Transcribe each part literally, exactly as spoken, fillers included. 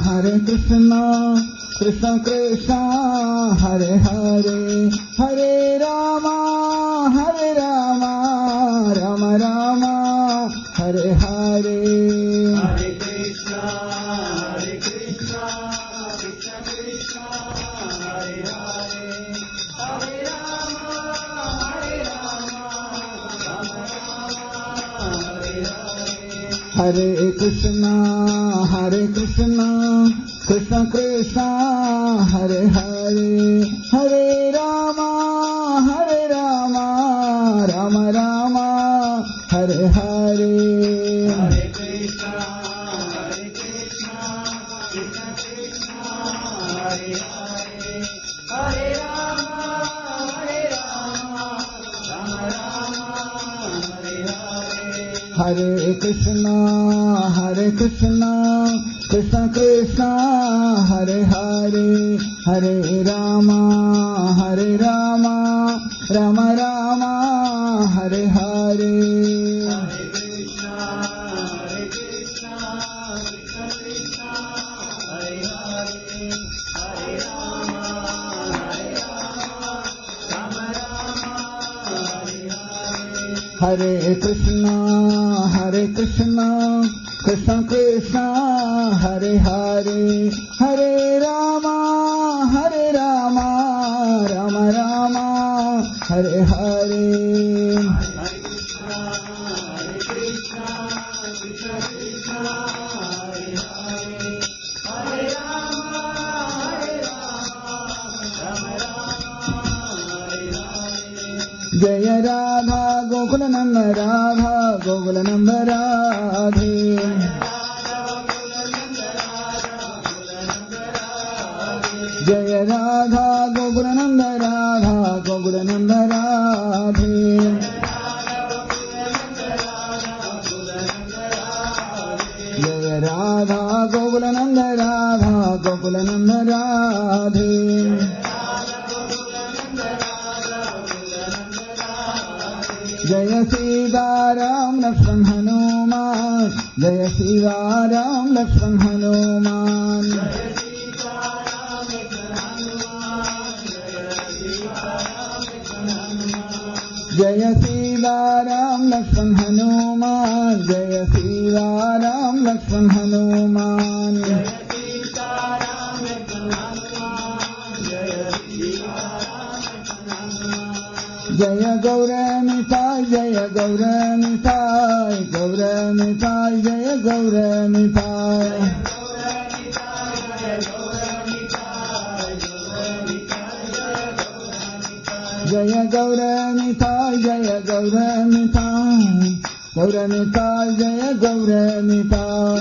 Hare Krishna, Krishna Krishna, Hare Hare, Hare Rama, Hare Rama, Rama Rama, Hare Hare. Hare Krishna, Hare Krishna, Krishna Krishna, Hare Hare, Hare Rama, Hare Rama, Rama Rama, Hare Hare. Hare Krishna, Hare Krishna, Krishna Krishna, Hare Hare, Hare Rama, Hare Rama, Rama Rama, Hare Hare. Hare Krishna, Hare Krishna, Krishna Krishna, Hare Hare, Hare Rama, Hare Rama, Rama Rama, Hare Hare. Hare Krishna, Hare Krishna, Krishna Krishna, Hare Hare, Hare Rama, Hare Rama, Rama Rama, Hare Hare. Hare Krishna, Hare Krishna, Krishna Krishna, Hare Hare, Hare Rama, Hare Rama, Rama Rama, Hare Hare. Hare Krishna, Hare Krishna, Krishna Krishna, Hare Hare, Hare Rama, Hare Rama, Rama Rama, Hare Hare. Hare Krishna, Hare Krishna, Krishna Krishna, Hare Hare, Hare Rama, Hare Rama, Rama Rama, Hare Hare. Jaya Radha Gokula Nanda Radha Gokula Nanda Radhe. Jaya Radha Gokula Nanda Radha Gokula Nanda Radhe. Jaya Radha Gokula Nanda Radha Gokula Nanda Radhe. Jaya Sitaram Lakshman Hanuman, Jaya Sitaram Lakshman Hanuman. Jaya Sitaram Lakshman Hanuman, Jaya Sitaram Lakshman Hanuman. Jaya Gauranitai, Jaya Gauranitai, Gauranitai, Jaya Gauranitai. Jaya Gauranitai, Jaya Gauranitai, Gauranitai, Jaya Gauranitai.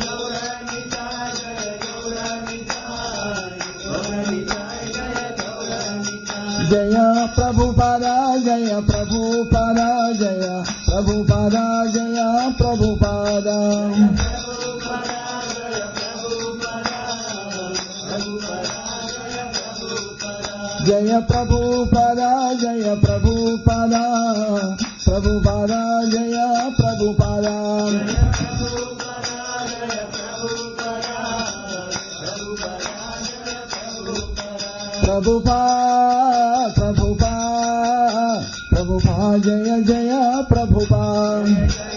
Jaya Prabhupada, Jaya Prabhupada, Jaya Prabhupada, Jaya Prabhupada. Jaya Prabhupada, Jaya Prabhupada, Prabhupada, Jaya Prabhupada. Prabhupada, Prabhupada, Prabhupada, Jaya Jaya Prabhupada.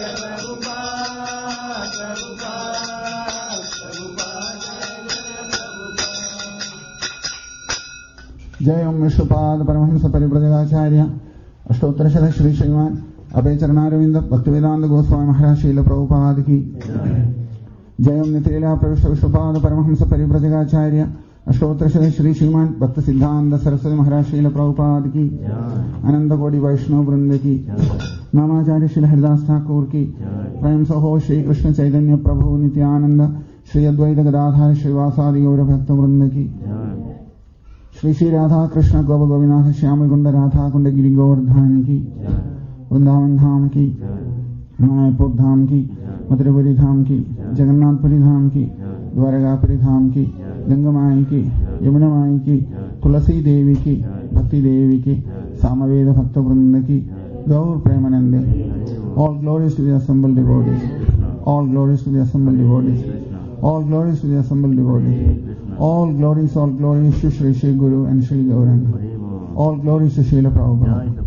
Jai Om Vishnupada Paramahamsa Parivrajacharya Ashtottarashara Shri Sriman Abhay Charanaravindam Bhaktivedanta Goswami Maharaj Srila Prabhupada ki Jai Om Nitrila Pravishta Vishnupada Paramahamsa Parivrajacharya Ashtottarashara Shri Sriman Bhakti Siddhanta Saraswati Maharaj Srila Prabhupada ki Ananda Kodi Vaishnav Vrinda ki Namacharya Srila Haridas Thakur ki Prayam Saho Shri Krishna Chaitanya Prabhu Nityananda Shri Advaita Gadadhar Shri Vasadi Gaura Bhakta Vrinda ki Shri Shri Radha Krishna Gopa Govinath Shyama Gunda Radha Kunda Giri Govardhan ki Vrindavan Dham ki Mayapur Dham ki Mathurapuri Dham ki Jagannathpuri Dham ki Dwaragapuri Dham ki Gangamai ki Yamunamai ki Tulasi Devi ki Bhakti Devi ki Samaveda Bhakta Vrinda ki Gaur Premanande. All glories to the assembled devotees. All glories to the assembled devotees. All glories to the assembled devotees. All glories, all glories to Shri Shri Guru and Shri Gauranga. All glories to Srila Prabhupada.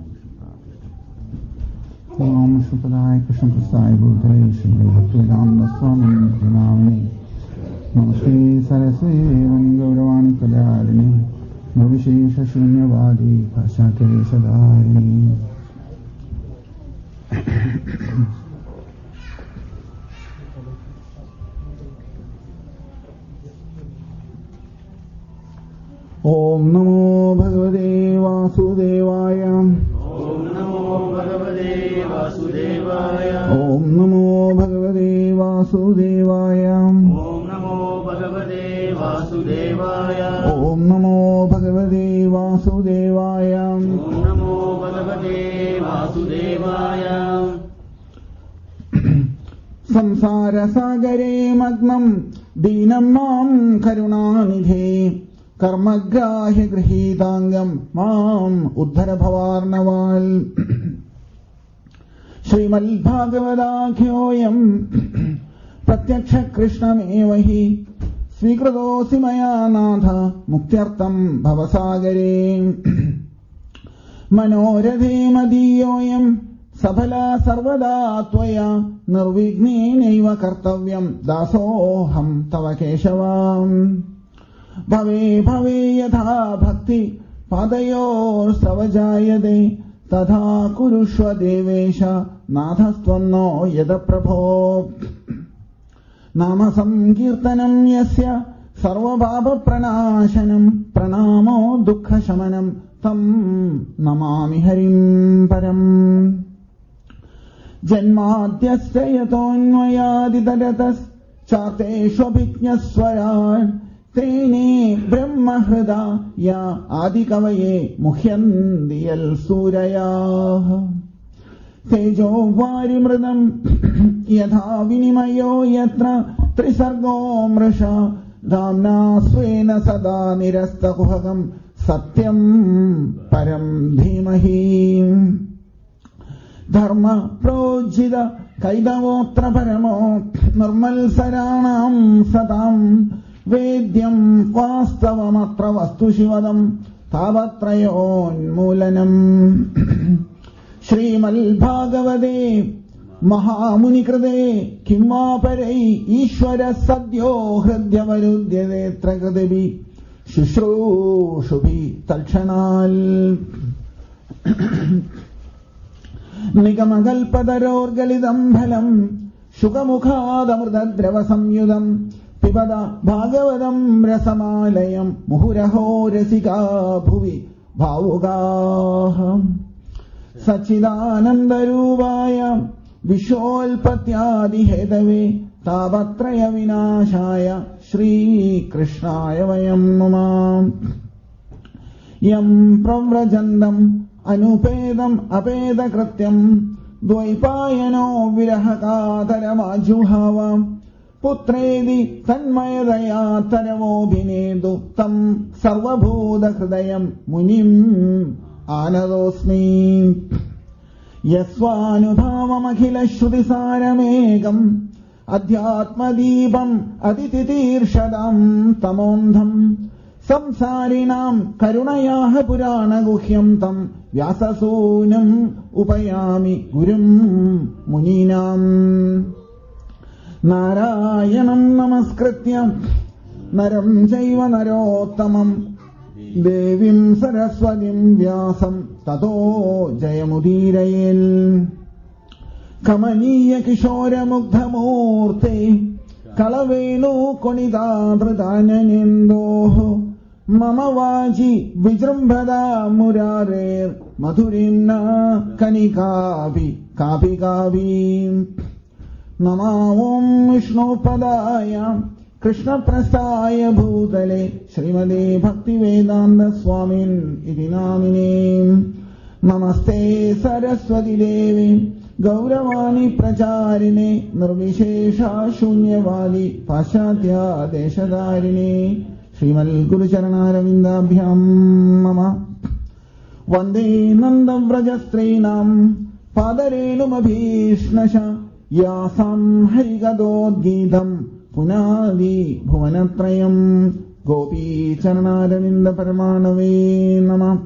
Om Shripadaya Krishna Prasthaya Bhutale Shri Bhaktivedanta Swami Namini Namaste Saraswati Gauravani Kalyarini Navishesha Shunyavadi Pashatere Sadharini. Om Namo Bhagavate Vasudevaya. Om Namo Bhagavate Vasudevaya. Om Namo Bhagavate Vasudevaya. Om Namo Bhagavate Vasudevaya. Om Namo Bhagavate Vasudevaya. Om Namo Bhagavate Vasudevaya. Samsara Sagare Magnam Dinam Mam Karunanidhe Karmagrahya Grihitangam Mam Uddhara Bhavarnaval. Srimal Bhagavadakyoyam Pratyaksha Krishnamevahi Svikradosi Maya Natha Muktyartam Bhavasagare Manoradhe Madiyoyam Sabhala Sarvada Tvaya Nirvignenaiva Kartavyam Dasoham Tava Keshavam. Bhave bhave yatha bhakti padayor savajayade tadha kurushva devesha nathastvam no yada prabho. Nama sankirtanam yasya sarva bhava pranashanam pranamo dukkha shamanam tam namami harim param. Janmadyasya yatonvayadi tadatas chateshu abhiജ്ñaswaran Trini Brahma Hrida Ya Adikavaye Muhyandiyal Suraya Tejo Varimridam Yatha Vinimayo Yatra Trisargo Mrisha Dhamna Svena Sada Nirasta Kuhagam Satyam Param Dhimahi Dharma Projida Kaidavotra Paramo Normal Saranam Satam Vedyam Vastavamatra Vastu Shivadam Tavatrayon Shrimal Bhagavade Mahamunikrade Kimmaparei Ishwara Sadyo Hridyavarudyade Tragadevi Shushru Shubhi Talchanal Nigamagalpadaror Galidam Bhalam Shukamukhadamrdadrava Samyudam Pibada Bhagavadam Rasamalayam Muhuraho Rasika Bhuvi Bhavuga Sachidanandarubaya Visholpatyadi Hedave Tavatraya Vinashaya Shri Krishnaya Vayam Mama Yam Pravrajandam Anupedam Apeda Kratyam Dvaipayano Virahakataram Putredi Tanmayadaya Taravobhinedu Tam Sarvabhuda Hridayam Munim Anadosmi Yasvanubhavam Akhila Shrudisaramegam Adhyatmadipam Adititirshadam Tamondham Samsarinam Karunayaha Purana Guhyam Tam Vyasasunam Upayami Gurum Muninam Narayanam Namaskrityam Naram Jaiva Narottamam Devim Saraswatim Vyasam Tato Jayamudirayel Kamaniya Kishora Mugdhamurte Kalavenu Konidadritananendoho Mama Vaji Vijrambhada Murarer Madhurimna Kanikavi Kapi Kavi Nama Om Vishnu Padaya Krishna Prasthaya Bhutale Srimade Bhaktivedanta Swamin Iti Namine Namaste Saraswati Devi Gauravani Pracharine Nirvishesha Shunyavali Pashatya Deshadarine Srimal Guru Charanaravindaabhyam Mama Vande Nandavrajastreenam Padarenum Abhishnasha Yasam Harigadodgidam Punadi Bhuvanatrayam Gopi Charanaravindha Paramanave Namah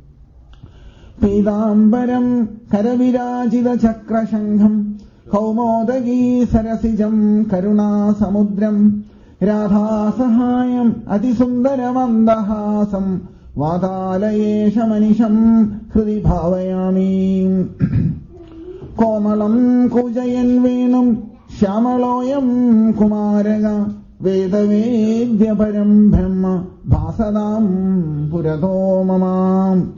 Pidambaram Karavirajita Chakra Shangham Kaumodagi Sarasijam Karuna Samudram Radha Sahayam Atisundara Mandahasam Vadalayesha Manisham Hridi Bhavayami Komalam Kujayan Venum Shamaloyam Kumaraga Vedavedya Param Brahma Bhasadam Purato Mamam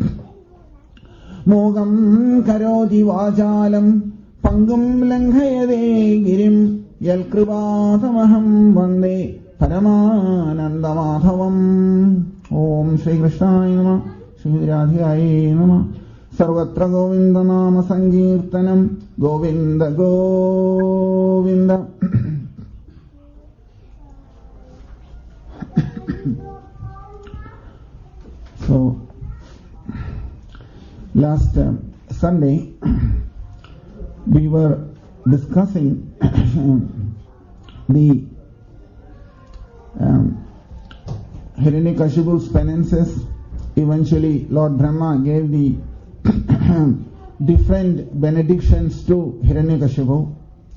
Mogam Karoti Vajalam Pangam Langhayade Girim Yalkrivatamaham Vande Paramanandamadhavam Om Shri Krishnaya Namah Shri Radhiyaya Namah Sarvatra Govinda Nama Sankirtanam Govinda Govinda So last uh, Sunday we were discussing the um, Hiranyakashipu's penances. Eventually Lord Brahma gave the different benedictions to Hiranyakashipu.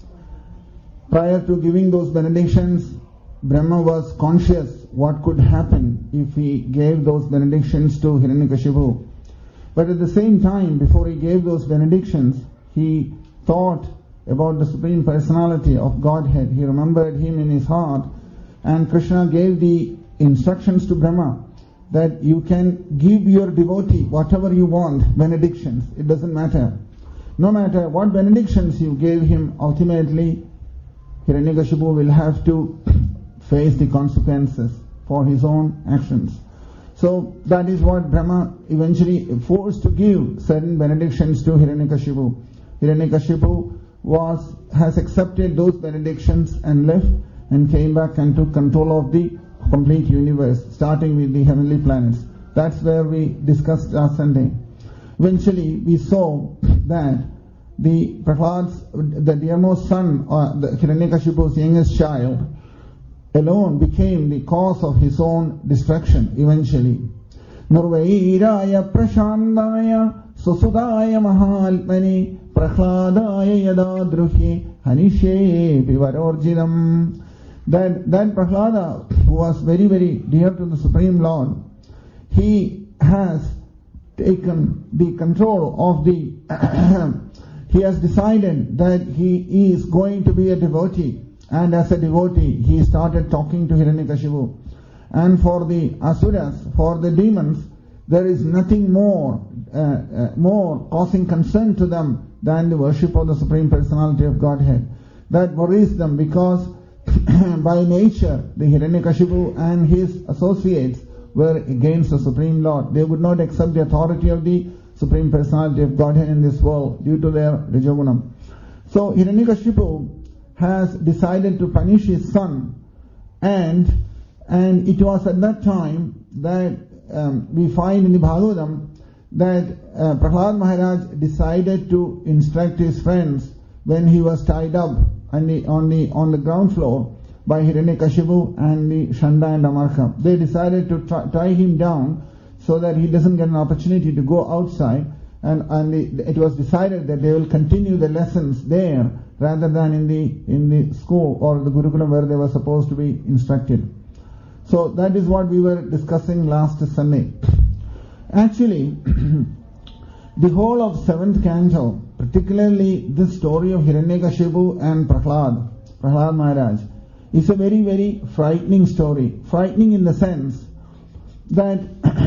Prior to giving those benedictions, Brahma was conscious what could happen if he gave those benedictions to Hiranyakashipu. But at the same time, before he gave those benedictions, he thought about the Supreme Personality of Godhead. He remembered him in his heart, and Krishna gave the instructions to Brahma that you can give your devotee whatever you want, benedictions. It doesn't matter. No matter what benedictions you gave him, ultimately Hiranyakashipu will have to face the consequences for his own actions. So that is what Brahma eventually forced to give certain benedictions to Hiranyakashipu. Hiranyakashipu was, has accepted those benedictions and left and came back and took control of the complete universe, starting with the heavenly planets. That's where we discussed last Sunday. Eventually we saw that the Prahlad's, the dearmost son, or the Hiranyakashipu's youngest child, alone became the cause of his own destruction eventually. Nurvairaya Prashandaya Susudaya Mahalpani Prahladaya Yadadruhi Hanishe Pivarorjidam. That, that Prahlada, who was very, very dear to the Supreme Lord, he has taken the control of the, he has decided that he is going to be a devotee. And as a devotee, he started talking to Hiranyakashipu. And for the asuras, for the demons, there is nothing more, uh, uh, more causing concern to them than the worship of the Supreme Personality of Godhead. That worries them because by nature, the Hiranyakashipu and his associates were against the Supreme Lord. They would not accept the authority of the Supreme Personality of Godhead in this world due to their Rajagunam. So Hiranyakashipu has decided to punish his son, and and it was at that time that um, we find in the Bhagavatam that uh, Prahlad Maharaj decided to instruct his friends when he was tied up on the on the on the ground floor by Hiranyakashipu and the Shanda and Amarka. They decided to try, tie him down so that he doesn't get an opportunity to go outside, and and the, it was decided that they will continue the lessons there rather than in the in the school or the Gurukulam where they were supposed to be instructed. So that is what we were discussing last Sunday. Actually, the whole of seventh canto, particularly this story of Hiranyakashipu and Prahlad, Prahlad Maharaj, is a very, very frightening story. Frightening in the sense that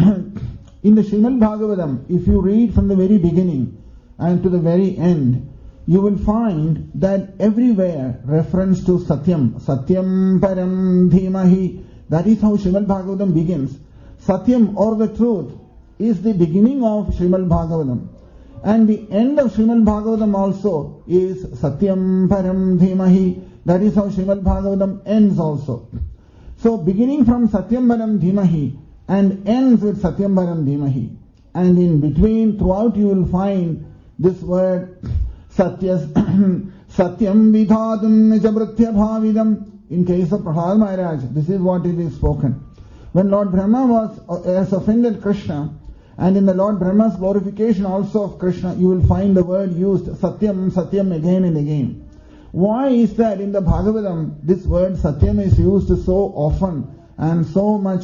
in the Srimad Bhagavatam, if you read from the very beginning and to the very end, you will find that everywhere reference to Satyam, Satyam Param Dhimahi. That is how Srimad Bhagavatam begins. Satyam, or the truth, is the beginning of Srimad Bhagavatam. And the end of Srimad Bhagavatam also is Satyam Param Dhimahi. That is how Srimad Bhagavatam ends also. So beginning from Satyam Param Dhimahi and ends with Satyam Param Dhimahi. And in between, throughout you will find this word Satyas Satyam Vidhatum Nijabhritya Bhavidam in case of Prahlad Maharaj, this is what it is spoken. When Lord Brahma was uh, has offended Krishna, and in the Lord Brahma's glorification also of Krishna, you will find the word used, Satyam, Satyam again and again. Why is that in the Bhagavatam, this word Satyam is used so often and so much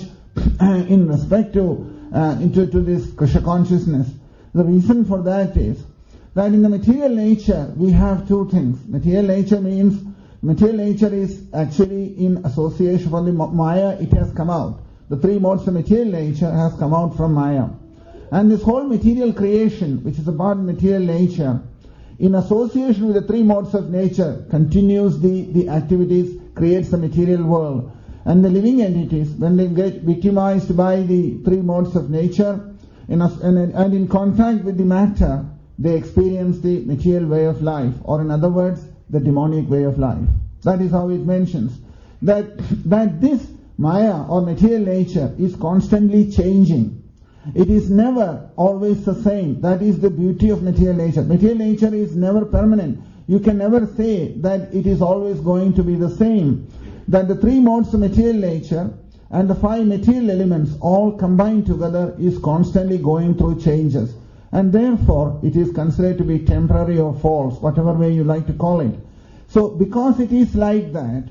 in respect to, uh, into to this Krishna consciousness? The reason for that is that in the material nature, we have two things. Material nature means, material nature is actually in association from the Maya, it has come out. The three modes of material nature has come out from Maya. And this whole material creation, which is about material nature, in association with the three modes of nature, continues the, the activities, creates the material world. And the living entities, when they get victimized by the three modes of nature, in a, and, and in contact with the matter, they experience the material way of life, or in other words, the demonic way of life. That is how it mentions that, that this Maya or material nature is constantly changing. It is never always the same. That is the beauty of material nature. Material nature is never permanent. You can never say that it is always going to be the same. That the three modes of material nature and the five material elements all combined together is constantly going through changes. And therefore, it is considered to be temporary or false, whatever way you like to call it. So, because it is like that,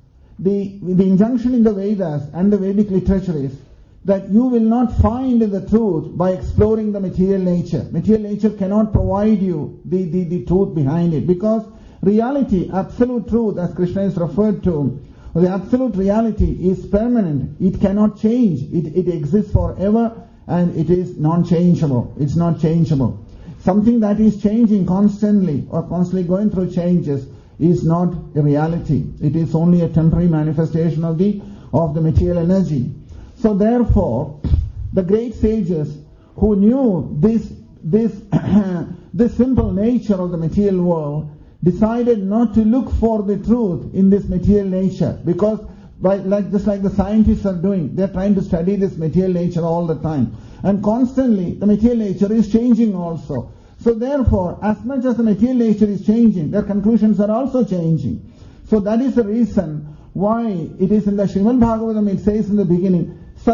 the, the injunction in the Vedas and the Vedic literature is that you will not find the truth by exploring the material nature. Material nature cannot provide you the, the, the truth behind it, because reality, absolute truth, as Krishna is referred to, the absolute reality is permanent. It cannot change. It, it exists forever and it is non-changeable. It's not changeable. Something that is changing constantly or constantly going through changes is not a reality. It is only a temporary manifestation of the, of the material energy. So therefore, the great sages who knew this, this, this simple nature of the material world decided not to look for the truth in this material nature, because by, like, just like the scientists are doing, they're trying to study this material nature all the time. And constantly the material nature is changing also. So therefore, as much as the material nature is changing, their conclusions are also changing. So that is the reason why it is in the Srimad Bhagavatam, it says in the beginning,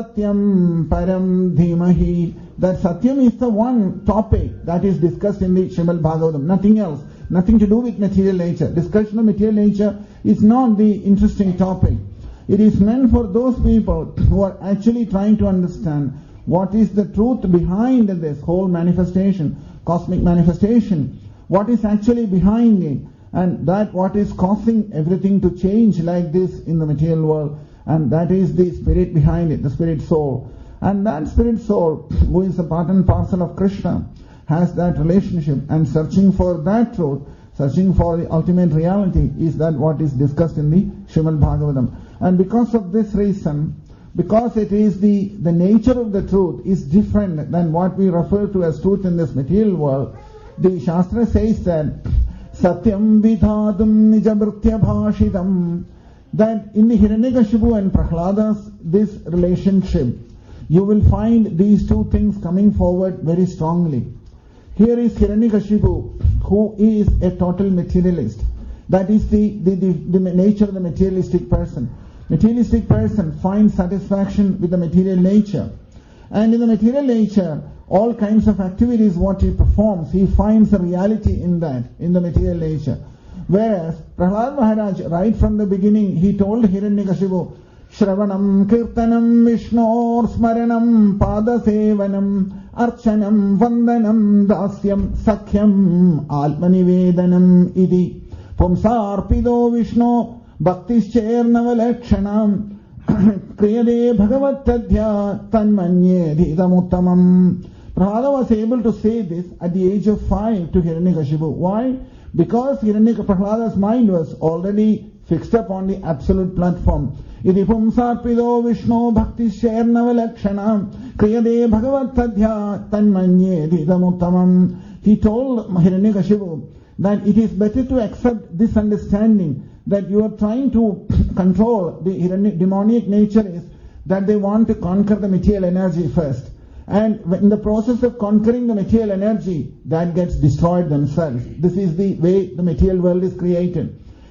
Satyam Param Dhimahi, that Satyam is the one topic that is discussed in the Srimad Bhagavatam, nothing else, nothing to do with material nature. Discussion of material nature is not the interesting topic. It is meant for those people who are actually trying to understand what is the truth behind this whole manifestation, cosmic manifestation, what is actually behind it, and that what is causing everything to change like this in the material world. And that is the spirit behind it, the spirit soul. And that spirit soul, who is a part and parcel of Krishna, has that relationship, and searching for that truth, searching for the ultimate reality, is that what is discussed in the Srimad Bhagavatam. And because of this reason, because it is the, the nature of the truth is different than what we refer to as truth in this material world, the Shastra says that Satyam Vidhadum Nijamritya Bhashidam, that in the Hiranyakashipu and Prahlada's this relationship, you will find these two things coming forward very strongly. Here is Hiranyakashipu, who is a total materialist. That is the, the, the, the nature of the materialistic person. Materialistic person finds satisfaction with the material nature. And in the material nature, all kinds of activities what he performs, he finds a reality in that, in the material nature. Whereas Prahlad Maharaj, right from the beginning, he told Hiranyakashipu, Shravanam Kirtanam Vishnor Smaranam Padasevanam Archanam Vandanam Dasyam Sakhyam Almanivedanam Idi Pumsarpido Vishno Bhaktischernavalakshanam Kriyade Bhagavatadhya Tanmanye Dhidamuttamam. Prahlada was able to say this at the age of five to Hiranyakashipu. Why? Because Hiranyakashipu, Prahlada's mind was already fixed up on the absolute platform. Idi pumsarpido Vishno Bhaktischernavalakshanam Kriyade Bhagavatadhya Tanmanye Dhidamuttamam. He told Hiranyakashipu that it is better to accept this understanding that you are trying to control the demonic nature is that they want to conquer the material energy first. And in the process of conquering the material energy, that gets destroyed themselves. This is the way the material world is created.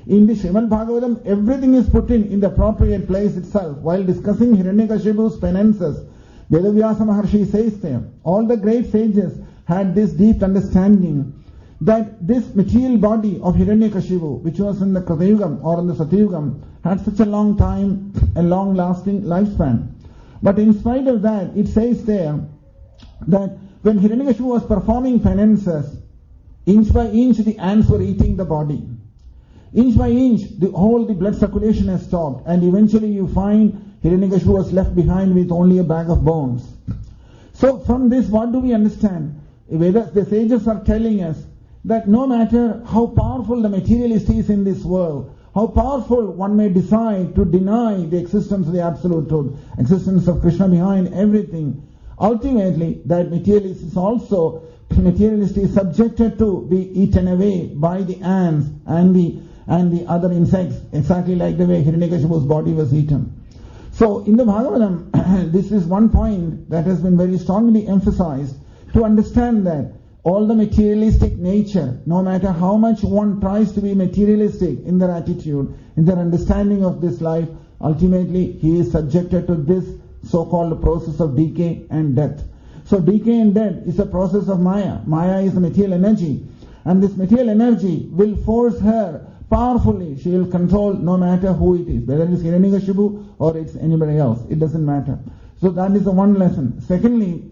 In the Srimad Bhagavatam, everything is put in in the appropriate place itself. While discussing Hiranyakashipu's penances, Vedavyasa Maharshi says there, all the great sages had this deep understanding that this material body of Hiranyakashipu, which was in the Kratayugam or in the Satyugam, had such a long time, a long-lasting lifespan. But in spite of that, it says there that when Hiranyakashipu was performing penances, inch by inch the ants were eating the body. Inch by inch, the whole the blood circulation has stopped, and eventually you find Hiranyakashipu was left behind with only a bag of bones. So from this, what do we understand? Vedas, the sages are telling us that no matter how powerful the materialist is in this world, how powerful one may decide to deny the existence of the Absolute Truth, existence of Krishna behind everything, ultimately that materialist is also, materialist is subjected to be eaten away by the ants and the and the other insects, exactly like the way Hiranyakashipu's body was eaten. So in the Bhagavatam, this is one point that has been very strongly emphasized, to understand that all the materialistic nature, no matter how much one tries to be materialistic in their attitude, in their understanding of this life, ultimately he is subjected to this so-called process of decay and death. So decay and death is a process of Maya. Maya is the material energy, and this material energy will force her powerfully. She will control no matter who it is, whether it is Hiranyakashipu or it's anybody else. It doesn't matter. So that is the one lesson. Secondly,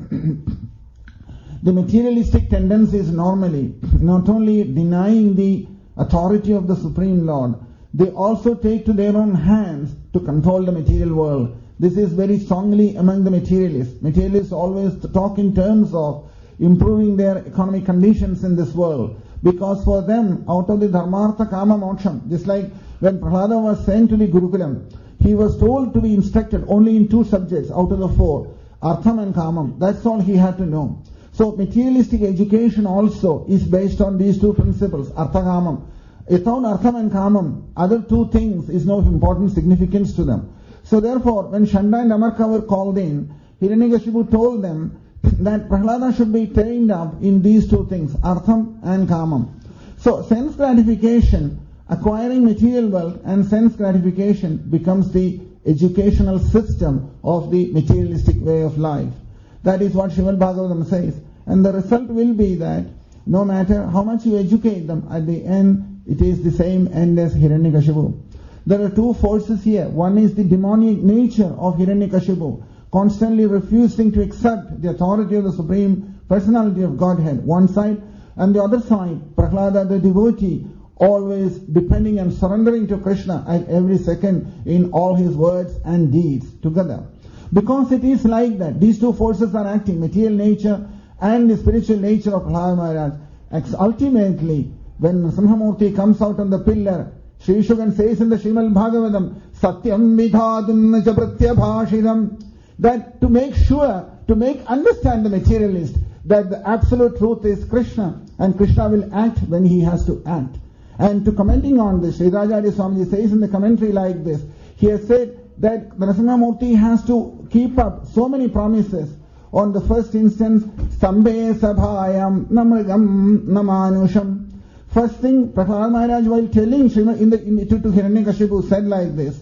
the materialistic tendency is normally not only denying the authority of the Supreme Lord, they also take to their own hands to control the material world. This is very strongly among the materialists. Materialists always talk in terms of improving their economic conditions in this world, because for them, out of the dharmartha kama moksham, just like when Prahlada was sent to the Gurukulam, he was told to be instructed only in two subjects out of the four, artham and kamam. That's all he had to know. So materialistic education also is based on these two principles, artha kamam. Without artham and kamam, other two things is no important significance to them. So therefore, when Shanda and Amarka were called in, Hiranyakashipu told them that Prahlada should be trained up in these two things, artham and kamam. So sense gratification, acquiring material wealth and sense gratification becomes the educational system of the materialistic way of life. That is what Srimad Bhagavatam says. And the result will be that no matter how much you educate them, at the end it is the same end as Hiranyakashipu. There are two forces here. One is the demonic nature of Hiranyakashipu, constantly refusing to accept the authority of the Supreme Personality of Godhead, one side, and the other side, Prahlada the devotee, always depending and surrendering to Krishna at every second in all his words and deeds together. Because it is like that, these two forces are acting, material nature and the spiritual nature of Prahlada Maharaj. Ultimately, when Nrsimhamurti comes out on the pillar, Sri Shugan says in the Srimad Bhagavatam, Satyam vidhadum nacha pratyabhashidam, that to make sure, to make understand the materialist, that the absolute truth is Krishna, and Krishna will act when he has to act. And to commenting on this, Sri Rajadi Swamiji says in the commentary like this, he has said that Nrsimhamurti has to keep up so many promises. On the first instance, Sambhe Sabhayam Namrigam Namanusham. First thing, Prahlada Maharaj, while telling Srimad in the, in, to, to Hiranyakashipu, said like this,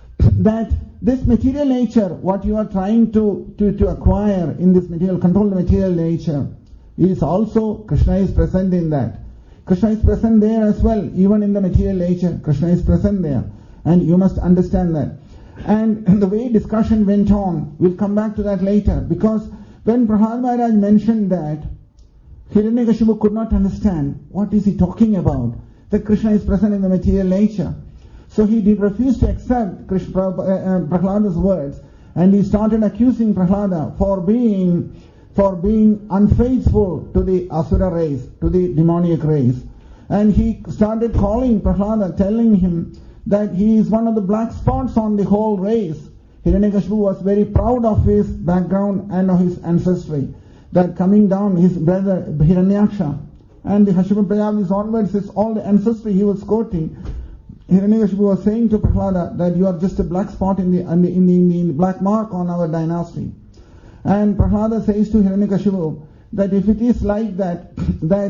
that this material nature, what you are trying to, to, to acquire in this material, control the material nature, is also, Krishna is present in that. Krishna is present there as well, even in the material nature, Krishna is present there. And you must understand that. And the way discussion went on, we'll come back to that later, because when Prahlada Maharaj mentioned that, Hiranyakashipu could not understand what is he talking about, that Krishna is present in the material nature. So he did refuse to accept Krishna, uh, uh, Prahlada's words, and he started accusing Prahlada for being for being unfaithful to the Asura race, to the demoniac race. And he started calling Prahlada, telling him that he is one of the black spots on the whole race. Hiranyakashipu was very proud of his background and of his ancestry. That coming down, his brother Hiranyaksha, and the Hashima Prayavas onwards, is all the ancestry he was quoting. Hiranyakashipu was saying to Prahlada that you are just a black spot in the, in the, in the, in the black mark on our dynasty. And Prahlada says to Hiranyakashipu that if it is like that, that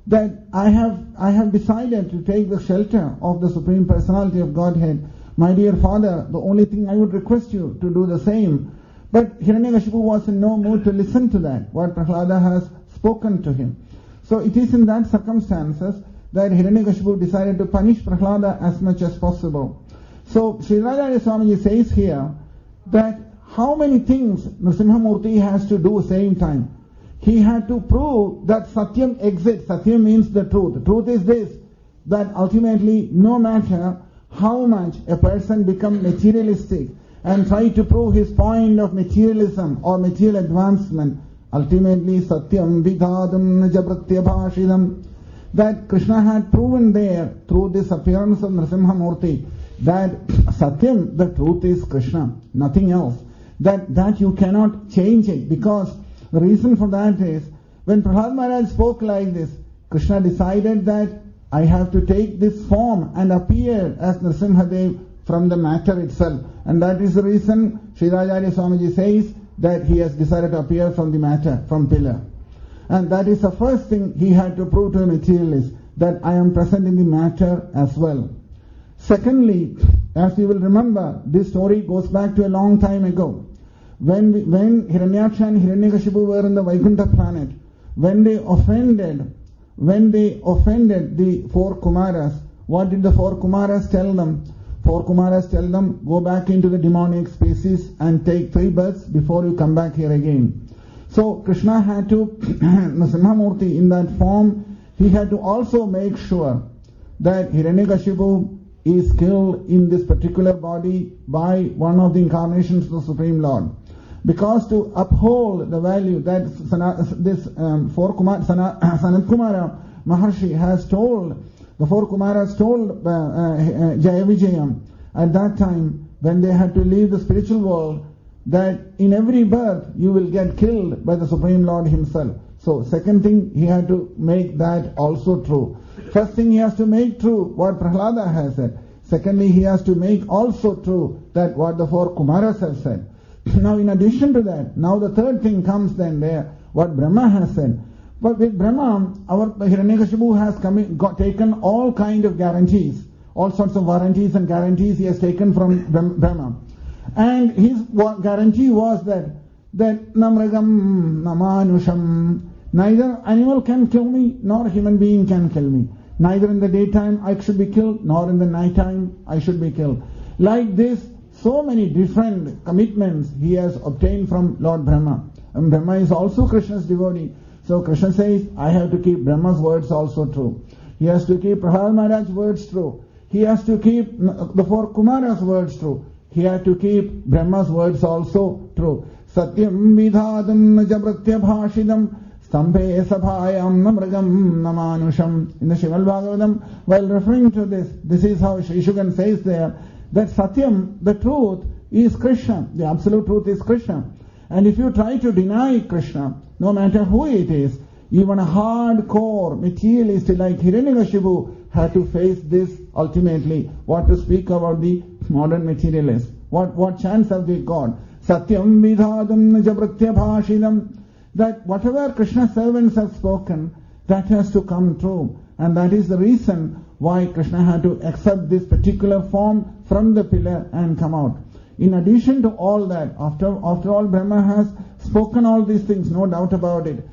that I have, I have decided to take the shelter of the Supreme Personality of Godhead. My dear father, the only thing I would request you to do the same. But Hiranyakashipu was in no mood to listen to that, what Prahlada has spoken to him. So it is in that circumstances that Hiranyakashipu decided to punish Prahlada as much as possible. So Sridharacharya Swamiji says here that how many things Nrsimhamurti has to do same time. He had to prove that Satyam exists. Satyam means the truth. The truth is this, that ultimately no matter how much a person becomes materialistic and try to prove his point of materialism or material advancement, ultimately Satyam Vidhadam Najapratyabhashidam, that Krishna had proven there through this appearance of Nrsimhamurti that Satyam, the truth is Krishna, nothing else. That, that you cannot change it, because the reason for that is when Prahlad Maharaj spoke like this, Krishna decided that I have to take this form and appear as Nrsimhadev from the matter itself. And that is the reason Sridharacharya Swamiji says that he has decided to appear from the matter, from pillar. And that is the first thing he had to prove to a materialist, that I am present in the matter as well. Secondly, as you will remember, this story goes back to a long time ago. When we, when Hiranyaksha and Hiranyakashipu were in the Vaikuntha planet, when they offended, when they offended the four Kumaras, what did the four Kumaras tell them? Four Kumaras tell them, go back into the demonic species and take three births before you come back here again. So Krishna had to, Nrsimhamurti in that form, he had to also make sure that Hiranyakashipu is killed in this particular body by one of the incarnations of the Supreme Lord. Because to uphold the value that this um, four Kumar, Sanat Kumara Maharshi has told, the four Kumaras told uh, uh, Jayavijayam at that time when they had to leave the spiritual world, that in every birth you will get killed by the Supreme Lord himself. So second thing, he had to make that also true. First thing, he has to make true what Prahlada has said. Secondly, he has to make also true that what the four Kumaras have said. Now in addition to that, now the third thing comes then there, what Brahma has said. But with Brahma, our Hiranyakashipu has come, got, taken all kind of guarantees, all sorts of warranties and guarantees he has taken from Brahma. And his guarantee was that, that Namragam Namanusham, neither animal can kill me, nor human being can kill me. Neither in the daytime I should be killed, nor in the nighttime I should be killed. Like this, so many different commitments he has obtained from Lord Brahma. And Brahma is also Krishna's devotee. So Krishna says, I have to keep Brahma's words also true. He has to keep Prahlad Maharaj's words true. He has to keep the four Kumaras' words true. He had to keep Brahma's words also true. Satyam vidhadam najapratyabhashidam stambhe sabhayam namragam namanusham. In the Srimad Bhagavatam, while referring to this, this is how Sri Shukan says there, that Satyam, the truth, is Krishna. The absolute truth is Krishna. And if you try to deny Krishna, no matter who it is, even a hardcore materialist like Hiranyakashipu had to face this ultimately. What to speak about the modern materialist? What, what chance have they got? Satyam vidhadam najapratyabhashidam. That whatever Krishna's servants have spoken, that has to come true. And that is the reason why Krishna had to accept this particular form from the pillar and come out. In addition to all that, after, after all Brahma has spoken all these things, no doubt about it,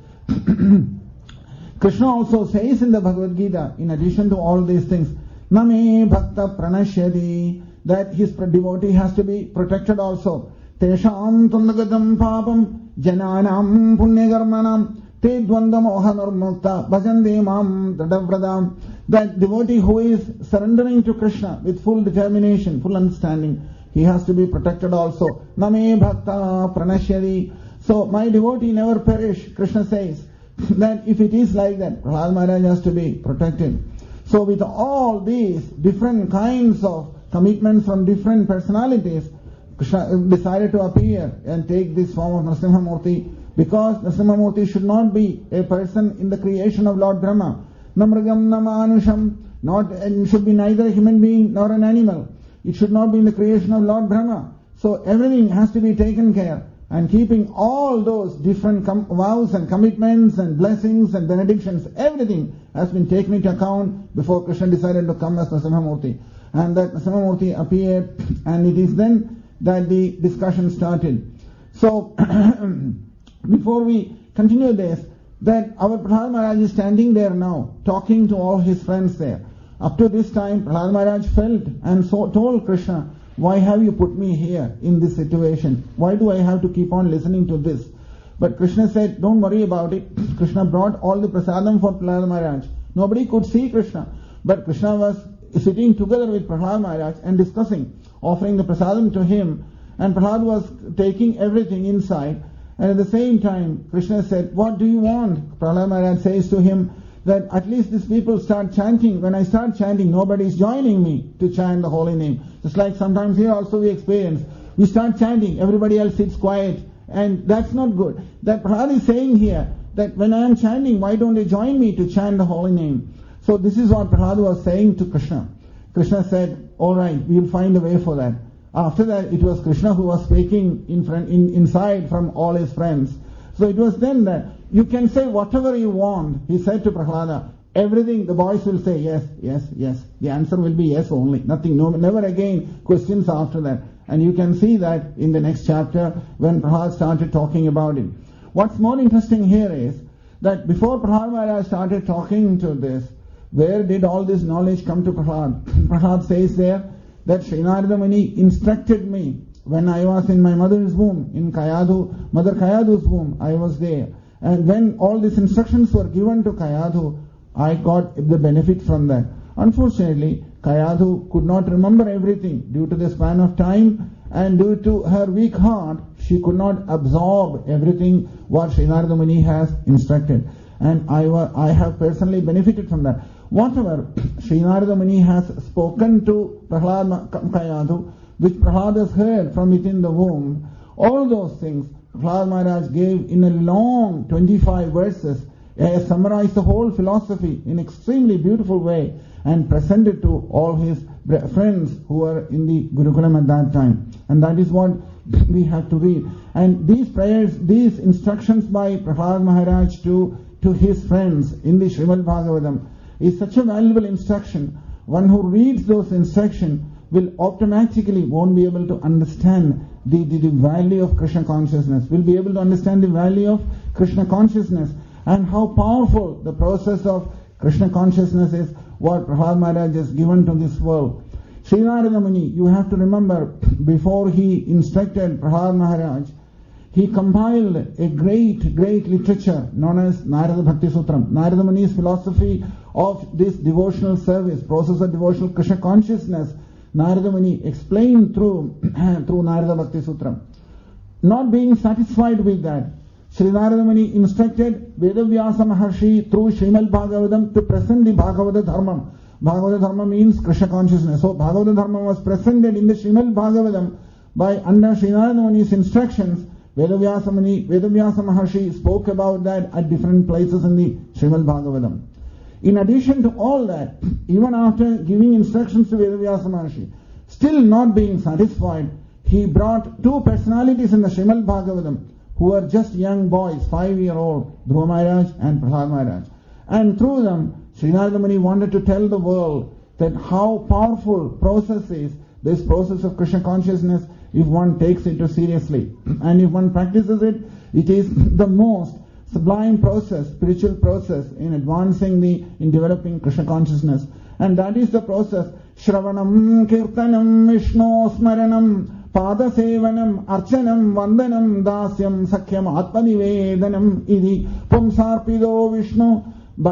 Krishna also says in the Bhagavad Gita, in addition to all these things, Name Bhakta Pranashyati, that his devotee has to be protected also. Tesham Tundagatam Papam Jananam Punyagarmanam Te Dvandam Ohanurmukta Bhajande Mam Tadavradam. That devotee who is surrendering to Krishna with full determination, full understanding, he has to be protected also. Name Bhakta Pranashyati. So my devotee never perish, Krishna says. That if it is like that, Prahlad Maharaj has to be protected. So with all these different kinds of commitments from different personalities, Krishna decided to appear and take this form of Nrsimhamurti, because Nrsimhamurti should not be a person in the creation of Lord Brahma. Namragam Namanusham, not, and should be neither a human being nor an animal. It should not be in the creation of Lord Brahma. So everything has to be taken care. and keeping all those different com- vows and commitments and blessings and benedictions, everything has been taken into account before Krishna decided to come as Nrsimhamurti. And that Nrsimhamurti appeared, and it is then that the discussion started. So, before we continue this, that our Prahlad Maharaj is standing there now, talking to all his friends there. Up to this time, Prahlad Maharaj felt and so told Krishna, why have you put me here in this situation? Why do I have to keep on listening to this? But Krishna said, don't worry about it. Krishna brought all the prasadam for Prahlad Maharaj. Nobody could see Krishna. But Krishna was sitting together with Prahlad Maharaj and discussing, offering the prasadam to him. And Prahlad was taking everything inside. And at the same time, Krishna said, what do you want? Prahlad Maharaj says to him that at least these people start chanting. When I start chanting, nobody is joining me to chant the holy name. Just like sometimes here also we experience. We start chanting, everybody else sits quiet. And that's not good. That Prahlad is saying here that when I am chanting, why don't they join me to chant the holy name? So this is what Prahlad was saying to Krishna. Krishna said, all right, we will find a way for that. After that, it was Krishna who was speaking in front, in, inside from all his friends. So it was then that you can say whatever you want. He said to Prahlada, everything, the boys will say yes, yes, yes. The answer will be yes only. Nothing, no, never again questions after that. And you can see that in the next chapter when Prahlad started talking about it. What's more interesting here is that before Prahlad Maharaj started talking to this, where did all this knowledge come to Prahlad? Prahlad says there that Sri Narada Muni instructed me when I was in my mother's womb, in Kayadhu, Mother Kayadu's womb, I was there. And when all these instructions were given to Kayadhu, I got the benefit from that. Unfortunately, Kayadhu could not remember everything due to the span of time, and due to her weak heart, she could not absorb everything what Sri Narada Muni has instructed. And I, I have personally benefited from that. Whatever Sri Narada Muni has spoken to Prahlad Kayadhu, which Prahlad has heard from within the womb, all those things Prahlad Maharaj gave in a long twenty-five verses, uh, summarized the whole philosophy in extremely beautiful way and presented to all his friends who were in the Gurukulam at that time. And that is what we have to read. And these prayers, these instructions by Prahlad Maharaj to, to his friends in the Srimad Bhagavatam is such a valuable instruction. One who reads those instructions will automatically won't be able to understand the, the, the value of Krishna consciousness, will be able to understand the value of Krishna consciousness and how powerful the process of Krishna consciousness is, what Prahlad Maharaj has given to this world. Sri Narada Muni, you have to remember, before he instructed Prahlad Maharaj, he compiled a great, great literature known as Narada Bhakti Sutram. Narada Muni's philosophy of this devotional service, process of devotional Krishna consciousness, Narada Muni explained through, through Narada Bhakti Sutram. Not being satisfied with that, Sri Narada Muni instructed Vedavyasa Maharshi through Srimad Bhagavatam to present the Bhagavata Dharmam. Bhagavata Dharma means Krishna consciousness. So Bhagavata Dharma was presented in the Srimad Bhagavatam by under Sri Narada Muni's instructions. Vedavyasa Muni, Vedavyasa Maharshi spoke about that at different places in the Srimad Bhagavatam. In addition to all that, even after giving instructions to Vedavyasa Maharshi, still not being satisfied, he brought two personalities in the Srimad Bhagavatam who were just young boys, five-year-old, Dhruva Maharaj and Prahlad Maharaj. And through them, Sri Narada Muni wanted to tell the world that how powerful process is this process of Krishna consciousness if one takes it seriously. And if one practices it, it is the most sublime process, spiritual process in advancing the, in developing Krishna consciousness. And that is the process. Shravanam, Kirtanam, Vishnu, Smaranam, Padasevanam, Archanam, Vandanam, Dasyam, Sakyam, Atmanivedanam, Idi, Pumsarpido Vishnu,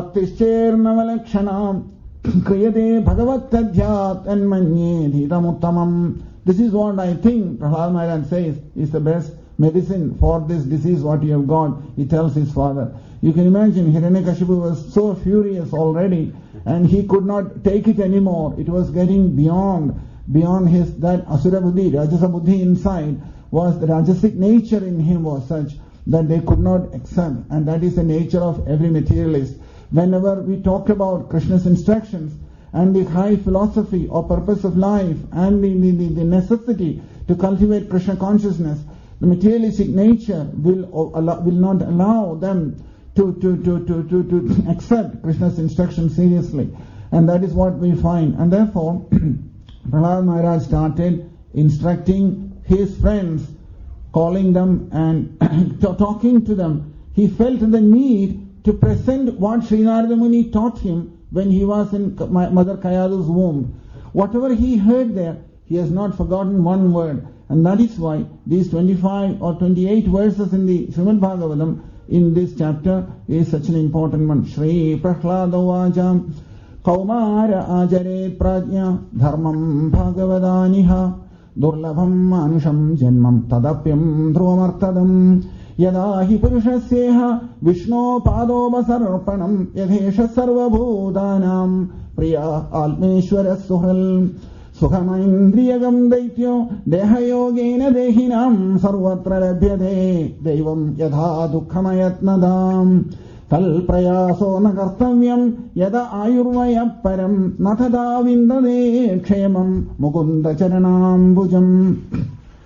Bhaktischernavalakshanam, Kriyade Bhagavatadhyat, and Manye Dhitamuttamam. This is what I think Prahlad Maharaj says is the best medicine for this disease what you have got, he tells his father. You can imagine Hiranyakashipu was so furious already and he could not take it anymore. It was getting beyond, beyond his, that Asura Buddhi, Rajasa Buddhi inside was, the Rajasic nature in him was such that they could not accept, and that is the nature of every materialist. Whenever we talk about Krishna's instructions and the high philosophy or purpose of life and the, the, the necessity to cultivate Krishna consciousness, the materialistic nature will, will not allow them to, to, to, to, to, to accept Krishna's instruction seriously. And that is what we find. And therefore, Prahlad Maharaj started instructing his friends, calling them and talking to them. He felt the need to present what Sri Narada Muni taught him when he was in Mother Kayadu's womb. Whatever he heard there, he has not forgotten one word. And that is why these twenty-five or twenty-eight verses in the Srimad Bhagavatam in this chapter is such an important one. Shri Prahlada Vajam Kaumara Ajaret Prajna Dharmam Bhagavadaniha Durlabham Manusham Janmam Tadapyam Dhruvamartadam Yada hi Purushasyeha Vishno Padobasarpanam Yadhesha Sarvabhudanam Priya Almeshwara Suhral Sukhamaindriyagam Daityo Dehayogena Dehinam Sarvatra Labhyade Devam Yadha Dukhamayatnadam Tal Prayaso Nakartavyam Yada Ayurvaya Param Nathada Vindade Kshemam Mukunda Charanam Bhujam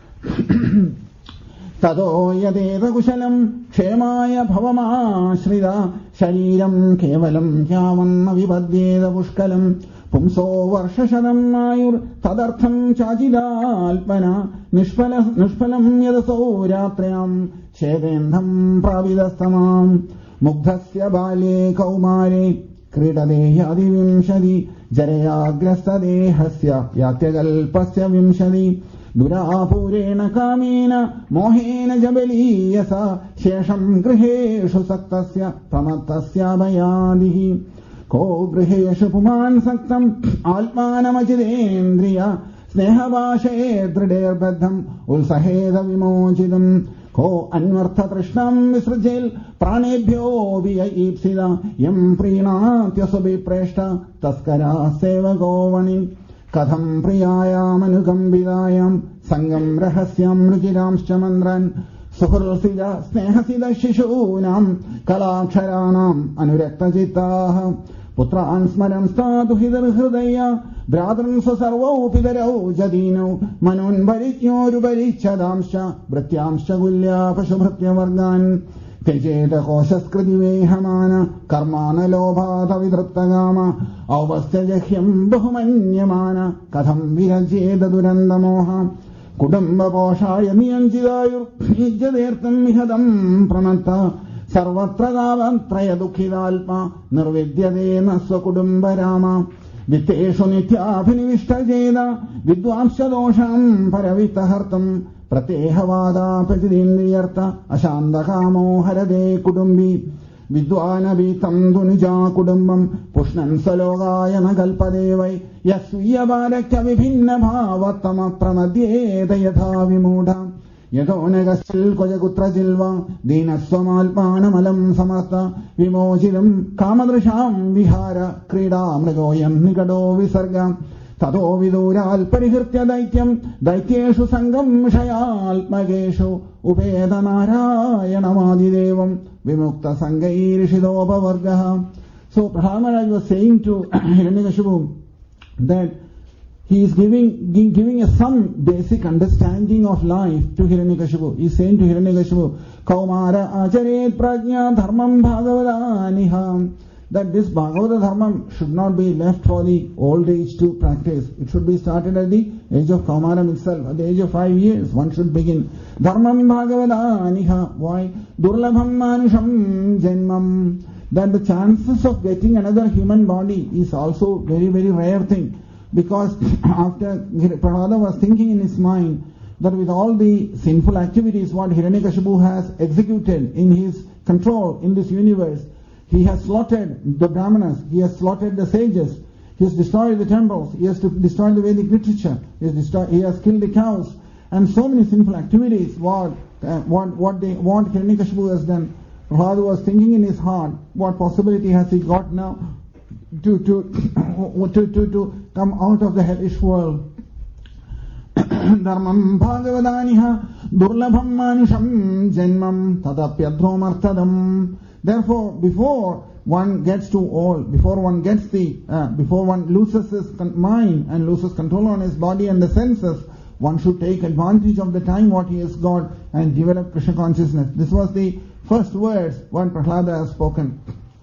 Tado Yadeva Kushalam Kshemaya Bhavama Shrida Shariram Kevalam Yavan Vipadyeda Pushkalam Pumso Varshashadam Ayur Tadartham Chajidalpana Nishpala Nishpalam Yadaso Ratrayam Chedendham Pravidastamam Mugdhasya Bale Kaumare Kridade Yadi Vimshadi Jareyagrasta Dehasya Yatyagalpasya Vimshadi Durapurena Kamena Mohena Jabeliyasa Shesham Griheshu Saktasya Pramatasya Bayadihi Ko Griheshu Puman Saktam Alpanamachidendriya Snehabashe Drider Badham Ulsaheda Vimojidam Ko Anvartha Trishnam Visrajil Pranebhyo Viya Ipsida Yam Prinatya Subi Preshta Taskara Seva Govani Katham Priyayam Anugambidayam Sangam Rahasyam Rujiram Chamandran Suhurasida Snehasida Shishunam Kalaksharanam Anurekta Jitaha Putran Smaram Stadu Hidar Hridaya Bradran Sasarvo Pidarau Jadino Manun Barityo Rubarichadamsha Brityamsha Gulya Pashubhritya Vargan Tejeta Koshaskriti Vehamana Karmana Lobhata Vidruttagama Avastya Jahyam Bahumanyamana Katham Virajeda Durandamoha Kudamba Poshaya Niyanjidayur Ijadertam Mihadam Pranata Sarvatra Gavantraya Dukhidalpa Nirvidyadena Swakudamba Rama Viteshu Nityabhinivishtajeda Vidvamsha Dosham Paravitahartam Pratehavada Pratidindriyarta Ashandakamo Harade Kudumbi Vidwana Vitam Dunija Kudumbam Pushnan Salogaya Nagalpadevai Yasviya Bharakya Vibhinna Bhavatama Pramadye Dayatha Vimudha Yadonegasil Kojakutra Jilva Dinaswamalpana Malam Samartha Vimojidam Kamadrisham Vihara Krida Mrigoyam Nikado Visarga Tado Vidural Parihirtya Daityam Daityeshu Sangam Shayal Mageshu Upeda Narayana Devam Vimukta Sangai Rishidopa Vargaha. So Prahlad Maharaj was saying to Hiranyakashipu that he is giving, giving a some basic understanding of life to Hiranyakashipu. He is saying to Hiranyakashipu, Kaumara Acharet Prajna Dharmam Bhagavadaniha, that this Bhagavata Dharmam should not be left for the old age to practice. It should be started at the age of Kaumaram itself. At the age of five years, one should begin. Dharmam Bhagavadaniha. Why? Durlabham Manusham Janmam. That the chances of getting another human body is also very, very rare thing. Because after Prahlada was thinking in his mind that with all the sinful activities what Hiranyakashipu has executed in his control in this universe, he has slaughtered the Brahmanas, he has slaughtered the sages, he has destroyed the temples, he has destroyed the Vedic literature, he has, destroyed, he has killed the cows, and so many sinful activities. What uh, what what they what Hiranyakashipu has done. Prahlada was thinking in his heart, what possibility has he got now to to to to, to come out of the hellish world. Dharmam Bhagavadaniha Durlabham Manusham Janmam Tadapyadromartadam. Therefore, before one gets too old, before one gets the, uh, before one loses his mind and loses control on his body and the senses, one should take advantage of the time what he has got and develop Krishna consciousness. This was the first words what Prahlada has spoken.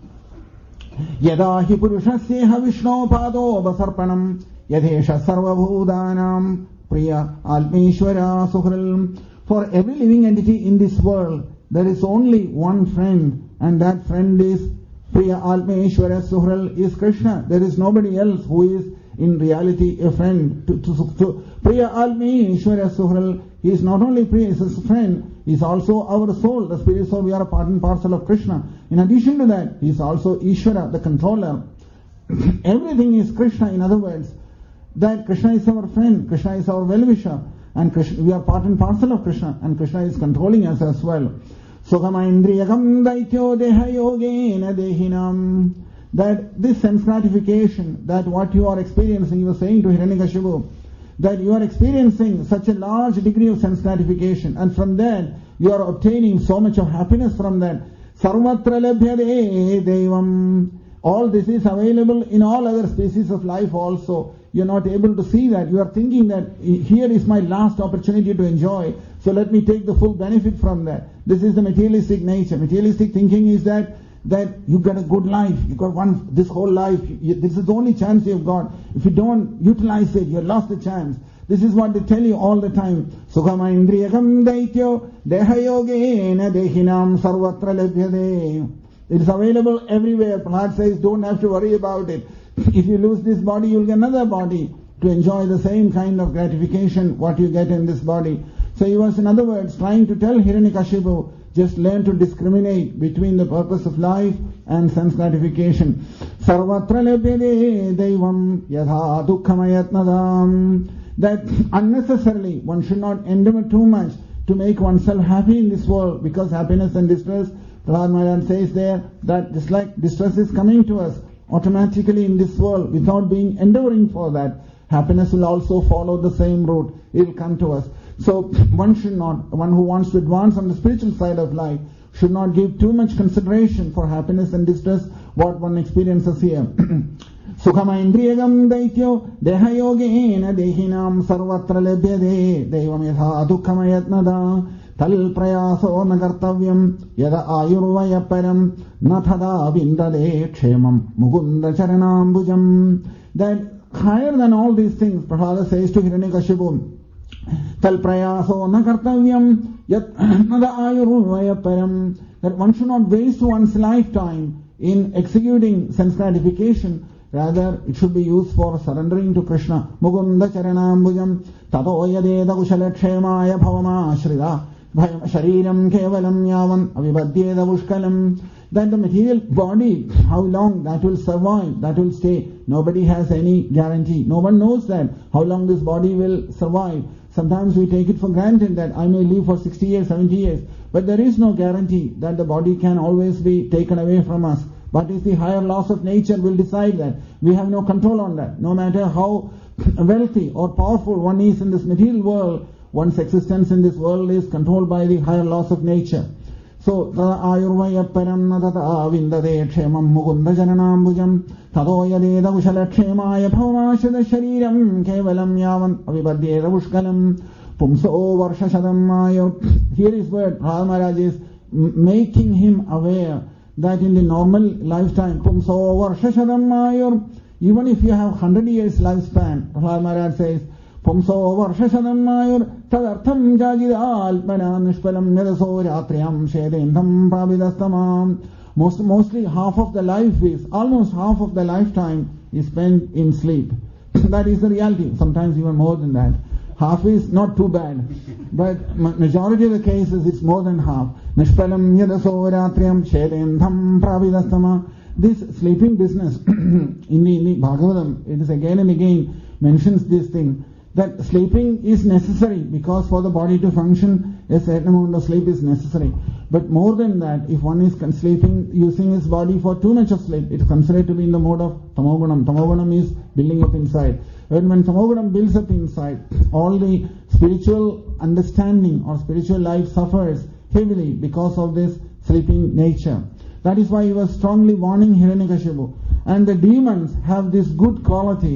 Yada hi purushasya vishno pado basarpanam yadesha sarvabhudanam priya almeshwara suhral. For every living entity in this world, there is only one friend, and that friend is Priya Almeshwara Suhral, is Krishna. There is nobody else who is in reality a friend to, to, to Priya Almeshwara Suhral. He is not only Priya, he is a friend, he is also our soul, the spirit soul. We are a part and parcel of Krishna. In addition to that, he is also Ishvara, the controller. Everything is Krishna. In other words, that Krishna is our friend, Krishna is our well-wisher, and Krishna, we are part and parcel of Krishna, and Krishna is controlling us as well. Sugama indriyakam daityo deha yogena dehinam. That this sense gratification, that what you are experiencing, you were saying to Hiranyakashipu, that you are experiencing such a large degree of sense gratification, and from that you are obtaining so much of happiness from that. Sarvatra labhyade devam. All this is available in all other species of life also. You are not able to see that. You are thinking that here is my last opportunity to enjoy, so let me take the full benefit from that. This is the materialistic nature. Materialistic thinking is that that you got a good life, you got one this whole life, you, this is the only chance you've got. If you don't utilize it, you've lost the chance. This is what they tell you all the time. Sukhama indriyakam daityo dehayogena dehinam sarvatra labhyade. It is available everywhere. Prahlad says, don't have to worry about it. If you lose this body, you'll get another body to enjoy the same kind of gratification what you get in this body. So he was, in other words, trying to tell Hiranyakashipu, just learn to discriminate between the purpose of life and sense gratification. Sarvatra labhyade devam yadha dukkhamayatnadam. That unnecessarily one should not endeavor too much to make oneself happy in this world, because happiness and distress, Prahlad Maharaj says there, that just like distress is coming to us automatically in this world without being endeavoring for that, happiness will also follow the same route. It will come to us. So one should not, one who wants to advance on the spiritual side of life should not give too much consideration for happiness and distress what one experiences here. Sukhama indriyagam daityo dehayogena dehinam sarvatra labhyade devam yatha dukkhamayatnada tal prayaso nagartavyam yada ayurvaya param nathada vindade kshemam mukunda charanambujam. That higher than all these things, Prahlada says to Hiranyakashipu, tal prayaso nagartavyam yat nada ayurvaya param. That one should not waste one's lifetime in executing sense gratification. Rather, it should be used for surrendering to Krishna. Mukunda charanambujam tato yadeda kushala kshemaya bhavama ashrida bhayam shariram kevalam yavan avibadyeda pushkalam. That the material body, how long that will survive, that will stay. Nobody has any guarantee. No one knows that, how long this body will survive. Sometimes we take it for granted that I may live for sixty years, seventy years. But there is no guarantee that the body can always be taken away from us. But it's the higher laws of nature will decide that. We have no control on that. No matter how wealthy or powerful one is in this material world, one's existence in this world is controlled by the higher laws of nature. So, ayurvaya param nadata vindade kshemam mukunda jananambujam tato yadeda kushala kshemaya bhavamashada shariram kevalam yavan avibadyeda pushkalam pumso varshashadam ayur. Here is where Prahlad Maharaj is making him aware that in the normal lifetime, pumso varshashadam ayur, even if you have hundred years lifespan, Prahlad Maharaj says, pumso varshashadam ayur tadartham jajida alpana nishpalam yadaso ratriyam shedendham pravidastamam. Most, mostly half of the life is, almost half of the lifetime is spent in sleep. That is the reality. Sometimes even more than that. Half is not too bad, but majority of the cases it's more than half. Nishpalam yadaso ratriyam shedendham pravidastama. This sleeping business in the, in the Bhagavatam, it is again and again mentions this thing, that sleeping is necessary because for the body to function a certain amount of sleep is necessary. But more than that, if one is sleeping, using his body for too much of sleep, it's considered to be in the mode of tamogunam. Tamogunam is building up inside. When, when tamogunam builds up inside, all the spiritual understanding or spiritual life suffers heavily because of this sleeping nature. That is why he was strongly warning Hiranyakashipu. And the demons have this good quality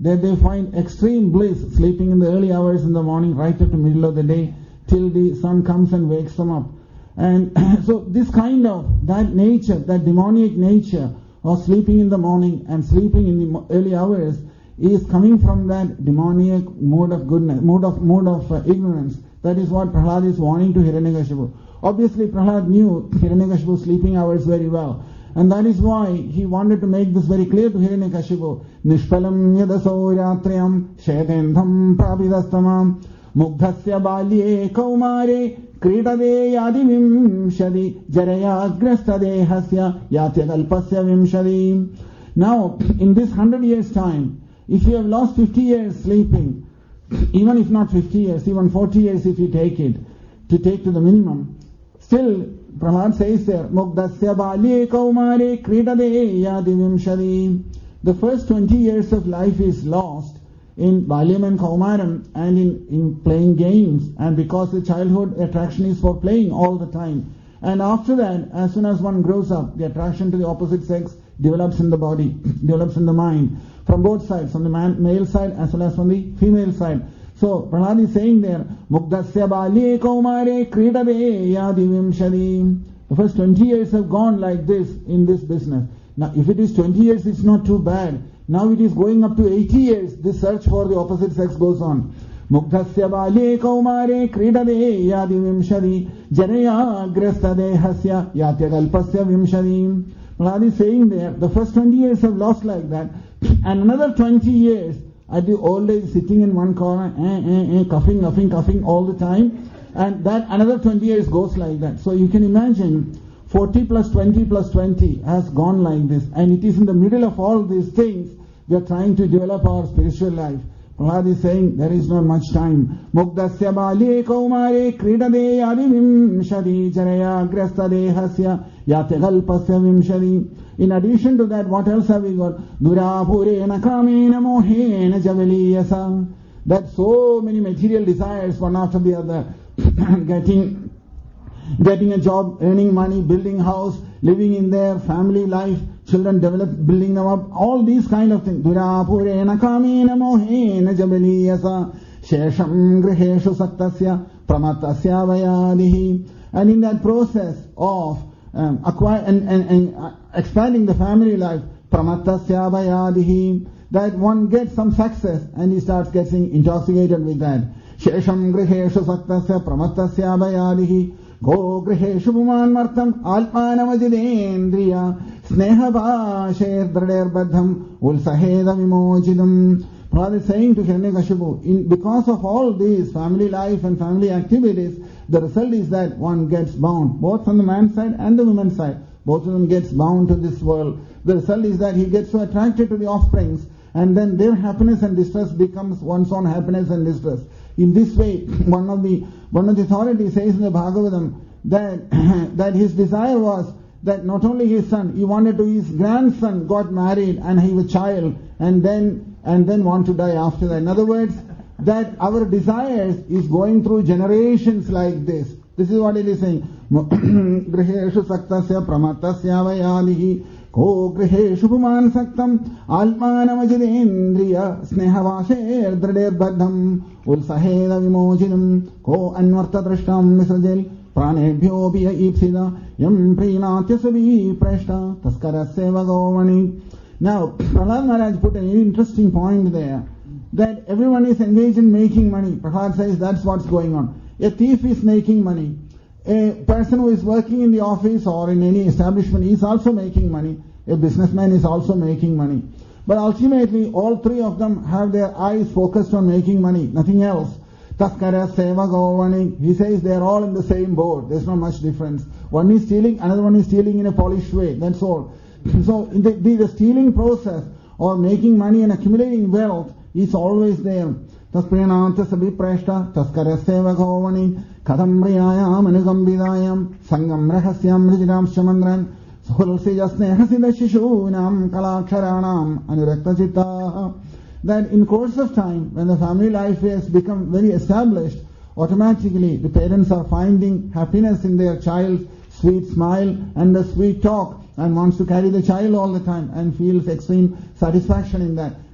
that they find extreme bliss sleeping in the early hours in the morning right up to middle of the day till the sun comes and wakes them up. And so this kind of, that nature, that demoniac nature of sleeping in the morning and sleeping in the early hours is coming from that demoniac mode of goodness, mode of, mode of uh, ignorance. That is what Prahlad is warning to Hiranyakashipu. Obviously Prahlad knew Hiranyakashipu's sleeping hours very well. And that is why he wanted to make this very clear to Hiranyakashipu. Nishpalam yadaso ratriyam shedendham pravidastamam mugdhasya balye kaumare kridade yadi vimshadi jaraya agrastadehasya yatyakalpasya vimshadi. Now, in this hundred years time, if you have lost fifty years sleeping, even if not fifty years, even forty years if you take it, to take to the minimum, still Prahlad says there, Mugdasya balye kaumare kridade yadi vimshadi. The first twenty years of life is lost in balyam and kaumaram and in, in playing games, and because the childhood attraction is for playing all the time. And after that, as soon as one grows up, the attraction to the opposite sex develops in the body, develops in the mind, from both sides, from the man, male side as well as from the female side. So Prahlad is saying there, Mugdasya balye kaumare kridade yadi vimshadi. The first twenty years have gone like this in this business. Now if it is twenty years, it's not too bad. Now it is going up to eighty years. This search for the opposite sex goes on. Mugdasya balye kaumare kridade yadi vimshadi janaya agrastadehasya yatyakalpasya vimshadi. Prahlad is saying there, the first twenty years have lost like that, and another twenty years at the old age sitting in one corner, eh, eh, eh, coughing, coughing, coughing all the time, and that another twenty years goes like that. So you can imagine forty plus twenty plus twenty has gone like this, and it is in the middle of all these things we are trying to develop our spiritual life. Prahlad is saying there is not much time. Mugdasya balye kaumare kridade yadi vimshadi jaraya agrastadehasya yatyakalpasya vimshadi. In addition to that, what else have we got? Durapurena kamena mohena javeliyasa. That so many material desires, one after the other, getting getting a job, earning money, building house, living in their family life, children develop, building them up, all these kind of things. Durapurena kamena mohena javeliyasa shesham griheshu saktasya pramatasya vayadihi. And in that process of Um, acquire and, and, and uh, expanding the family life, pramatasya vayadihi, that one gets some success and he starts getting intoxicated with that. Shesham griheshu saktasya pramatasya vayadihi go griheshu puman martam alpanamajidendriya sneha bhasher drader badham ulsaheda vimojidam. Prahlad is saying to Hiranyakashipu, in, because of all these family life and family activities, the result is that one gets bound, both on the man's side and the woman's side. Both of them gets bound to this world. The result is that he gets so attracted to the offsprings, and then their happiness and distress becomes one's own happiness and distress. In this way, one of the one of the authorities says in the Bhagavatam that that his desire was that not only his son, he wanted to his grandson got married and he was a child, and then and then want to die after that. In other words, that our desires is going through generations like this. This is what it is saying. Griheshu saktasya pramatasya vayadihi ko griheshu puman saktam alpanamajidendriya snehavasher drader badham ulsaheda vimojinam ko anvarta drashtam misrajel pranebhyo biya ipsida yam prinatya savi prashta taskarasya vagovani. Now, Prahlad Maharaj put an interesting point there, that everyone is engaged in making money. Prahlad says that's what's going on. A thief is making money. A person who is working in the office or in any establishment is also making money. A businessman is also making money. But ultimately, all three of them have their eyes focused on making money, nothing else. Taskara, Seva, Govani. He says they are all in the same boat. There's not much difference. One is stealing, another one is stealing in a polished way. That's all. So the, the, the stealing process or making money and accumulating wealth is always there. Tasprinanta sabi prashta taskaraseva govani kadam riyayam anugambidayam sangam rahasyam rijram shamandran suhulsi jasne hasida shishunam kalaksharanam anurakta chitta. That in course of time, when the family life has become very established, automatically the parents are finding happiness in their child's sweet smile and the sweet talk, and wants to carry the child all the time and feels extreme satisfaction in that.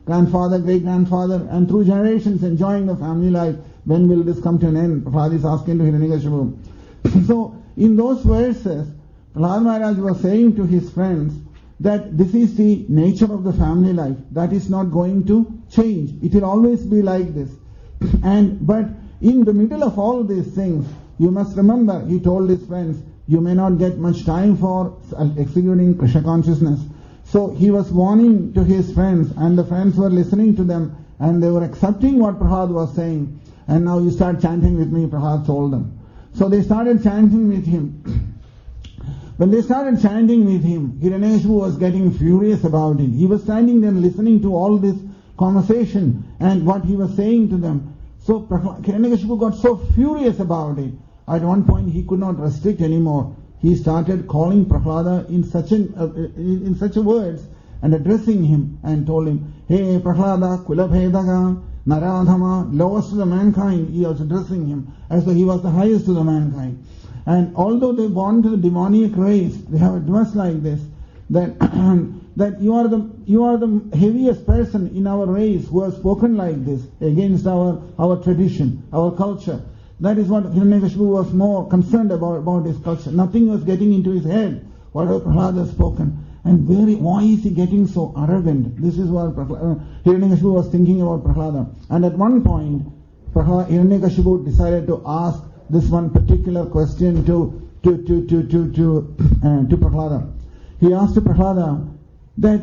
grandfather, great-grandfather, and through generations enjoying the family life. When will this come to an end? Prahlad is asking to Hiranyakashipu. So, in those verses, Prahlad Maharaj was saying to his friends that this is the nature of the family life. That is not going to change. It will always be like this. And but in the middle of all these things, you must remember, he told his friends, you may not get much time for executing Krishna consciousness. So he was warning to his friends, and the friends were listening to them, and they were accepting what Prahlad was saying. And now you start chanting with me, Prahlad told them. So they started chanting with him. When they started chanting with him, Hiranyakashipu was getting furious about it. He was standing there listening to all this conversation and what he was saying to them. So Hiranyakashipu got so furious about it. At one point he could not restrict anymore. He started calling Prahlada in such an, uh, in, in such a words and addressing him and told him, "Hey Prahlada, Kulabhedaga, Naradhama," lowest to the mankind. He was addressing him as though he was the highest to the mankind. And although they belong to the demoniac race, they have addressed like this, that that you are the you are the heaviest person in our race who has spoken like this against our our tradition, our culture. That is what Hiranyakashipu was more concerned about, about his culture. Nothing was getting into his head, whatever Prahlad has spoken. And very, why is he getting so arrogant? This is what uh, Hiranyakashipu was thinking about Prahlada. And at one point, Hiranyakashipu decided to ask this one particular question to to to to to to, uh, to Prahlada. He asked to Prahlada that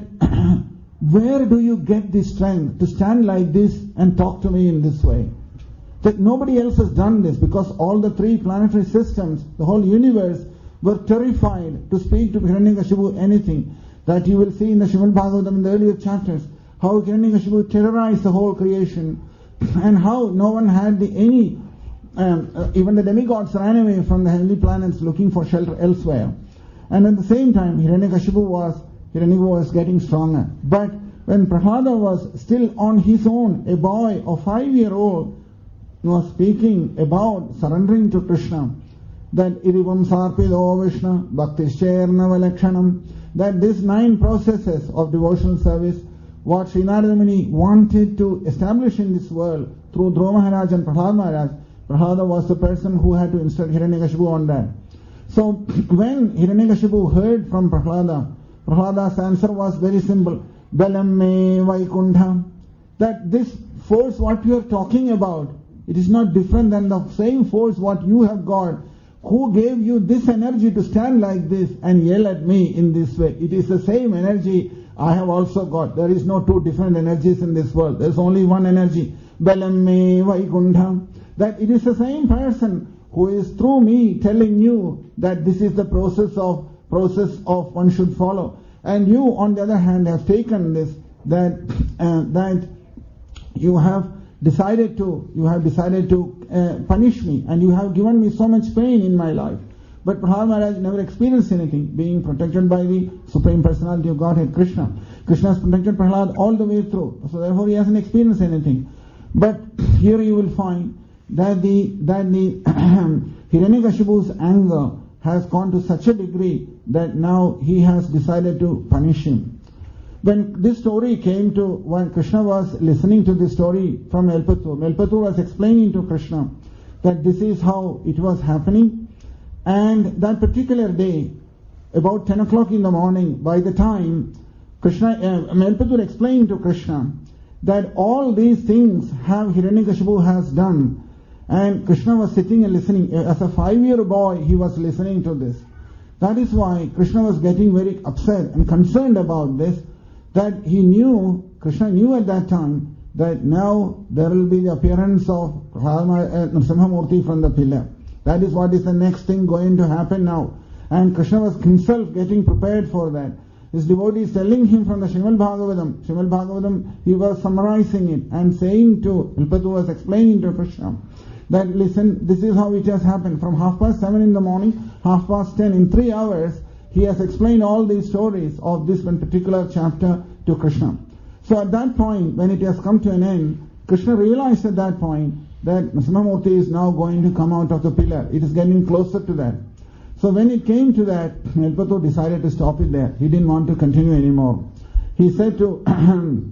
where do you get the strength to stand like this and talk to me in this way? That nobody else has done this, because all the three planetary systems, the whole universe, were terrified to speak to Hiranyakashipu anything. That you will see in the Srimad Bhagavatam in the earlier chapters, how Hiranyakashipu terrorized the whole creation, and how no one had the any, um, uh, even the demigods ran away from the heavenly planets looking for shelter elsewhere. And at the same time, Hiranyakashipu was, Hiranyakashipu was getting stronger. But when Prahlada was still on his own, a boy of five-year-old, was speaking about surrendering to Krishna, that irivam sarpido Vishnu bhaktischerna valakshanam, that these nine processes of devotional service, what Sri Narada Muni wanted to establish in this world through Dhruva Maharaj and Prahlad Maharaj, Prahlada was the person who had to instruct Hiranyakashipu on that. So when Hiranyakashipu heard from Prahlada, Prahlada's answer was very simple, Balam me Vaikuntha, that this force what you are talking about, it is not different than the same force what you have got. Who gave you this energy to stand like this and yell at me in this way? It is the same energy I have also got. There is no two different energies in this world. There is only one energy. Balam me Vaikuntha. That it is the same person who is through me telling you that this is the process of process of one should follow. And you, on the other hand, have taken this that uh, that you have decided to you have decided to uh, punish me, and you have given me so much pain in my life. But Prahlad Maharaj never experienced anything, being protected by the Supreme Personality of Godhead, Krishna. Krishna has protected Prahlad all the way through, so therefore he hasn't experienced anything. But here you will find that the that the Hiranyakashipu's anger has gone to such a degree that now he has decided to punish him. When this story came to, when Krishna was listening to this story from Elpattur, Elpattur was explaining to Krishna that this is how it was happening. And that particular day, about ten o'clock in the morning, by the time Krishna, uh, Elpattur explained to Krishna that all these things have Hiranyakashipu has done. And Krishna was sitting and listening. As a five-year boy, he was listening to this. That is why Krishna was getting very upset and concerned about this. That he knew, Krishna knew at that time, that now there will be the appearance of Nrsimhamurti from the pillar. That is what is the next thing going to happen now. And Krishna was himself getting prepared for that. His devotees telling him from the Srimad Bhagavatam, Srimad Bhagavatam, he was summarizing it and saying to, Elpattur was explaining to Krishna, that listen, this is how it has happened. From half past seven in the morning, half past ten, in three hours, he has explained all these stories of this one particular chapter to Krishna. So at that point, when it has come to an end, Krishna realized at that point that Nrsimhamurti is now going to come out of the pillar. It is getting closer to that. So when it came to that, Elpattur decided to stop it there. He didn't want to continue anymore. He said to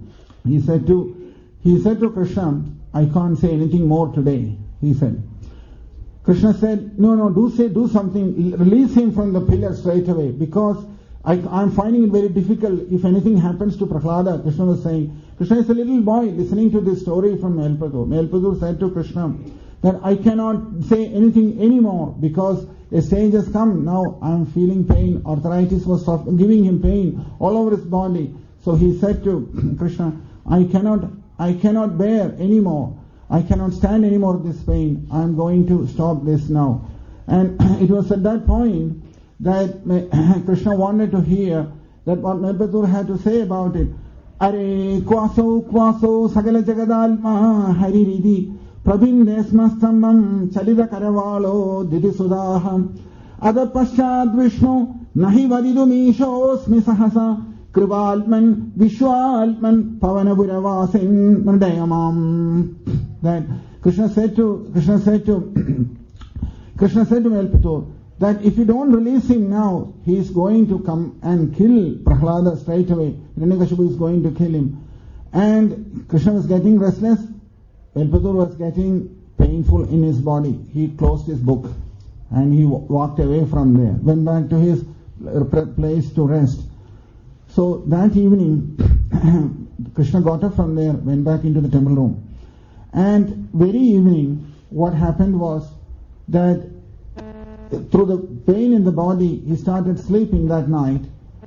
he said to, he said to Krishna, I can't say anything more today, he said. Krishna said, no, no, do say, do something, release him from the pillar straight away, because I, I'm finding it very difficult if anything happens to Prahlada. Krishna was saying, Krishna is a little boy listening to this story from Melpadur. Melpadur said to Krishna that I cannot say anything anymore because a stage has come. Now I am feeling pain. Arthritis was giving him pain all over his body. So he said to Krishna, I cannot, I cannot bear anymore. I cannot stand anymore this pain. I am going to stop this now. And it was at that point that Krishna wanted to hear that what Melpadur had to say about it. Are kwaso kwaso sagala jagadalma hariridi prabindesmastambam chalida karavalo didi sudaham adapashad vishnu nahi vadidumishos misahasa krivalman vishwalman pavanapuravasin mridayamam. That Krishna said to Krishna said to Krishna said to Melpadur that if you don't release him now, he is going to come and kill Prahlada straight away. Hiranyakashipu is going to kill him. And Krishna was getting restless. Melpadur was getting painful in his body. He closed his book and he walked away from there, went back to his place to rest. So that evening, Krishna got up from there, went back into the temple room. And very evening, what happened was that through the pain in the body, he started sleeping that night.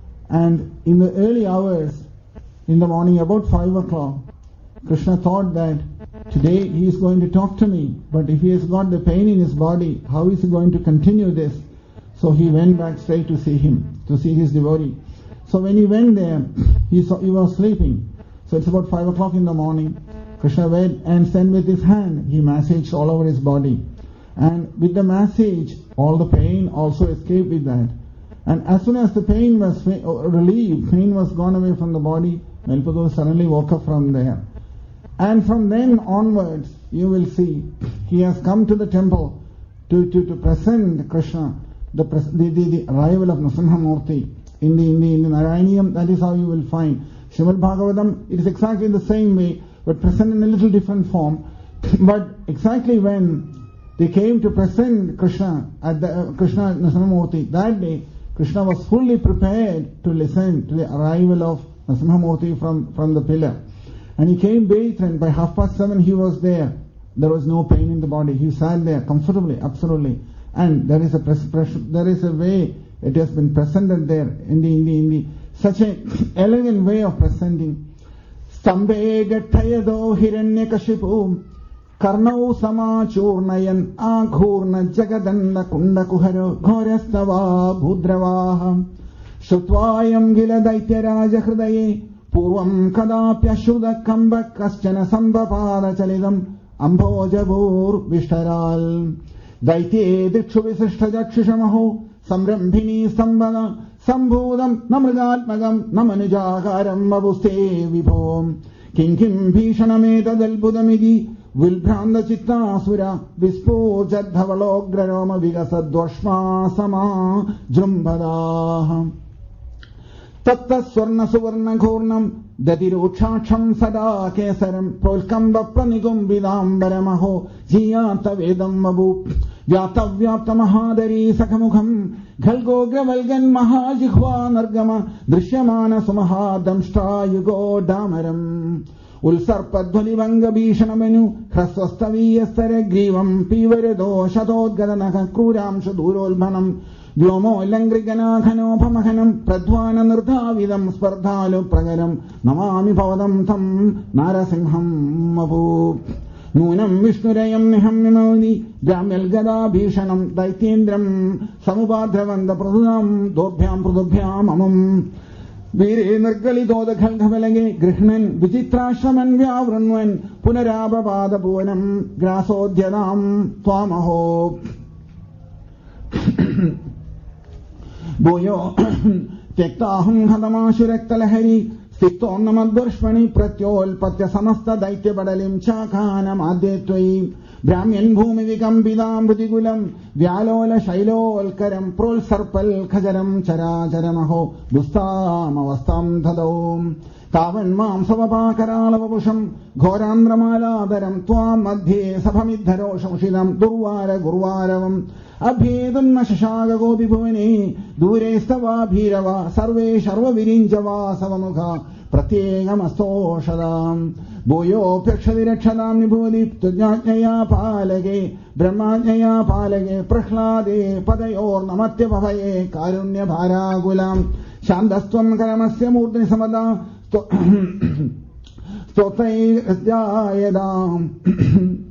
And in the early hours, in the morning, about five o'clock, Krishna thought that today he is going to talk to me, but if he has got the pain in his body, how is he going to continue this? So he went back straight to see him, to see his devotee. So when he went there, he saw he was sleeping. So it's about five o'clock in the morning. Krishna went and sent with his hand, he massaged all over his body. And with the massage, all the pain also escaped with that. And as soon as the pain was relieved, pain was gone away from the body, Melpadur suddenly woke up from there. And from then onwards, you will see, he has come to the temple to, to, to present Krishna, the, the, the, the arrival of Nrsimhamurti. In the, in the, in the Narayaniam, that is how you will find. Srimad Bhagavatam, it is exactly the same way, but present in a little different form. But exactly when they came to present Krishna at the uh, Krishna Nrsimhamurti, that day Krishna was fully prepared to listen to the arrival of Nrsimhamurti from, from the pillar. And he came bathed, and by half past seven he was there. There was no pain in the body. He sat there comfortably, absolutely. And there is a pres- pres- there is a way it has been presented there in the in the in the such an elegant way of presenting. Stambhe gattayado hiranyakashipu Karnau samachurnayan aghurna jagadanda kundakuharo ghorastava bhudravaha Shutvayam gila daityaraja hridaye Purvam kadapya shuda kamba kaschana sambapada chalidam ambojabur vishtaral Daitye dikshu visishta jakshishamaho samrambhini sambana sambhudam namrigatmagam namanujagaram abuste vibhom Kinkim bhishanameta Vilbhranda Chittasura Vispojadhavalograroma Vigasadvashma Sama Jrumbadaha Tatta Swarna Suvarna Ghornam Dadirukshaksham Sada Kesaram Prolkamba Pranigum Vidambaramaho Jiyata Vedam Vabu Vyata Vyapta Mahadari Sakamukham Ghalgo Gravalgan Mahajihva Nargama Drishyamana Sumaha Damshta Yugo Damaram Ulsarpadhvali Vanga Bhishanamenu Hrasvastaviyastare Grivam Pivaredo Shatodgadanaka Kruram Shadurolbhanam Vyomo Langrigana Khano Pamahanam Pradhwana Nirthavidam Spardhalu Pragaram Namami Pavadam Tam Narasimham Mabu Nunam Vishnurayam Niham Nimavani Dhamyal Gada Bhishanam Daitendram Samubhadravanda Pradhunam Dobhyam Pradubhyam Amam Vire Nirgali Doda Khalghavalage Grihnan Vichitrashraman Vyavranwan Punarabhavada Puvanam Grasodhyanam Twamaho Boyo Tektaham Hadamashurektalahari Stiktonnamadvarshmani Pratyol Patya Samasta Daitya Badalim Chakanam Adyatwai Brahmyan bhumi vikampitam vrutikulam vyalola shailolkaram prolsarpal khajaram characharam bustam avastam thadom tavan mam savapakaralavapusham ghorandramalaadaram tvam madhye sabhamidharosham durvara gurvaravam abhedanna shashaga gopi bhuvane durestava bhirava sarve sharva virinjava savamukha pratyegam astoshadam bhuyo pyakshavirakshadam nibhudi tujnajnaya palage brahmajnaya palage prahlade padayor namatya bhavaye karunya bharagulam shandastvam karamasya murtini samada stotai jayadam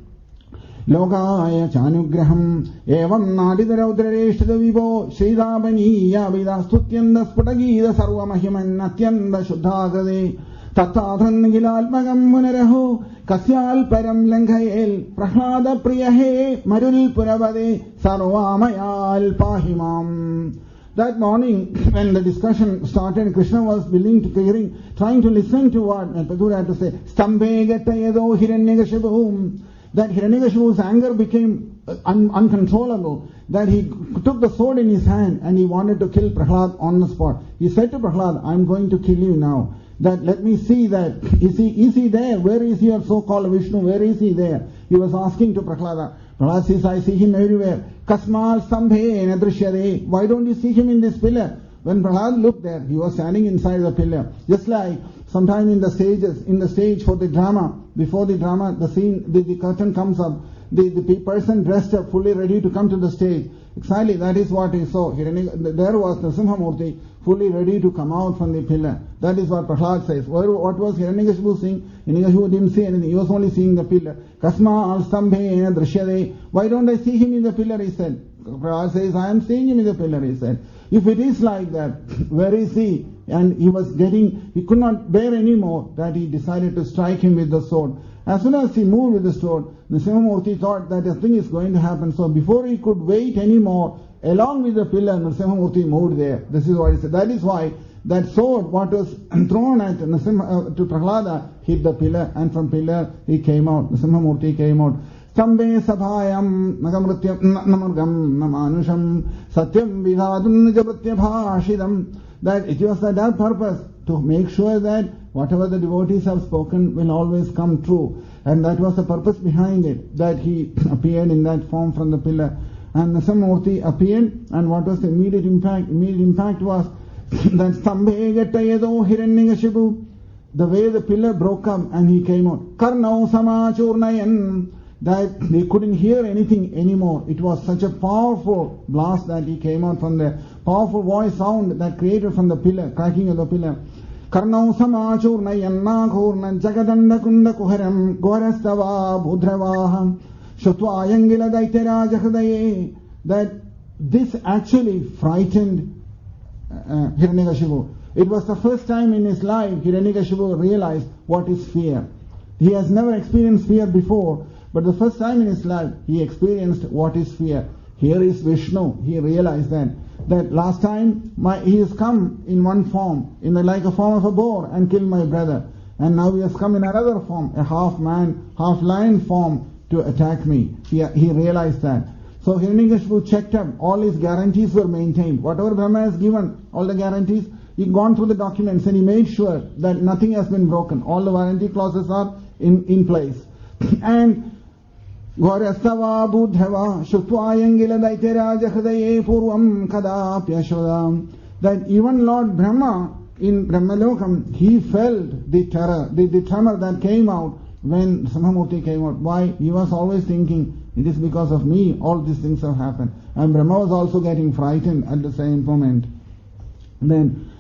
Lokaya chanugraham evam nadidaraudrareshtada vivo shridabaniya vida stutyanda spatagida sarva mahiman atyanda shuddhagade tatadhan gilalmagam munaraho kasyal param langhayel prahlada priyahe marul puravade sarvamayal pahimam. That morning, when the discussion started, Krishna was willing to hearing, trying to listen to what Padura had to say. Stambhe gattayado hiranyakashipu. That Hiranyakashipu's anger became un- uncontrollable, that he took the sword in his hand and he wanted to kill Prahlad on the spot. He said to Prahlad, I am going to kill you now. That let me see that. Is he, is he there? Where is your so-called Vishnu? Where is he there? He was asking to Prahlada. Prahlad says, I see him everywhere. Kasmal stambhe nadrishyade. Why don't you see him in this pillar? When Prahlad looked there, he was standing inside the pillar. Just like sometime in the stages, in the stage for the drama, before the drama, the scene, the, the curtain comes up, the, the person dressed up, fully ready to come to the stage. Exactly, that is what he saw. There was Nrsimhamurti, fully ready to come out from the pillar. That is what Prahlad says. What was Hiranyakashipu seeing? Hiranyakashipu didn't see anything. He was only seeing the pillar. Kasma al stambhe drishyade. Why don't I see him in the pillar? He said. Prahlad says, I am seeing him in the pillar. He said. If it is like that, where is he? And he was getting, he could not bear anymore, that he decided to strike him with the sword. As soon as he moved with the sword, Nrsimhamurti thought that a thing is going to happen. So before he could wait anymore, along with the pillar, Nrsimhamurti moved there. This is what he said. That is why that sword, what was thrown at Nrsimha, uh, to Prahlada, hit the pillar, and from pillar he came out. Nrsimhamurti came out. Stambhe sabhayam nagamrutyam namurgam namanusham satyam vidadun jabratyabhashidam. That it was for that purpose, to make sure that whatever the devotees have spoken will always come true. And that was the purpose behind it, that he appeared in that form from the pillar. And Nrsimhamurti appeared, and what was the immediate impact? Immediate impact was that Stambhe gattayado hiranyakashipu. The way the pillar broke up and he came out. Karnau samachurnayan. That they couldn't hear anything anymore. It was such a powerful blast that he came out from there. Powerful voice sound that created from the pillar, cracking of the pillar. Karnau samachurnayan naghurnan jagadanda kunda kuharam gorastava budravaham shutva yangila daitera jahdaye. That this actually frightened uh, Hiranyakashipu. It was the first time in his life Hiranyakashipu realized what is fear. He has never experienced fear before. But the first time in his life, he experienced what is fear. Here is Vishnu. He realized that. That last time, my, he has come in one form, in the like a form of a boar, and killed my brother. And now he has come in another form, a half man, half lion form, to attack me. He, he realized that. So Hiranyakashipu checked up. All his guarantees were maintained. Whatever Brahma has given, all the guarantees, he gone through the documents and he made sure that nothing has been broken. All the warranty clauses are in, in place. And Gorastava Buddhava Shutwayangila Daitera Jahdaye Purvam Kadapyashodam. That even Lord Brahma in Brahmalokam, he felt the terror, the, the tremor that came out when Nrsimhamurti came out. Why? He was always thinking, it is because of me all these things have happened. And Brahma was also getting frightened at the same moment. Then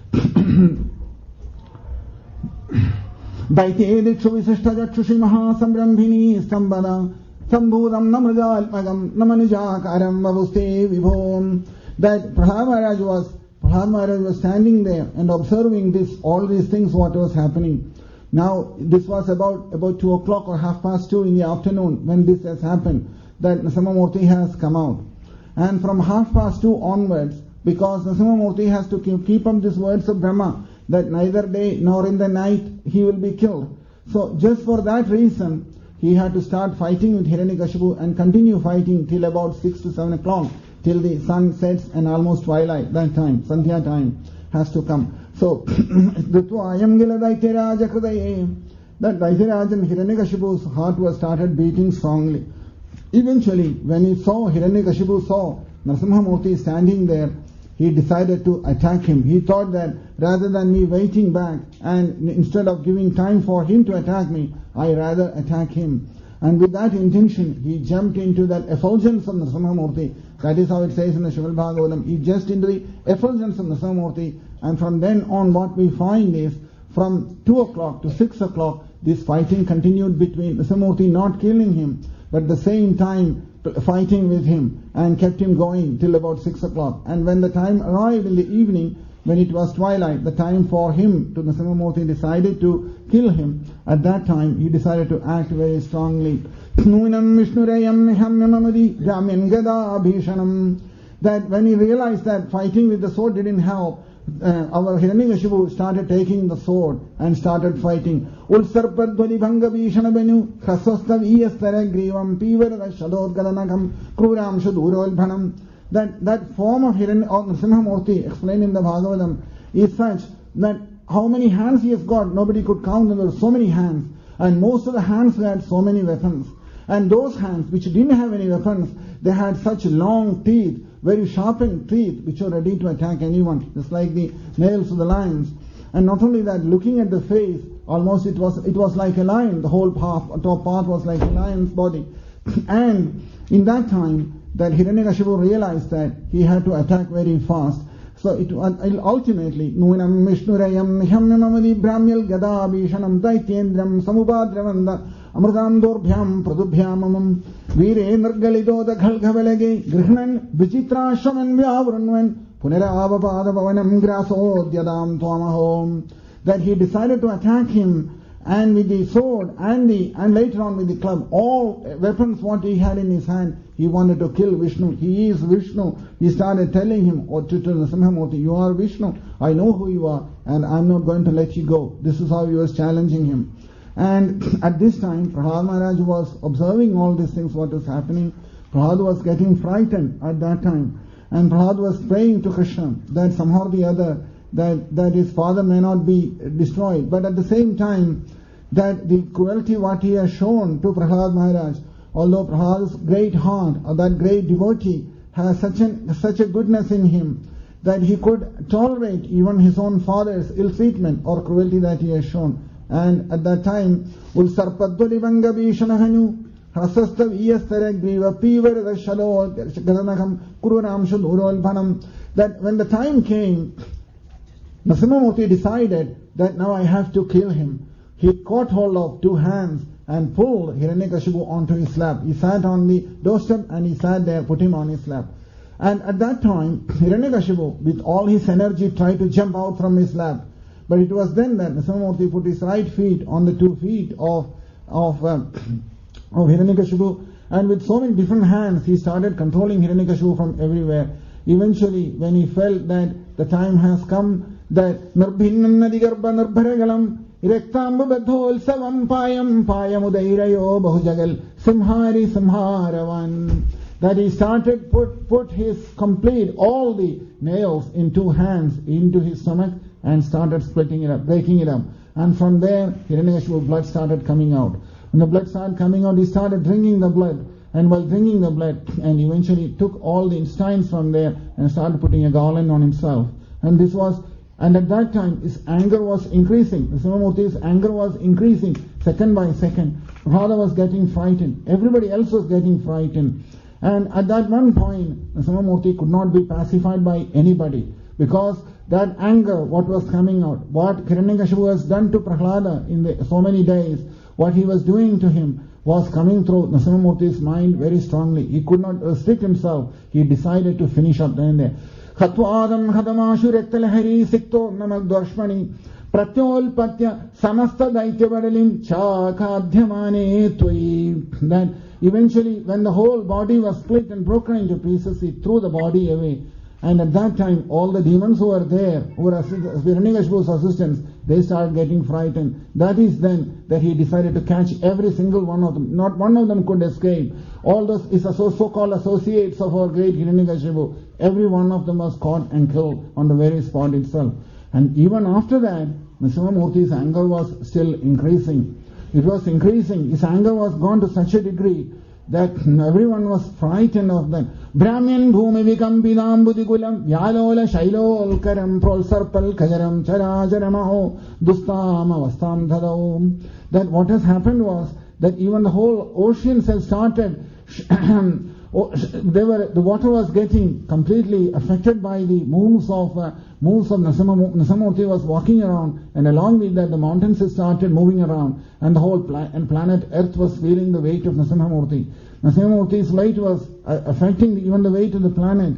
Daite Dikshu Visishta Jakshushi Mahasambrambhini Stambada Sambhudam Namrajalpagam Namanijakaram Vavuste Vibhom. That Prahlad Maharaj was Prahlad Maharaj was standing there and observing this, all these things what was happening. Now this was about about two o'clock or half past two in the afternoon when this has happened, that Nrsimhamurti has come out. And from half past two onwards, because Nrsimhamurti has to keep, keep up these words of Brahma, that neither day nor in the night he will be killed. So just for that reason, he had to start fighting with Hiranyakashipu and continue fighting till about six to seven o'clock, till the sun sets and almost twilight, that time, Sandhya time has to come. So, Dhrutvayam Gila Daityaraja Hridaye, that Daityaraja and Hiranyakashipu's heart was started beating strongly. Eventually, when he saw, Hiranyakashipu saw Narasimhamurti standing there, he decided to attack him. He thought that rather than me waiting back and instead of giving time for him to attack me, I rather attack him. And with that intention, he jumped into that effulgence of Narasimhamurti. That is how it says in the Srimad Bhagavatam. He just into the effulgence of Narasimhamurti, and from then on what we find is, from two o'clock to six o'clock, this fighting continued between Narasimhamurti not killing him, but at the same time fighting with him, and kept him going till about six o'clock. And when the time arrived in the evening, when it was twilight, the time for him, to Narasimhamurti decided to kill him, at that time he decided to act very strongly. That when he realized that fighting with the sword didn't help, Uh, our Hiranyakashipu started taking the sword and started fighting. Ulsarpadvali bhanga bhishana benu khasvastav iyastara grivam pivarada shadodgadanakam kruram shudurolbhanam. That that form of Narasimhamurti explained in the Bhagavatam is such that how many hands he has got, nobody could count them. There were so many hands, and most of the hands had so many weapons. And those hands which didn't have any weapons, they had such long teeth, very sharpened teeth, which were ready to attack anyone, just like the nails of the lions. And not only that, looking at the face, almost it was it was like a lion. The whole part, top part was like a lion's body. And in that time, that Hiranyakashipu realized that he had to attack very fast. So it ultimately, Nuinam Mishnurayam Nihamnamadi Brahmyal Gada Bhishanam Daityendram Samubadravanda Amradam Dorbhyam Pradubhyamamam Vire Nargalido the Khalgavalage Grihnan Vichitrashaman Vyavranwan Punaravapada Vavanam Graso Dyadam Twamahom. That he decided to attack him, and with the sword and the and later on with the club, all weapons what he had in his hand, he wanted to kill Vishnu. He is Vishnu. He started telling him, or to, to Narasimhamurti, you are Vishnu. I know who you are, and I'm not going to let you go. This is how he was challenging him. And at this time, Prahlad Maharaj was observing all these things, what was happening. Prahlad was getting frightened at that time. And Prahlad was praying to Krishna that somehow or the other, that, that his father may not be destroyed. But at the same time, that the cruelty what he has shown to Prahlad Maharaj, although Prahlad's great heart, or that great devotee, has such, an, such a goodness in him, that he could tolerate even his own father's ill treatment or cruelty that he has shown. And at that time, Ulsarpadvali bhanga bhishanahanu Hasastav iyastara griva pivarada shalo gadanakam kururam shudurolbhanam. That when the time came, Narasimhamurti decided that now I have to kill him. He caught hold of two hands and pulled Hiranyakashipu onto his lap. He sat on the doorstep and he sat there, put him on his lap. And at that time, Hiranyakashipu, with all his energy, tried to jump out from his lap. But it was then that Narasimhamurti put his right feet on the two feet of of, um, of Hiranyakashipu, and with so many different hands, he started controlling Hiranyakashipu from everywhere. Eventually, when he felt that the time has come, that Narbhinnam Nadigarba Narbharagalam Irektambu Savam Payam Payamudairayo Bahujagal Simhari Simharavan, that he started put put his complete all the nails in two hands into his stomach and started splitting it up, breaking it up. And from there, Hiranyakashipu's blood started coming out. When the blood started coming out, he started drinking the blood. And while drinking the blood, and eventually took all the intestines from there and started putting a garland on himself. And this was, and at that time, his anger was increasing. Narasimhamurti's anger was increasing, second by second. Radha was getting frightened. Everybody else was getting frightened. And at that one point, Narasimhamurti could not be pacified by anybody, because that anger, what was coming out, what Hiranyakashipu has done to Prahlada in the, so many days, what he was doing to him, was coming through Narasimhamurti's mind very strongly. He could not restrict himself. He decided to finish up then and there. Khatwadam Hadamashu Rektalahari Sikto Namagdorshmani Pratyolpatya Samasta Daityavadalim Chakadhyamane Tui. That eventually, when the whole body was split and broken into pieces, he threw the body away. And at that time, all the demons who were there, who were Hiranyakashipu's assistants, they started getting frightened. That is then that he decided to catch every single one of them. Not one of them could escape. All those is so-called associates of our great Hiranyakashipu, every one of them was caught and killed on the very spot itself. And even after that, Nrsimhamurti's anger was still increasing. It was increasing. His anger was gone to such a degree that everyone was frightened of them. Brahmin bhumi vikampidam buddhikulam vyalola shailolkaram prolsarpal kajaram charajaramaho dustam avastam thadau. That what has happened was that even the whole oceans have started they were, the water was getting completely affected by the moves of uh, moves of Nrsimhamurti was walking around, and along with that the mountains started moving around, and the whole pla- and planet Earth was feeling the weight of Nrsimhamurti. Nrsimhamurti's weight was uh, affecting even the weight of the planet,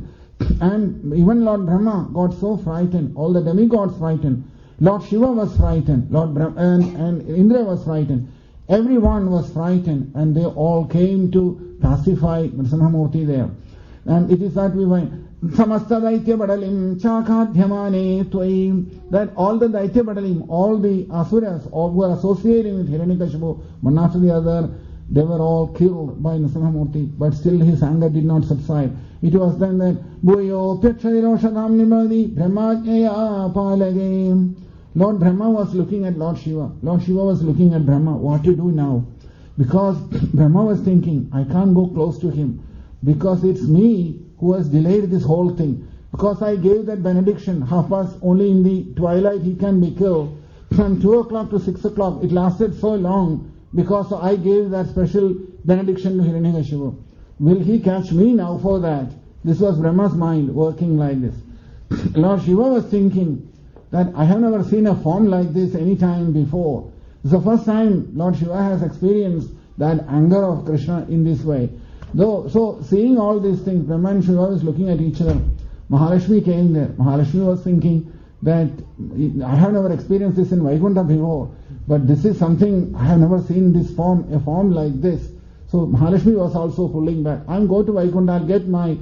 and even Lord Brahma got so frightened, all the demigods frightened, Lord Shiva was frightened, Lord Bra- and, and Indra was frightened. Everyone was frightened, and they all came to pacify Nrsimhamurti there. And it is that we find Samasta Daitya Badalim Chakadhyamane Twaim, that all the Daitya Badalim, all the Asuras, all who were associating with Hiranyakashipu, one after the other, they were all killed by Nrsimhamurti, but still his anger did not subside. It was then that Bhuyo Pyakshadiroshadam Nimadi Brahmajnaya Palagem. Lord Brahma was looking at Lord Shiva. Lord Shiva was looking at Brahma. What to do now? Because Brahma was thinking, I can't go close to him, because it's me who has delayed this whole thing. Because I gave that benediction, half past only in the twilight he can be killed. From two o'clock to six o'clock, it lasted so long because I gave that special benediction to Hiranyakashipu. Will he catch me now for that? This was Brahma's mind working like this. Lord Shiva was thinking that I have never seen a form like this any time before. It's the first time Lord Shiva has experienced that anger of Krishna in this way. Though, so seeing all these things, Brahma and Shiva was looking at each other. Mahalakshmi came there. Mahalakshmi was thinking that I have never experienced this in Vaikuntha before, but this is something I have never seen this form, a form like this. So Mahalakshmi was also pulling back. I'll go to Vaikuntha, I'll get my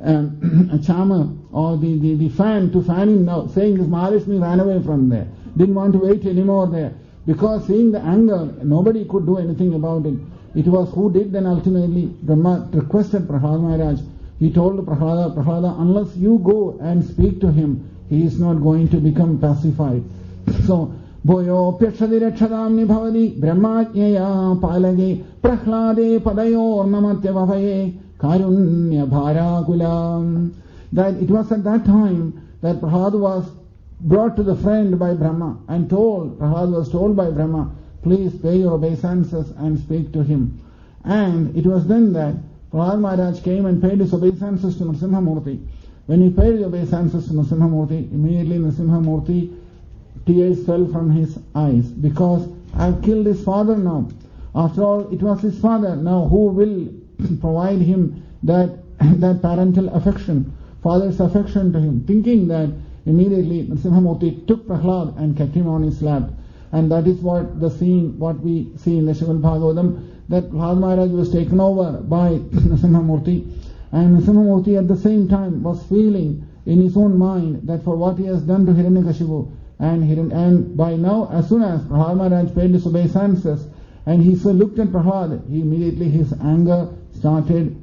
um, a charmer or the, the, the fan to fan him now, saying this. Mahalakshmi ran away from there, didn't want to wait anymore there, because seeing the anger, nobody could do anything about it. It was who did then ultimately. Brahma requested Prahlada Maharaj. He told Prahlada, Prahlada, unless you go and speak to him, he is not going to become pacified. So, Bhoyo Pyakshadirakshadam Nibhavadi Brahmajnaya Palage Prahlade Padayor Namatya Vavaye Karunya Bharakulam. That it was at that time that Prahlada was brought to the friend by Brahma and told, Prahlada was told by Brahma, please pay your obeisances and speak to him. And it was then that Prahlada Maharaj came and paid his obeisances to Nrsimhamurti. When he paid the obeisances to Nrsimhamurti, immediately Nrsimhamurti, tears fell from his eyes, because I have killed his father now. After all, it was his father. Now who will provide him that, that parental affection, father's affection to him? Thinking that, immediately Nrsimhamurti took Prahlad and kept him on his lap. And that is what the scene, what we see in the Srimad Bhagavatam, that Prahlad Maharaj was taken over by Nrsimhamurti. And Nrsimhamurti at the same time was feeling in his own mind that for what he has done to Hiranyakashipu, and, Hiran- and by now, as soon as Prahlad Maharaj paid his obeisances, and he so looked at Prahlad, he immediately his anger started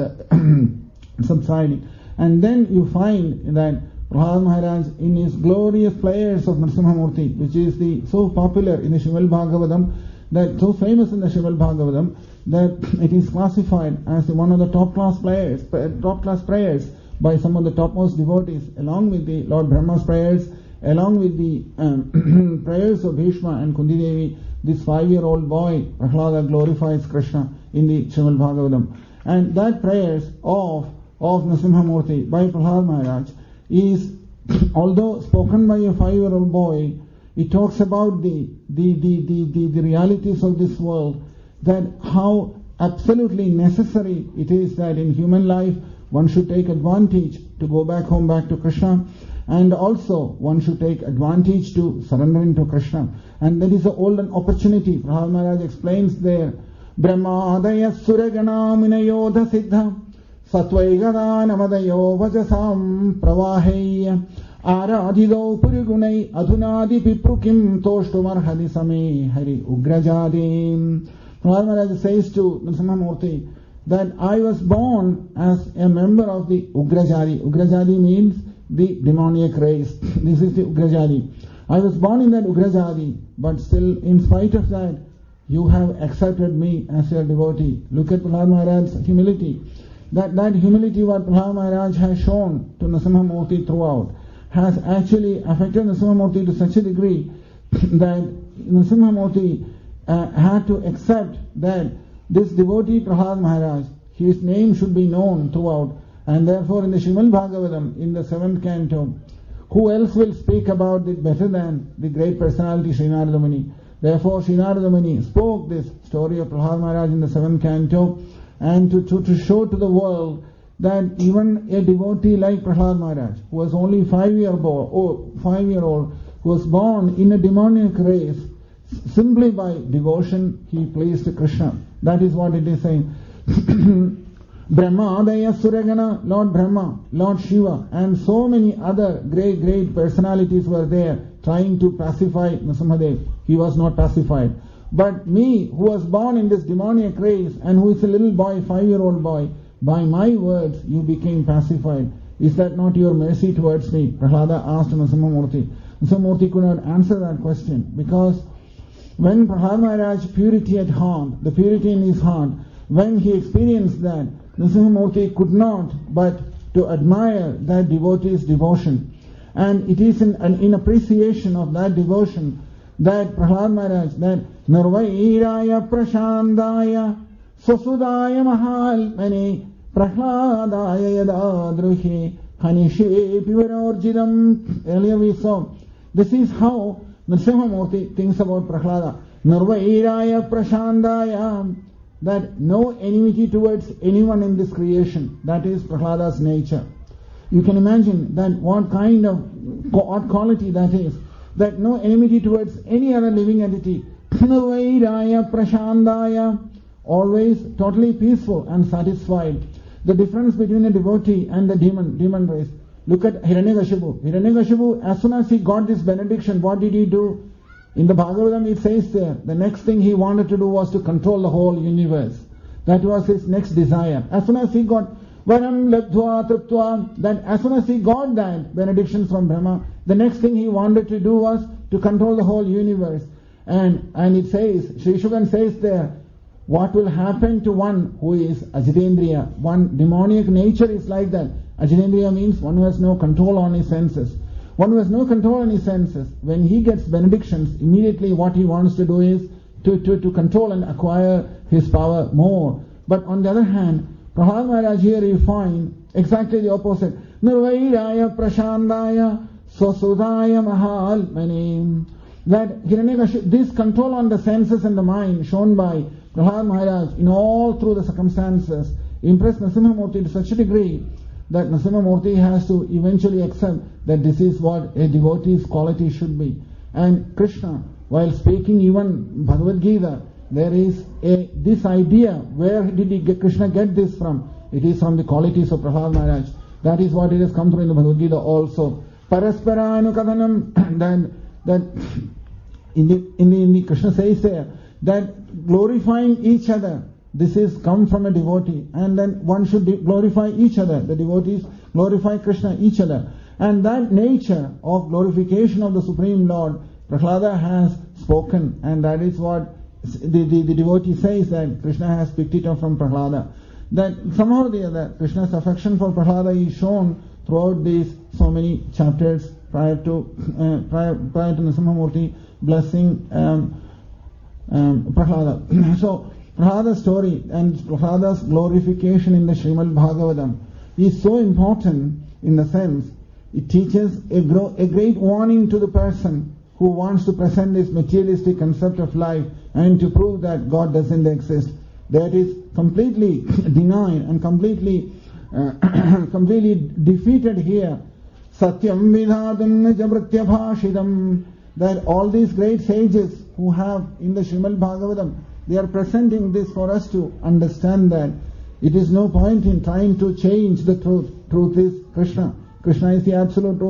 subsiding. And then you find that Prahlad Maharaj, in his glorious prayers of Nrsimhamurti, which is the so popular in the Srimad Bhagavatam, that so famous in the Srimad Bhagavatam, that it is classified as one of the top class prayers, top class prayers by some of the topmost devotees, along with the Lord Brahma's prayers, along with the um, prayers of Bhishma and Kundi Devi. This five-year-old boy, Prahlada, glorifies Krishna in the Srimad Bhagavatam. And that prayers of, of Nrsimhamurti by Prahlada Maharaj is, although spoken by a five-year-old boy, it talks about the, the, the, the, the, the realities of this world, that how absolutely necessary it is that in human life one should take advantage to go back home, back to Krishna, and also one should take advantage to surrendering to Krishna. And that is a golden opportunity. Prahlad Maharaj explains there, Brahmadaya Suragana Minayodha Siddha Satvaigadana Madayo Vajasam Pravaheya Aradhido Purugunai Adhunadi Piprukim Toshtumarhadi Same Hari Ugrajadim. Prahlad Maharaj says to Nrsimhamurti that I was born as a member of the Ugrajadi. Ugrajadi means the demoniac race. This is the Ugrajadi. I was born in that Ugrajadi, but still, in spite of that, you have accepted me as your devotee. Look at Prahlad Maharaj's humility. That, that humility what Prahlad Maharaj has shown to Nrsimhamurti throughout has actually affected Nrsimhamurti to such a degree that Nrsimhamurti uh, had to accept that this devotee Prahlad Maharaj, his name should be known throughout. And therefore in the Srimad Bhagavatam, in the seventh canto, who else will speak about it better than the great personality Sri Narada Muni? Therefore Sri Narada Muni spoke this story of Prahlad Maharaj in the seventh canto, and to, to, to show to the world that even a devotee like Prahlad Maharaj, who was only five year old, oh, five year old, who was born in a demoniac race, simply by devotion he pleased Krishna. That is what it is saying. Brahma, Adaya Suragana, Lord Brahma, Lord Shiva, and so many other great, great personalities were there trying to pacify Nrsimhadev. He was not pacified. But me, who was born in this demoniac race and who is a little boy, five-year-old boy, by my words you became pacified. Is that not your mercy towards me? Prahlada asked Nrsimhamurti. Nrsimhamurti could not answer that question because when Prahlad Maharaj's purity at heart, the purity in his heart, when he experienced that, Nrsimhamurti could not but to admire that devotee's devotion. And it is in, in appreciation of that devotion that Prahlad Maharaj, that Narvairaya Prashandaya Sasudaya Mahal Mani Prahladaya Yadadruhi Hanishe Pivarorjidam. Earlier we saw. This is how Nrsimhamurti thinks about Prahlada. Narvairaya Prashandaya, that no enmity towards anyone in this creation. That is Prahlada's nature. You can imagine that what kind of, what quality that is. That no enmity towards any other living entity. Narvairaya Prashandaya, always totally peaceful and satisfied. The difference between a devotee and the demon, demon race. Look at Hiranyakashipu. Hiranyakashipu, as soon as he got this benediction, what did he do? In the Bhagavatam it says there, the next thing he wanted to do was to control the whole universe. That was his next desire. As soon as he got Varam Labdhva Triptva, that as soon as he got that benediction from Brahma, the next thing he wanted to do was to control the whole universe. And and it says, Sri Shukan says there, what will happen to one who is Ajitendriya? One demoniac nature is like that. Ajitendriya means one who has no control on his senses. One who has no control on his senses, when he gets benedictions, immediately what he wants to do is to, to, to control and acquire his power more. But on the other hand, Prahlad Maharaj here you find exactly the opposite. Nirvairaya Prashandaya Swasudaya Mahal Mani. That Hiranyakashipu, this control on the senses and the mind shown by Prahlad Maharaj in all through the circumstances impressed Nrsimhamurti to such a degree that Nrsimhamurti has to eventually accept that this is what a devotee's quality should be. And Krishna, while speaking even Bhagavad Gita, there is a this idea, where did he get, Krishna get this from? It is from the qualities of Prahlad Maharaj. That is what it has come through in the Bhagavad Gita also. Parasparanukathanam, that, that in the, in the, in the Krishna says there, that glorifying each other, this is come from a devotee, and then one should glorify each other. The devotees glorify Krishna, each other. And that nature of glorification of the Supreme Lord, Prahlada has spoken, and that is what the, the, the devotee says, that Krishna has picked it up from Prahlada. That somehow or the other, Krishna's affection for Prahlada is shown throughout these so many chapters prior to uh, prior, prior to Nrsimhamurti blessing um, um, Prahlada. So Prahlada's story and Prahlada's glorification in the Srimad Bhagavatam is so important in the sense it teaches a, gro- a great warning to the person who wants to present this materialistic concept of life and to prove that God doesn't exist. That is completely denied and completely uh, completely defeated here. Satyam vidhadam jabritya bhashidam. That all these great sages who have in the Srimad Bhagavatam, they are presenting this for us to understand that it is no point in trying to change the truth. Truth is Krishna. Krishna is the absolute truth. The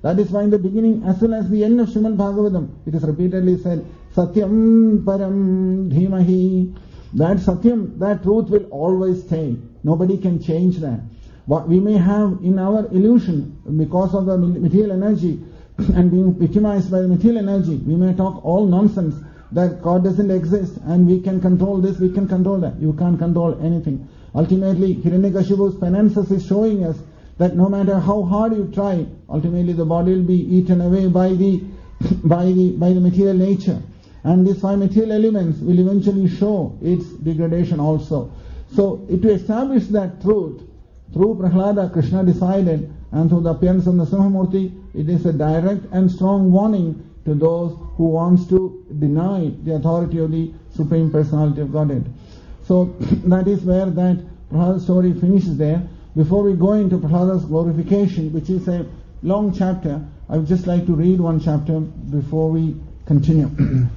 That is why in the beginning as well as the end of Srimad Bhagavatam, it is repeatedly said, Satyam Param Dhimahi. That Satyam, that truth will always stay. Nobody can change that. What we may have in our illusion, because of the material energy and being victimized by the material energy, we may talk all nonsense that God doesn't exist and we can control this, we can control that. You can't control anything. Ultimately, Hiranyakashipu's penances is showing us that no matter how hard you try, ultimately the body will be eaten away by the by the by the material nature. And these five material elements will eventually show its degradation also. So, to establish that truth, through Prahlada, Krishna decided, and through the appearance of Nrsimhamurti, it is a direct and strong warning to those who wants to deny the authority of the Supreme Personality of Godhead. So, that is where that Prahlada's story finishes there. Before we go into Prahlada's glorification, which is a long chapter, I would just like to read one chapter before we continue.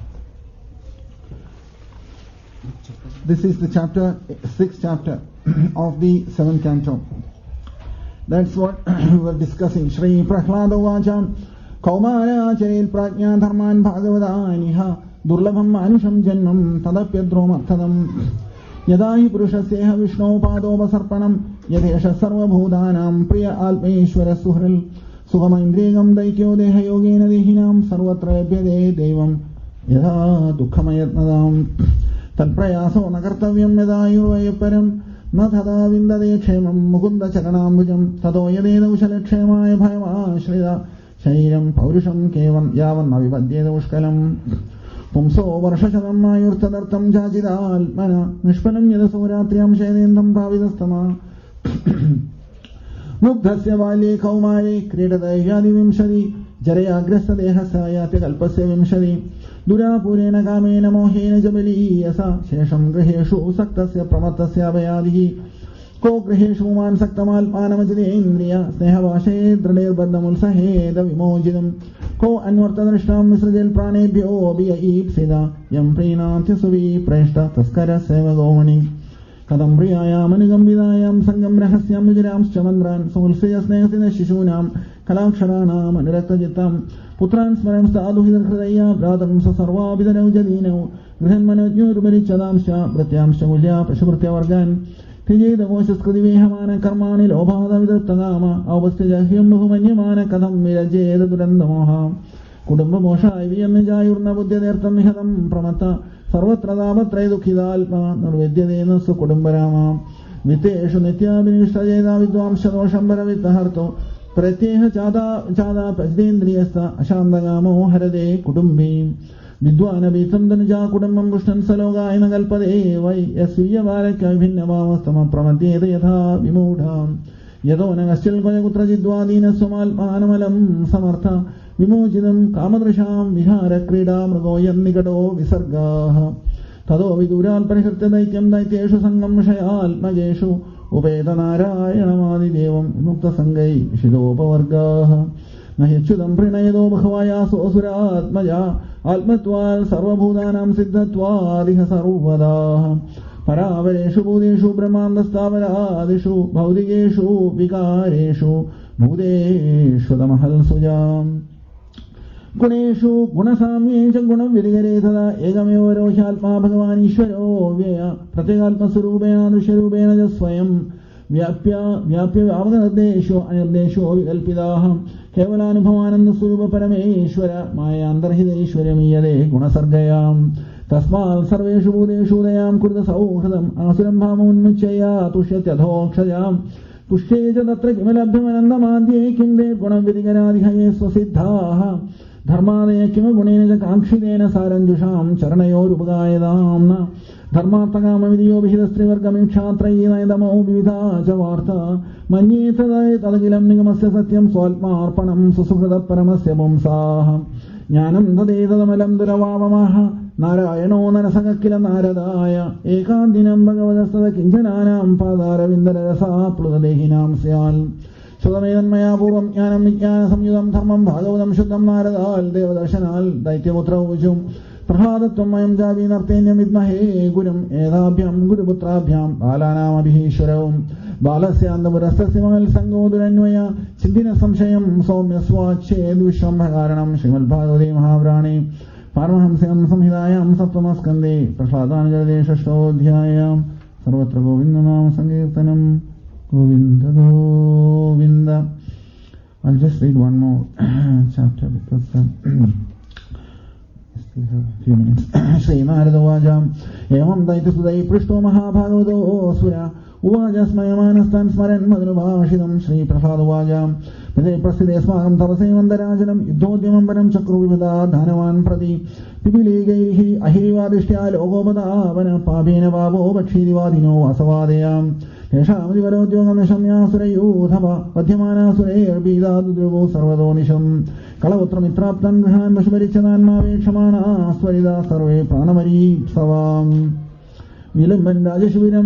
This is the chapter, sixth chapter of the seventh canto. That's what we were discussing. Shri Prahlada Vacham Kaumara Charil Prajna Dharman Bhagavadaniha Durlabham Manusham Janmam Tadapyadroma Tadam Yadahi Purushasya Vishnu Pado Vasarpanam Yadesha Sarva Bhudanam Priya Alpeshwara Suhril Sugama Indrigam Daikyo Deha Yogena Dehinam Sarvatra Vyade Devam Yada Dukhamayatnadam Talprayaso Nakartavyam Yadayurvayaparam Nathada Vindade Kshemam Mukunda Charanambujam Tado Yadeda Ushalakshemaya Bhayava Shrida Shairam Paurusham Kevam Yavan Navivadyeda Ushkalam Pumso Varshashanam Mayurtadartam Jajidal Mana Nishpanam Yadasoratriam Shaidendam Pravidastama Mugdhasya Vali Kaumari Kridada Yadi Vimshadi Jaraya Agresta Dehasayati Kalpasya Vimshadi Dura Purena Kamena Mohena Jabali Yasa Shesham Griheshu Saktasya Pramatasya Vayadihi Ko Griheshu Man Saktamal Panamajadi Indriya Snehavashe Dradir Badamul Sahe Davimojidam Ko Anvartadarshtam Misrajel Pranebhyo Biya Ipsida Yam Prinanti Suvi Preshta Taskara Seva Gomani Kadam Priyaya Manigambidayam Sangam Rahasyam Vijiram Chamandran Sulsaya Snehasina Shishunam Kalaksharanam Aniratajitam Putran Smaram Sadhu Hidar Hridaya Bradam Sasarva Vidanau Jadinau Grihan Manajur Berichadamsha Pratyamsha Mulya Prashaprtya Vargan Tijay Davosas Kadivehamana Karmani Lobhada Vidatagama Avastyahyam Bahumanyamana Kadam Mirajeda Durandamoha Kudamba Mosha Iviyam Jayurna Buddhadertam Mihadam Pramata Sarvatradava Traidukidalpa Nurvedyadena Sukudambarama Viteshu Nitya Vinishtajeda Vidwamsha Doshambara Vitaharto Pratyeha Chada Chada Pasdendriyasta Ashandagamo Harade Kudumbi Vidwana Vitsamdanaja Kudambam Bushtan Saloga Inagalpade Vai Yasviya Varaka Vinnavamastama Pramadeda Yatha Vimudha Yadona Gastil Goyagutrajidwadina Somal Panamalam Samartha Vimojidam Kamadrasham Vihara Krida Mragoyam Nigado Visargaha Tado Vidural Parihirta Daityam Daiteshu Sangam Shayal Majeshu Upedanarayana Devam Mukta Sangai Shidopavargaha Nahicudam Prinayedo Bhawaya Sosurat Maya Almatwal Sarvabhudanam Siddhatwa Diha Saruvadaha Paravareshu Budeshu Brahmandastavadadishu Bhaudigeshu Vikareshu Budeshu Damahal Sujam Guneshu Gunasamye Gunam Vidigaretha Egamevaro Shalpa Bhagavan Ishwaro Vya Prategalpa Surubena Dusharubena Jaswayam Vyapya Vyapya Avadeshu Anadeshu Elpidaham Kevalan Bhavananda Suruba Parameshwara Mayandarhide Ishwaramiyade Gunasargayam Tasmal Sarveshu Budeshu Dayam Kurda Sauhradam Asuram Bhamun Michaya Tushatyadhokshayam Tusheja Datra Kimalabhimananda Madhye Kimde Gunam Vidigaradhihaye Swasiddhaha Dharmadaya Kima Gunena Kankshidena Saranjusham Charanayorupagayadamna Dharmartagama Vidyo Vihidastri Kshatrayi Damo Vividha Javarta Manyetadai Tadagilam Nigamasya Satyam Swalpa Arpanam Susukada Paramasya Bumsaha Jnanam Tadetadamalam Duravavamaha Narayano Narasakakila Naradaya Ekandinam Bhagavadastada Kinjananam Padara Vindarasa Pludadehinam Syal Sudamedan Maya Purvam Jnanam Nityana Samyudam Dharmam Bhagavadam Shuddham Naradal Devadarshanal Daityaputra Ujum Prahadatvam Mayam Javinartenyam Vidmahe Gurum Edabhyam Guruputrabhyam Balanam Abhishwaram ബാലസ്യാന്തപുരസ്തസിമൽ സംഗോദുരന്വയ ചിന്തിന സംശയം സൗമ്യസ്വാച്ഛേദ് വിശ്വംഭകാരണം ശ്രീമദ്ഭാഗവതേ മഹാപുരാണേ പാരമഹംസ്യാം സംഹിതായാം സപ്തമസ്കന്ധേ പ്രഹ്ലാദാനുജലേ ഷഷ്ടോധ്യായാം സർവത്ര ഗോവിന്ദനാമ സങ്കീർത്തനം Govinda Govinda. I'll just read one more chapter because um, we have a few minutes. Shri Narada Vajam Evam Daitasudai Prishto Mahabhagavato Sura Uvajasmayamanastan Smaran Madhurabhashidam Shri Prasada Vajam Pide Praside Smagam Tavase Mandarajanam Yuddhodyamam Param Chakru Vivada Dhanavan Prati Pipiligaihi Ahirivadishtya Logopada Avana Pabena Vavo Bakshidivadino Vasavadayam Teshamadivarodyogam Shamyasurayothava Vadhyamanasurerbidadudruvo Sarvadonisham Kalavutramitra Grihan Vashvarichanan Mavekshmana Swarida Sarve Pranamari Savam Vilamban Rajashviram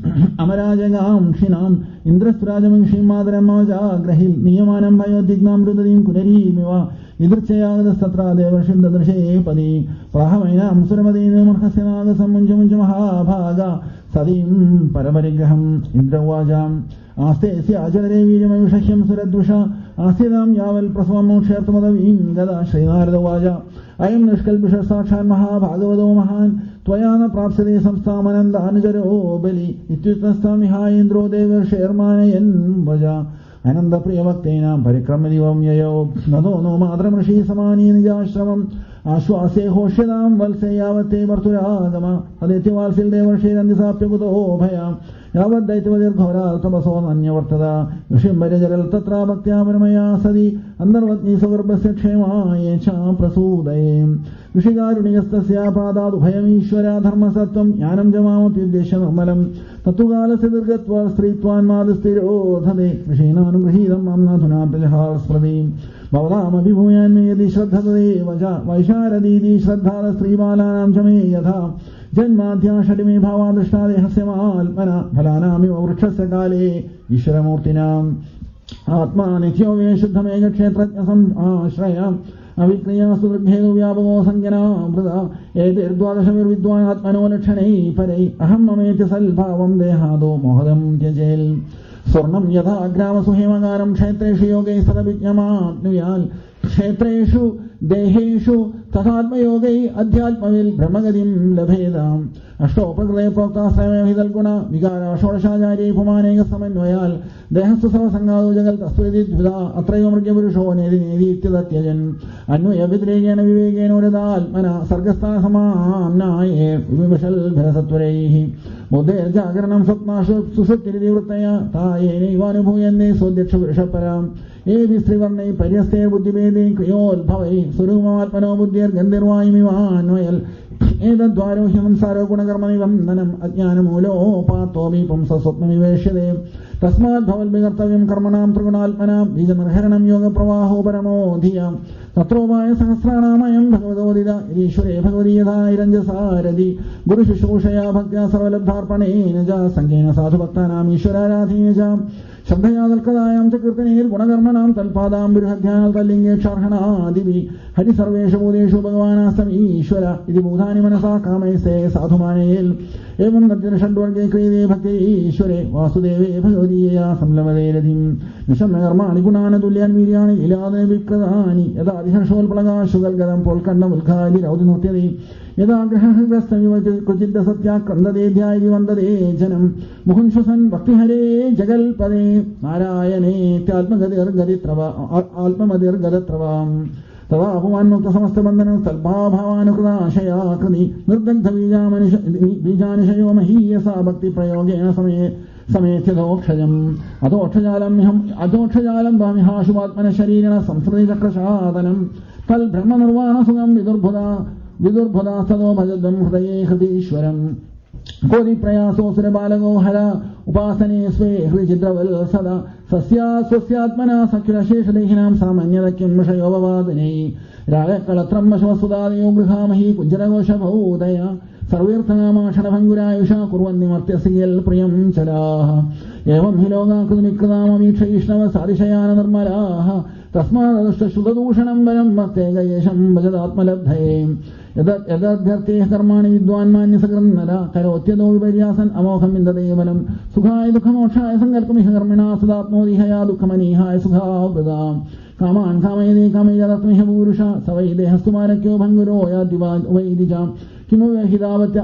Amarajagam Shinam Indrastrajam Shimadaram Maja Grahil Niyamanam Bayodignam Rudadim Kunari Miva Idrchayagada Satra Devashinda Drshe Padi Prahamainam Suramadinam Hasanaga Samunjamaha Bhaga Sadim Paramarigraham Indravajam Aste Ajareviram Vishakyam Suradusha Asidam Yaval Prasvam Shertamadavim Gada Srinarada Vaja I am Nishkalpisha Sakshan Mahabhagavado Mahan Twayana Prapsade Samstamananda Anjaro Beli Ityutastamiha Indro Devar Shermanayan Vaja Ananda Priyavaktena Parikramadivam Yayo Nado no Madram Rishi Samani Nijashramam Ashwase Hoshadam Valseyavate Varturagama Adeti Valsil Devar Sherandisapyaguto Bhaya Yavad Daitavadir Ghora Tabason Anyavartada Yushimbajaral Tatra Bhaktya Paramaya Sadi Andarvatni Savarbasya Kshema Yecha Prasudayim Vishigaruniyastasya Pradadu Bhayamishwara Dharma Sattam Yanam Jamamati Desham Amalam Tatugala Siddhargatva Stritwan Madhistiro Thade Vishinanugahidam Amnathuna Pajahar Spradim Bhavadama Vibhuyan Yadi Shraddhade Vaja Vaisharadidi Shraddhara Sribalanam Jame Yatha Janmadhya Shadime Bhavadrishtade Hasyamal Mana Phalanami Vrukshasya Kale Ishwaramurtinam Atma Nityo Veshuddhamega Kshetratnyasam Ashrayam Avikriya Sudribhedu Vyabhago Sangyana Brada Edir Dwadashamir Vidwan Atmano Lakshanei Parei Aham Mameti Salbhavam Dehado Mohadam Tyajel Swarnam Yatha Agrama Suhemagaram Kshetreshu Yoge Sadabhityama Nuyal Kshetreshu Deheshu Tathatma Yoge Adhyatmavil Brahmagadim Labhedam Ashtopagraya Prokta Samaya Hidal Guna Vigara Shorashajari Pumanega Samanwayal Dehastu Savasangadu Jagal Tasvidit Vida Atrayamurga Virusho Nedi Nedi Tidatyajan Anuya Vidregana Vivegano Redal Mana Sargastana Samam Naye Vimashal Bharasatvarehi Bodher Jagaranam Sotma Susukiri Vrtaya Taye Ivanu Sodyakshaparam Evi Srivarnai Paryaste Buddhivedi Kriyol Bhavai Surumat Pano Buddhir Gandirvai Mivan Noel Eda Dwaro Him Saro Gunagarmani Vandanam Ajnanamulo Patomi Pumsa Sotnami Veshade Tasmat Bhaval Bigartavim Karmanam Trigunalpanam Vijamarharanam Yoga Pravaho Paramo Dhiyam Tatrovaya Sahasranamayam Bhagavadodida Irishware Bhagavadiyata Iranjasaradi Guru Shishushaya Bhaktya Sarvalabdharpane Naja Sangena Sadhu Bhaktanam Ishwararathinaja Shabdayadal Kadayam Chakirtanir Gunagarmanam Talpadam Birhadhyal Talinge Charhana Divi Hari Sarvesha Bodeshu Bhagavanastam Ishwara Idi Budhani Manasa Kamaise Sadhumanil Evam Nadjana Shandvarge Krede Bhakti Ishware Vasudeve Bhagavadiya Samlavadedim Nisham Nagarmani Gunana Dulyan Viryani Ilade Vikradani Yada Adhashol Palaga Shugal Gadam Polkandam Ulkali Raudinutiri Yada Grahastami Kuchidda Satya Kandade Dhyayi Vandade Janam Muhunshusan Bhakti Hare Jagal Pade Narayane Alpamadir Gaditrava Alpamadir Gadatravam Tava Apuman Mukta Samasta Bandanam Talpa Bhavanukra Shaya Kadi Nirdagdha Vijanishayo Mahiyasa Bhakti Prayogena Same Sametya Dokshayam Adokshajalam Adokshajalam Bhamihashuvatmana Sharirana Samsrati Chakrashadanam Tal Brahma Nirvana Sugam Vidurbhuda Vidurbhuda Sado Bhajadam Hridaye Hridishwaram Kodi Prayaso Surabalago Hara Upasane Sve Hrijidraval Sada Sasya Swasyatmana Sakira Sheshadehinam Samanyadakim Mashayovavadane Raya Kalatram Mashvasudadi Yogrihamahi Kunjaragosha Bhaudaya Sarvirthanama Shanabhangurayusha Kurvandi Martyasiyal Priyam Chalaha Evam Hiloga Kudnikradama Miksha Ishnava Sadishayana Dharmalaha Tasmadadashta Shudadushanam Varam Martega Yesham Vajadatmalabdhaye യഥാർത്ഥ്യേ കർമാണി വിദ്വാൻ മാന്യസകർന്നര കരോത്യതോ വിപര്യാസൻ അമോഹം വിന്ദദേവലം സുഖായ ദുഃഖമോക്ഷായ സങ്കല്പമിഹ കർമ്മിണ സദാത്മോദിഹയാ ദുഃഖമനീഹായ സുഖാവൃതാം കാമാൻ കാമയതേ കാമയതസ്മിഹ പൂരുഷ സവൈ ദേഹസ്തുമാരക്യോ ഭംഗുരോ യാദ്വൈദിജാം കിമു വ്യഹിതാവത്യ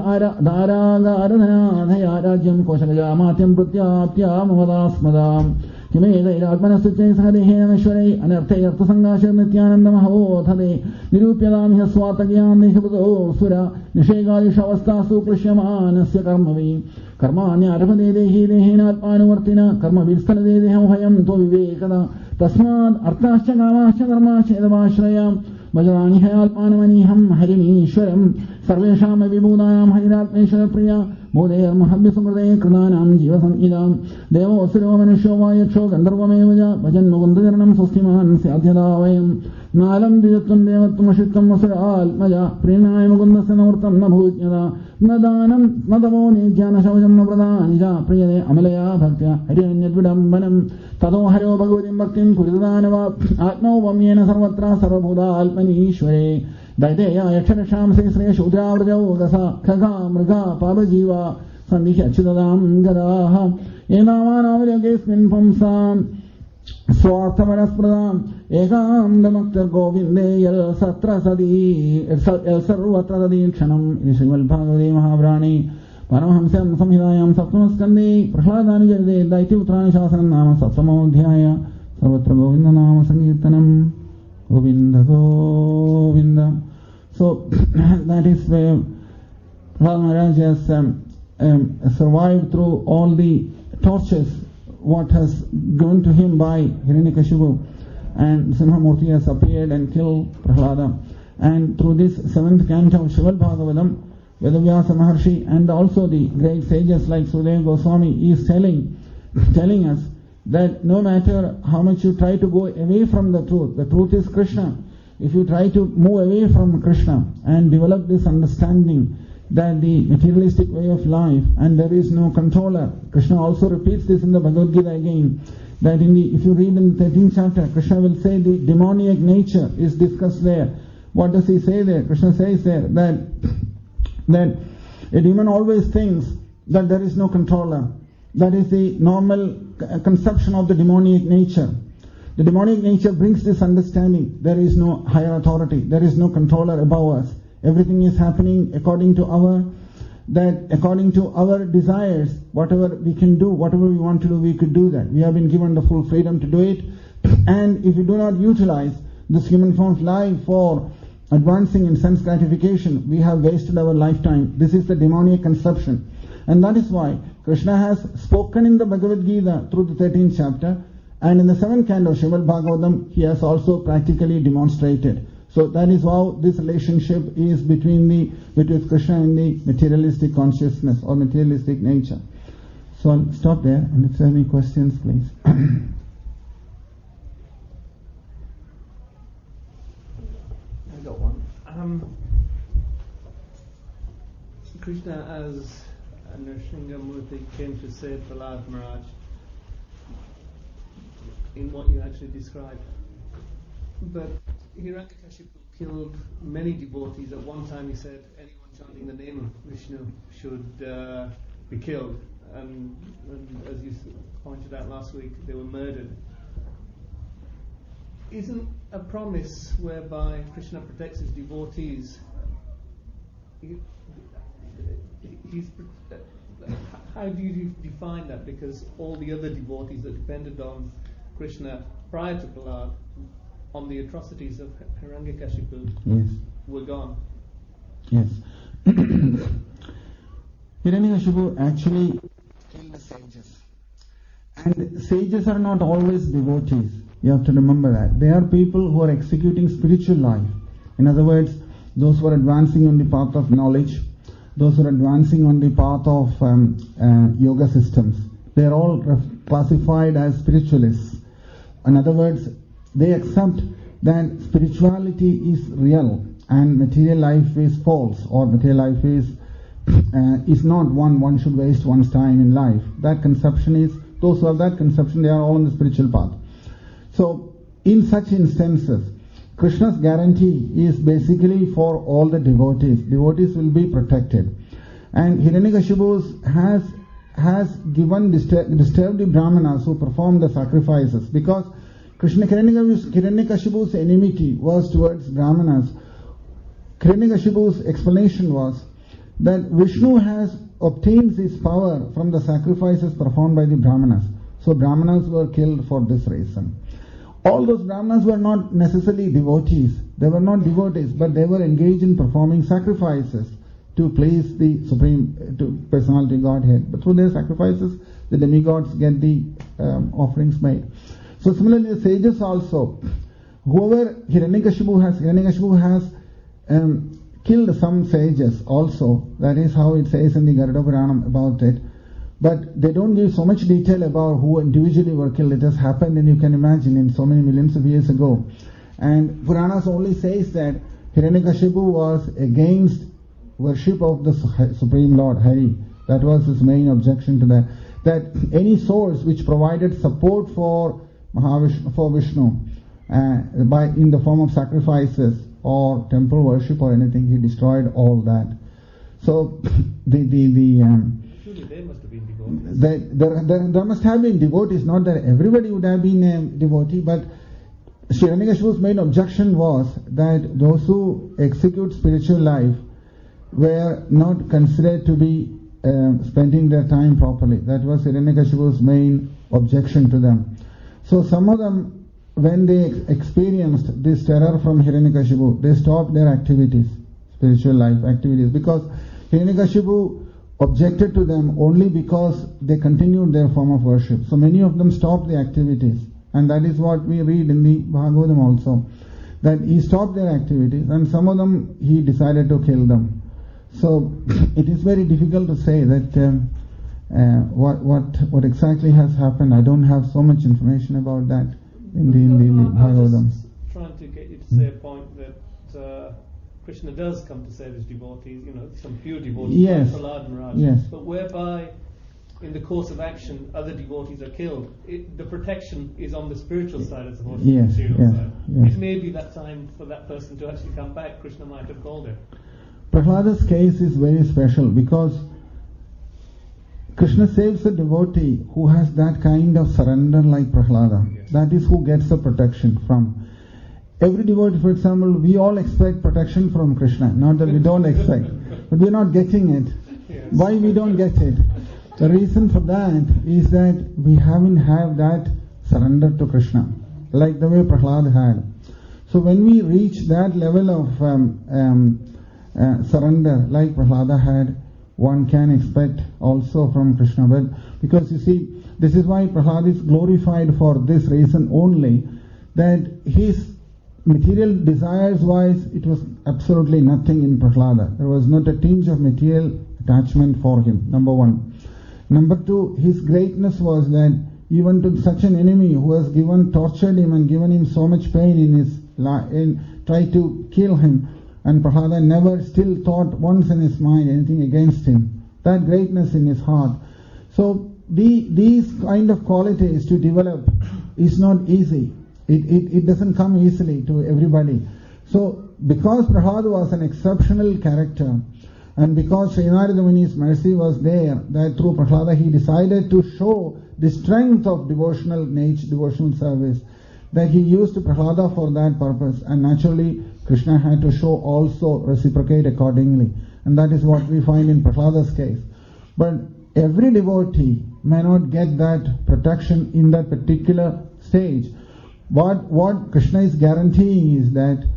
ധാരാകാരധനാധയാ രാജ്യം കോശഗജാമാത്യം പ്രത്യാപ്ത്യാ മമദാസ്മദാം കിമേതൈരാത്മനസ്തുത്യൈ സഹദേഹേനശ്വരൈ അനർത്ഥൈരർത്ഥസംഘാശ നിത്യാനന്ദമഹോധതേ നിരൂപ്യതാമിഹ സ്വാതജ്ഞാന്ദേഹൃതോ സുര നിഷേകാദിഷവസ്ഥാസു ക്ലിശ്യമാനസ്യ കർമ്മവീ കർമാണ്യാരഭതേ ദേഹി ദേഹേനാത്മാനുവർത്തിന കർമ്മവിസ്ഥലതേ ദേഹമഭയം ത്വ വിവേകത തസ്മാത് അർത്ഥാശ്ച കാമാശ്ച കർമാശ്ചേതമാശ്രയാം ഭജാനി ഹയാത്മാനമനീഹം ഹരിമീശ്വരം സർവേഷാം വിഭൂതാനാം ഹരിരാത്മേശ്വരപ്രിയ ബോധേർമഹഭ്യസമൃതേ കൃതാനാം ജീവസംഹിതാം ദേവോസുരോ മനുഷ്യോ വായക്ഷോ ഗന്ധർവമേവ ഭജൻ മുകുന്ദചരണം സ്വസ്തിമാൻ സ്യാധ്യതാവയം നാലം ദ്വിജത്വം ദേവത്വം അഷിത്വം വസുരാത്മജ പ്രീണായ മുകുന്ദസ്യ നവൃത്തം ന ഭൂജ്ഞത ന ദാനം ന തപോ നേജ്യാനശൗചം ന പ്രദാനിജ പ്രിയതേ അമലയാ ഭക്ത്യ ഹരിരന്യദ്വിഡംബനം തതോ ഹരോ ഭഗവതിം ഭക്തിം കുരുദാനവ ആത്മൗപമ്യേന സർവത്ര സർവഭൂതാത്മനീശ്വരേ ദൈതേയ യക്ഷരക്ഷാം ശ്രീശ്രേ ശൂദ്രാവൃജൗ ഗസ ഖഗാ മൃഗ പാപജീവ സന്ധിഹ അച്യുതതാം ഗദാഹ ഏനാമാനാവലോകേസ്മിൻ പുംസാം സ്വാർത്ഥപരസ്പൃതാം ഏകാന്തമക്തർ ഗോവിന്ദേ യൽ സത്ര സതീ യൽ സർവത്ര തദീക്ഷണം ഇത് ശ്രീമദ്ഭാഗവതേ മഹാപുരാണേ പരമഹംസ്യം സംഹിതായാം സപ്തമസ്കന്ധേ പ്രഹ്ലാദാനുചരിതേ ദൈത്യപുത്രാണി ശാസനം നാമ സപ്തമോധ്യായ സർവത്ര ഗോവിന്ദനാമ സങ്കീർത്തനം Govinda Govinda. So that is where Prahlad Maharaj has um, um, survived through all the tortures what has given to him by Hiranyakashipu, and Simhamurti has appeared and killed Prahlada. And through this seventh canto of Srimad Bhagavatam, Vedavyasa Maharshi and also the great sages like Sudeva Goswami is telling, telling us that no matter how much you try to go away from the truth, the truth is Krishna. If you try to move away from Krishna and develop this understanding that the materialistic way of life and there is no controller, Krishna also repeats this in the Bhagavad Gita again, that in the, if you read in the thirteenth chapter, Krishna will say the demoniac nature is discussed there. What does he say there? Krishna says there that, that a demon always thinks that there is no controller. That is the normal conception of the demoniac nature. The demonic nature brings this understanding. There is no higher authority. There is no controller above us. Everything is happening according to our, that according to our desires. Whatever we can do, whatever we want to do, we could do that. We have been given the full freedom to do it. And if we do not utilize this human form of life for advancing in sense gratification, we have wasted our lifetime. This is the demoniac conception. And that is why Krishna has spoken in the Bhagavad Gita through the thirteenth chapter, and in the seventh canto of Srimad Bhagavatam, he has also practically demonstrated. So that is how this relationship is between the between Krishna and the materialistic consciousness or materialistic nature. So I'll stop there, and if there are any questions, please. I got one. Um, Krishna as Nrsimhamurti came to save Prahlad Maharaj in what you actually described. But Hiranyakashipu killed many devotees. At one time he said anyone chanting the name of Vishnu should uh, be killed. And, and as you pointed out last week, they were murdered. Isn't a promise whereby Krishna protects his devotees, he, he's how do you define that? Because all the other devotees that depended on Krishna prior to Prahlad, on the atrocities of Hiranyakashipu, yes, were gone. Yes. Hiranyakashipu actually killed the sages. And sages are not always devotees. You have to remember that. They are people who are executing spiritual life. In other words, those who are advancing on the path of knowledge, those who are advancing on the path of um, uh, yoga systems. They are all ref- classified as spiritualists. In other words, they accept that spirituality is real and material life is false, or material life is uh, is not one one should waste one's time in life. That conception is, those who have that conception, they are all on the spiritual path. So, in such instances, Krishna's guarantee is basically for all the devotees. Devotees will be protected. And Hiranyakashipu has has given disturb, disturbed the Brahmanas who perform the sacrifices, because Krishna Hiranyakashipu's enmity was towards Brahmanas. Hiranyakashipu's explanation was that Vishnu has obtained his power from the sacrifices performed by the Brahmanas. So Brahmanas were killed for this reason. All those Brahmanas were not necessarily devotees. They were not devotees, but they were engaged in performing sacrifices to please the Supreme to Personality Godhead. But through their sacrifices, the demigods get the um, offerings made. So similarly, the sages also, whoever Hiranyakashipu has, Hiranyakashipu has um, killed some sages also. That is how it says in the Garuda Puranam about it. But they don't give so much detail about who individually were killed. It has happened, and you can imagine, in so many millions of years ago. And Puranas only says that Hiranyakashipu was against worship of the Supreme Lord, Hari. That was his main objection to that. That any source which provided support for Mahavishnu, for Vishnu, uh, by in the form of sacrifices or temple worship or anything, he destroyed all that. So the the the um, surely they must have been devotees. The, there, there, there must have been devotees. Not that everybody would have been a devotee, but Hiranyakashipu's main objection was that those who execute spiritual life were not considered to be um, spending their time properly. That was Hiranyakashipu's main objection to them. So some of them, when they experienced this terror from Hiranyakashipu, they stopped their activities, spiritual life activities, because Hiranyakashipu objected to them only because they continued their form of worship. So many of them stopped the activities, and that is what we read in the Bhagavatam also, that he stopped their activities, and some of them he decided to kill them. So it is very difficult to say that um, uh, what what what exactly has happened. I don't have so much information about that in the in the, in the Bhagavatam. I'm just trying to get you to say a point that uh, Krishna does come to save his devotees. You know, some few devotees, yes. like Prahlad and Raj. Yes. But whereby, in the course of action, other devotees are killed. It, the protection is on the spiritual side as opposed to yes, the material yes, side. Yes. It may be that time for that person to actually come back. Krishna might have called him. Prahlada's case is very special because Krishna saves a devotee who has that kind of surrender like Prahlada. Yes. That is who gets the protection from. Every devotee, for example, we all expect protection from Krishna. Not that we don't expect, but we're not getting it. Yes. Why we don't get it? The reason for that is that we haven't have that surrender to Krishna, like the way Prahlad had. So when we reach that level of um, um, uh, surrender, like Prahlada had, one can expect also from Krishna. But because you see, this is why Prahlad is glorified for this reason only, that his material desires wise, it was absolutely nothing in Prahlada. There was not a tinge of material attachment for him, number one. Number two, his greatness was that even to such an enemy who has given, tortured him and given him so much pain in his life, in, tried to kill him, and Prahlada never still thought once in his mind anything against him. That greatness in his heart. So the, these kind of qualities to develop is not easy. It, it, it doesn't come easily to everybody. So because Prahlada was an exceptional character, and because Sri Narada Muni's mercy was there, that through Prahlada he decided to show the strength of devotional nature, devotional service, that he used Prahlada for that purpose, and naturally Krishna had to show also reciprocate accordingly. And that is what we find in Prahlada's case. But every devotee may not get that protection in that particular stage. What, what Krishna is guaranteeing is that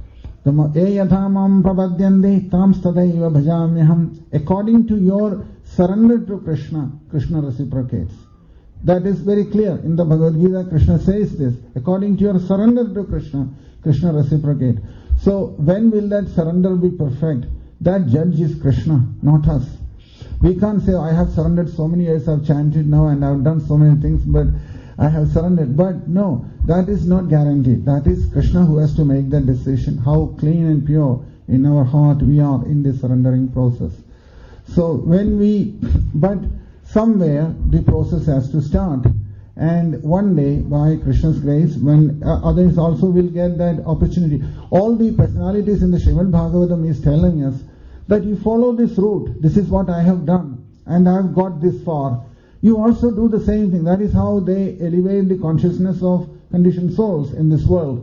according to your surrender to Krishna, Krishna reciprocates. That is very clear. In the Bhagavad Gita, Krishna says this. According to your surrender to Krishna, Krishna reciprocates. So when will that surrender be perfect? That judge is Krishna, not us. We can't say, I have surrendered so many years, I've chanted now and I've done so many things, but I have surrendered. But no, that is not guaranteed. That is Krishna who has to make that decision, how clean and pure in our heart we are in this surrendering process. So when we, but somewhere the process has to start. And one day, by Krishna's grace, when uh, others also will get that opportunity. All the personalities in the Srimad Bhagavatam is telling us that you follow this route. This is what I have done, and I have got this far. You also do the same thing. That is how they elevate the consciousness of conditioned souls in this world.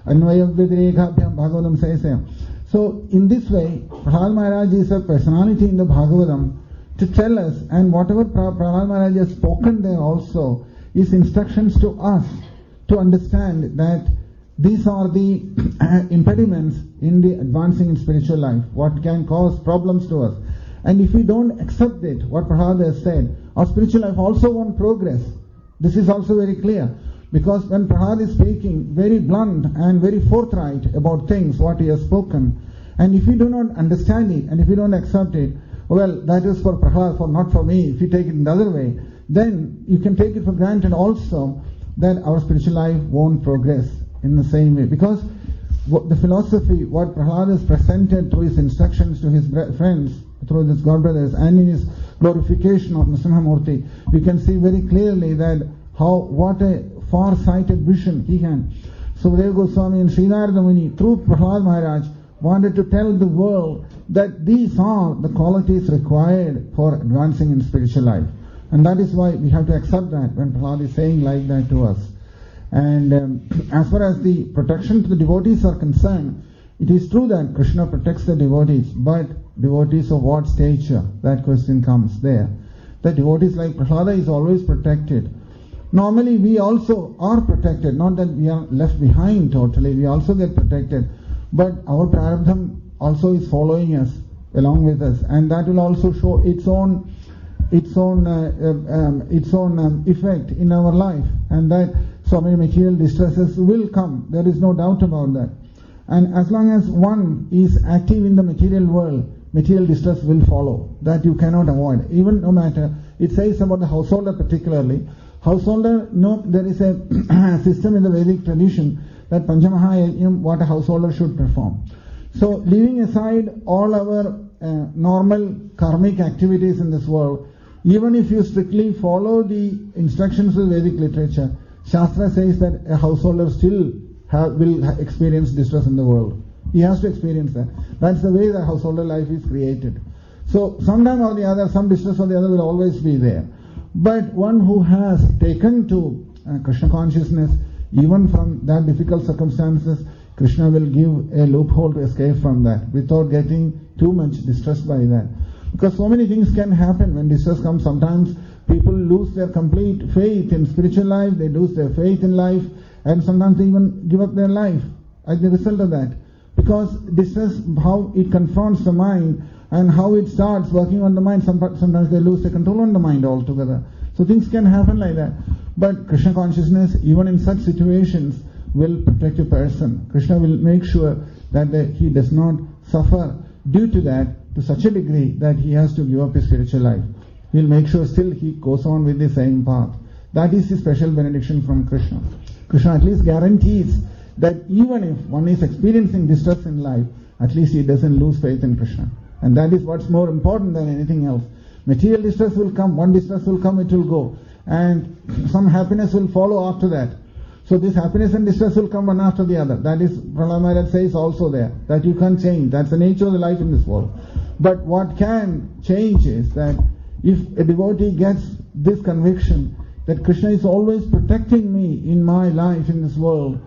Bhagavatam says there. So, in this way, Prahlad Maharaj is a personality in the Bhagavatam to tell us, and whatever Prahlad Maharaj has spoken there also is instructions to us to understand that these are the impediments in the advancing in spiritual life, what can cause problems to us. And if we don't accept it, what Prahlad has said, our spiritual life also won't progress. This is also very clear. Because when Prahlad is speaking very blunt and very forthright about things, what he has spoken, and if you do not understand it, and if you don't accept it, well, that is for Prahlad, for not for me. If you take it in the other way, then you can take it for granted also that our spiritual life won't progress in the same way. Because the philosophy, what Prahlad has presented through his instructions to his friends, through his God brothers, and in his glorification of Nrsimhamurti, we can see very clearly that how, what a far-sighted vision he had. So Sukadeva Goswami and Sri Narada Muni, through Prahlad Maharaj, wanted to tell the world that these are the qualities required for advancing in spiritual life. And that is why we have to accept that when Prahlad is saying like that to us. And um, as far as the protection to the devotees are concerned, it is true that Krishna protects the devotees, but devotees of what stature? That question comes there. The devotees like Prahlada is always protected. Normally we also are protected, not that we are left behind totally, we also get protected. But our prarabdham also is following us, along with us, and that will also show its own its own uh, um, its own um, effect in our life, and that so many material distresses will come. There is no doubt about that. And as long as one is active in the material world, material distress will follow. That you cannot avoid. Even no matter, it says about the householder particularly. Householder, no, there is a system in the Vedic tradition that Panchamaha what a householder should perform. So, leaving aside all our uh, normal karmic activities in this world, even if you strictly follow the instructions of Vedic literature, Shastra says that a householder still have, will ha- experience distress in the world. He has to experience that. That's the way the householder life is created. So, sometime or the other, some distress or the other will always be there. But one who has taken to uh, Krishna consciousness, even from that difficult circumstances, Krishna will give a loophole to escape from that without getting too much distressed by that. Because so many things can happen when distress comes. Sometimes people lose their complete faith in spiritual life, they lose their faith in life, and sometimes they even give up their life as the result of that. Because distress, how it confronts the mind and how it starts working on the mind, sometimes they lose the control on the mind altogether. So things can happen like that. But Krishna consciousness, even in such situations, will protect a person. Krishna will make sure that the, he does not suffer due to that to such a degree that he has to give up his spiritual life. He will make sure still he goes on with the same path. That is the special benediction from Krishna. Krishna at least guarantees that even if one is experiencing distress in life, at least he doesn't lose faith in Krishna. And that is what's more important than anything else. Material distress will come, one distress will come, it will go. And some happiness will follow after that. So this happiness and distress will come one after the other. That is, Prahlad Maharaj says also there, that you can't change. That's the nature of the life in this world. But what can change is that if a devotee gets this conviction that Krishna is always protecting me in my life in this world,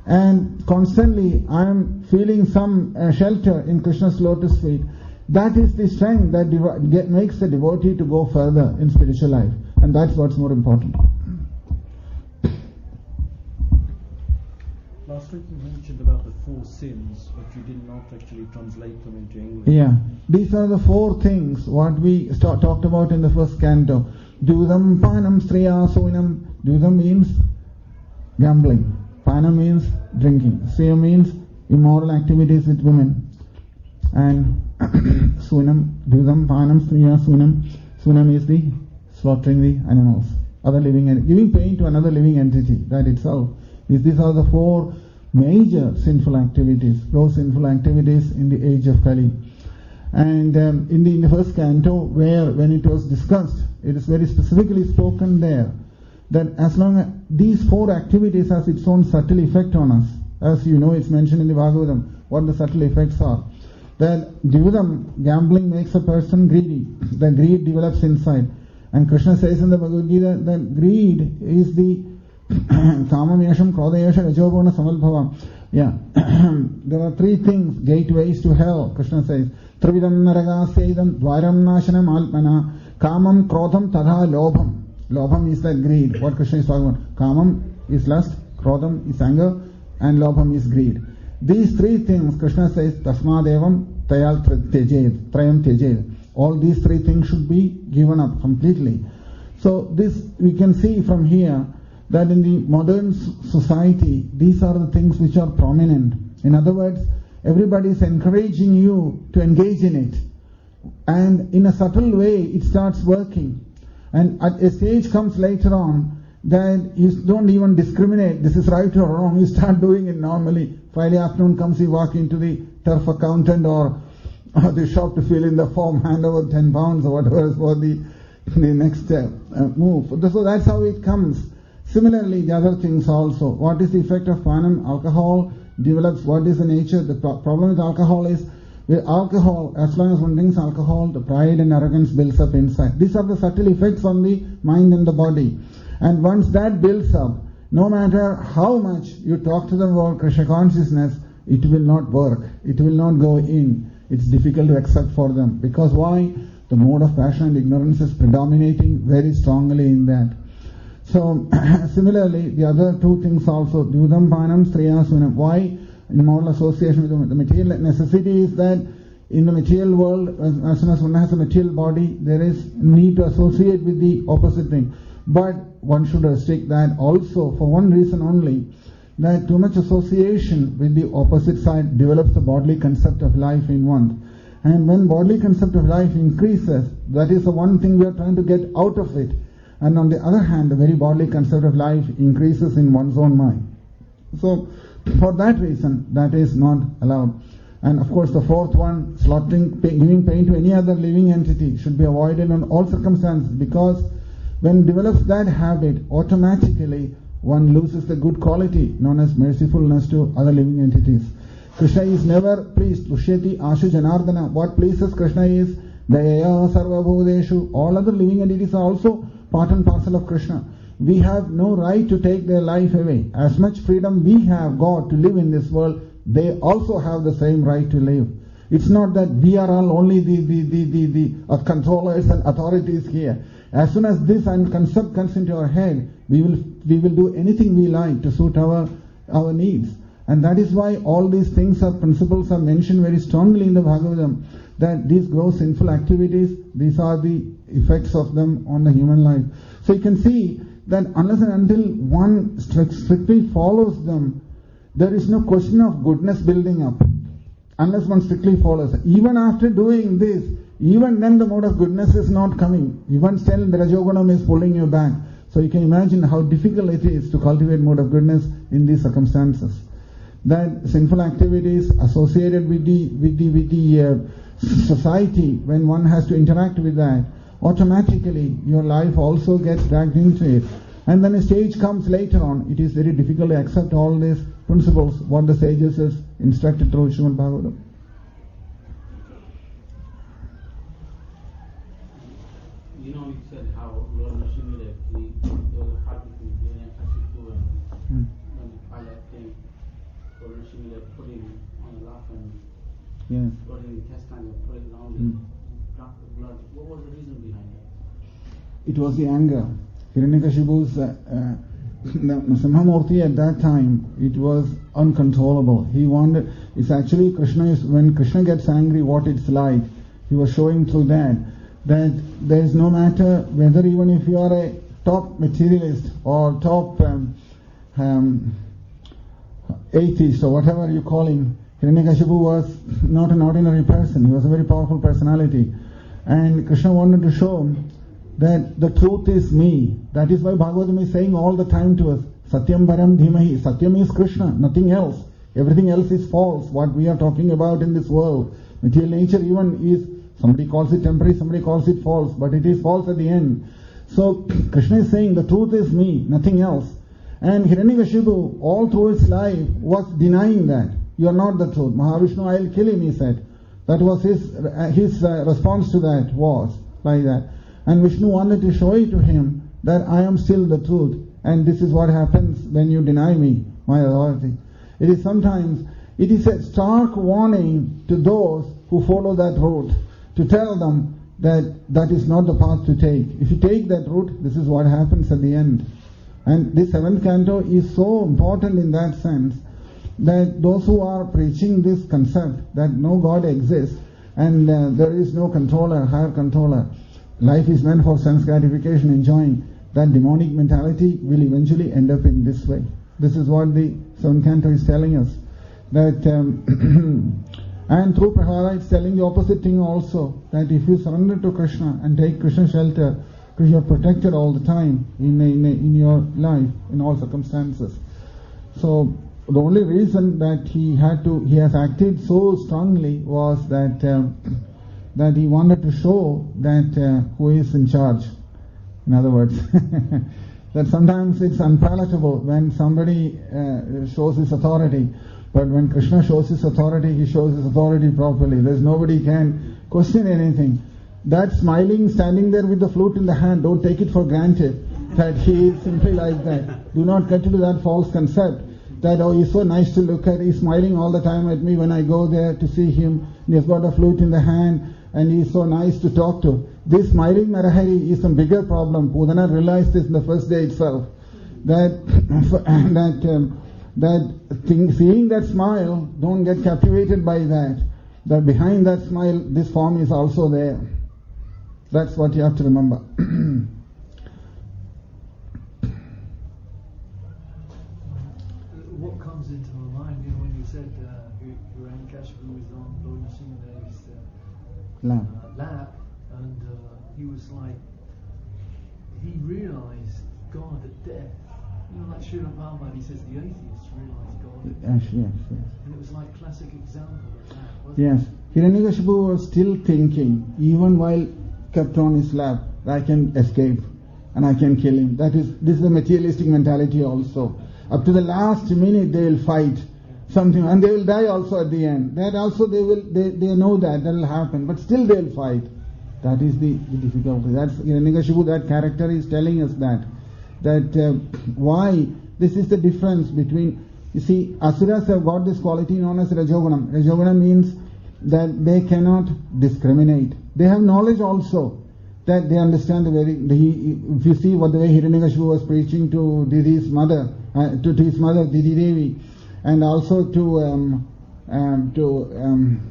and constantly I am feeling some uh, shelter in Krishna's lotus feet, that is the strength that dev- get, makes the devotee to go further in spiritual life. And that's what's more important. Last week you mentioned about the four sins, but you did not actually translate them into English. Yeah, these are the four things what we start, talked about in the first canto. Dudam panam striya soinam. Dudam means gambling. Pana means drinking. Striya means immoral activities with women. And sunam, dudam panam striya sunam. Sunam is the slaughtering the animals, other living and giving pain to another living entity. That itself. These are the four major sinful activities, gross sinful activities in the age of Kali. And um, in, the, in the first canto, where when it was discussed, it is very specifically spoken there that as long as these four activities has its own subtle effect on us. As you know, it's mentioned in the Bhagavatam, what the subtle effects are. That Dividam, gambling makes a person greedy. The greed develops inside. And Krishna says in the Bhagavad Gita that greed is the Kamamyasham, Krodayasha, Rajoguna, Samalbhava. Yeah. There are three things, gateways to hell, Krishna says. Trividam Naragasyedam, Dvaram Nashanam Alpana, Kamam, Krodham, Tadha, Lobham. Lobham is that greed, what Krishna is talking about. Kamam is lust, Krodham is anger, and Lobham is greed. These three things, Krishna says, Tasmadevam, Tayal Tejed, Trayam Tejed. All these three things should be given up completely. So this, we can see from here that in the modern society, these are the things which are prominent. In other words, everybody is encouraging you to engage in it. And in a subtle way, it starts working. And at a stage comes later on that you don't even discriminate, this is right or wrong, you start doing it normally. Friday afternoon comes, you walk into the turf accountant or, or the shop to fill in the form, hand over ten pounds or whatever is for the, the next uh, uh, move. So that's how it comes. Similarly, the other things also. What is the effect of panam? Alcohol develops. What is the nature? The pro- problem with alcohol is, with alcohol, as long as one drinks alcohol, the pride and arrogance builds up inside. These are the subtle effects on the mind and the body. And once that builds up, no matter how much you talk to them about Krishna consciousness, it will not work. It will not go in. It's difficult to accept for them. Because why? The mode of passion and ignorance is predominating very strongly in that. So, similarly, the other two things also, Dhyudam Panam Sriyasunam. Why? In moral association with the material necessity is that in the material world, as soon as one has a material body, there is need to associate with the opposite thing. But one should restrict that also for one reason only, that too much association with the opposite side develops the bodily concept of life in one. And when bodily concept of life increases, that is the one thing we are trying to get out of it. And on the other hand, the very bodily concept of life increases in one's own mind. So, for that reason, that is not allowed. And of course, the fourth one, slaughtering, pay, giving pain to any other living entity should be avoided in all circumstances, because when develops that habit, automatically one loses the good quality known as mercifulness to other living entities. Krishna is never pleased. Tushyati Ashu Janardana. What pleases Krishna is Daya Sarva Bhudeshu. All other living entities are also part and parcel of Krishna. We have no right to take their life away. As much freedom we have got to live in this world, they also have the same right to live. It's not that we are all only the, the, the, the, the uh, controllers and authorities here. As soon as this concept comes into our head, we will we will do anything we like to suit our our needs. And that is why all these things are principles are mentioned very strongly in the Bhagavatam, that these gross sinful activities, these are the effects of them on the human life. So you can see that unless and until one strictly follows them, there is no question of goodness building up. Unless one strictly follows. Even after doing this, even then the mode of goodness is not coming. Even still the Rajogunam is pulling you back. So you can imagine how difficult it is to cultivate mode of goodness in these circumstances. That sinful activities associated with the with the with the uh, society, when one has to interact with that, automatically your life also gets dragged into it. And then a stage comes later on, it is very difficult to accept all these principles, what the sages has instructed through Srimad Bhagavatam. You know, you said how Lord Nrsimha, he, there was a fight between Hiranyakashipu and when the pilot came, Lord Nrsimha put him on the lap and Yes. got him in the intestine and put it around Mm. and drank the blood. What was the reason behind that? It was the anger. Hiranyakashipu's uh, uh, Simhamurti at that time, it was uncontrollable. He wanted, it's actually Krishna is, when Krishna gets angry, what it's like, he was showing through that, that there is no matter whether even if you are a top materialist or top um, um, atheist or whatever you call him, Hiranyakashipu was not an ordinary person. He was a very powerful personality. And Krishna wanted to show that the truth is me. That is why Bhagavatam is saying all the time to us, Satyam Param Dhimahi. Satyam is Krishna, nothing else. Everything else is false, what we are talking about in this world. Material nature even is, somebody calls it temporary, somebody calls it false, but it is false at the end. So Krishna is saying the truth is me, nothing else. And Hiranyakashipu all through his life was denying that. You are not the truth. Mahavishnu, I will kill him, he said. That was his, uh, his uh, response to that was like that. And Vishnu wanted to show it to him that I am still the truth. And this is what happens when you deny me, my authority. It is sometimes, it is a stark warning to those who follow that route, to tell them that that is not the path to take. If you take that route, this is what happens at the end. And this seventh canto is so important in that sense that those who are preaching this concept that no God exists and uh, there is no controller, higher controller, life is meant for sense gratification, enjoying, that demonic mentality will eventually end up in this way. This is what the seventh canto is telling us. That um, and through Prahlada it's telling the opposite thing also, that if you surrender to Krishna and take Krishna shelter, you are protected all the time in, in, in your life, in all circumstances. So the only reason that he had to, he has acted so strongly was that um, that he wanted to show that uh, who is in charge. In other words, that sometimes it's unpalatable when somebody uh, shows his authority, but when Krishna shows his authority, he shows his authority properly. There's nobody can question anything. That smiling, standing there with the flute in the hand, don't take it for granted that he is simply like that. Do not get into that false concept that, oh, he's so nice to look at, he's smiling all the time at me when I go there to see him, and he's got a flute in the hand, and he's so nice to talk to. This smiling Narahari is a bigger problem. Pudana realized this in the first day itself. That, that, um, that thing, seeing that smile, don't get captivated by that. That behind that smile, this form is also there. That's what you have to remember. What comes into my mind, you know, when you said uh, Hiranyakashipu was on Lord Nrsimha's uh, Lap. uh, lap, and uh, he was like, he realized God at death. You know, like Srila Prabhupada, he says the atheists realize God at death. Yes, yes, yes. And it was like classic example of that, wasn't Yes. it? Hiranyakashipu was still thinking, even while kept on his lap, I can escape and I can kill him. That is, this is the materialistic mentality also. Up to the last minute they will fight something, and they will die also at the end. That also they will, they, they know that that will happen, but still they will fight. That is the, the difficulty. That's Hiranyakashipu, that character is telling us that. That uh, why this is the difference between, you see, asuras have got this quality known as Rajogunam. Rajogunam means that they cannot discriminate. They have knowledge also, that they understand the very, the, if you see what the way Hiranyakashipu was preaching to Didi's mother, uh, to, to his mother Didi Devi, and also to um, um, to um,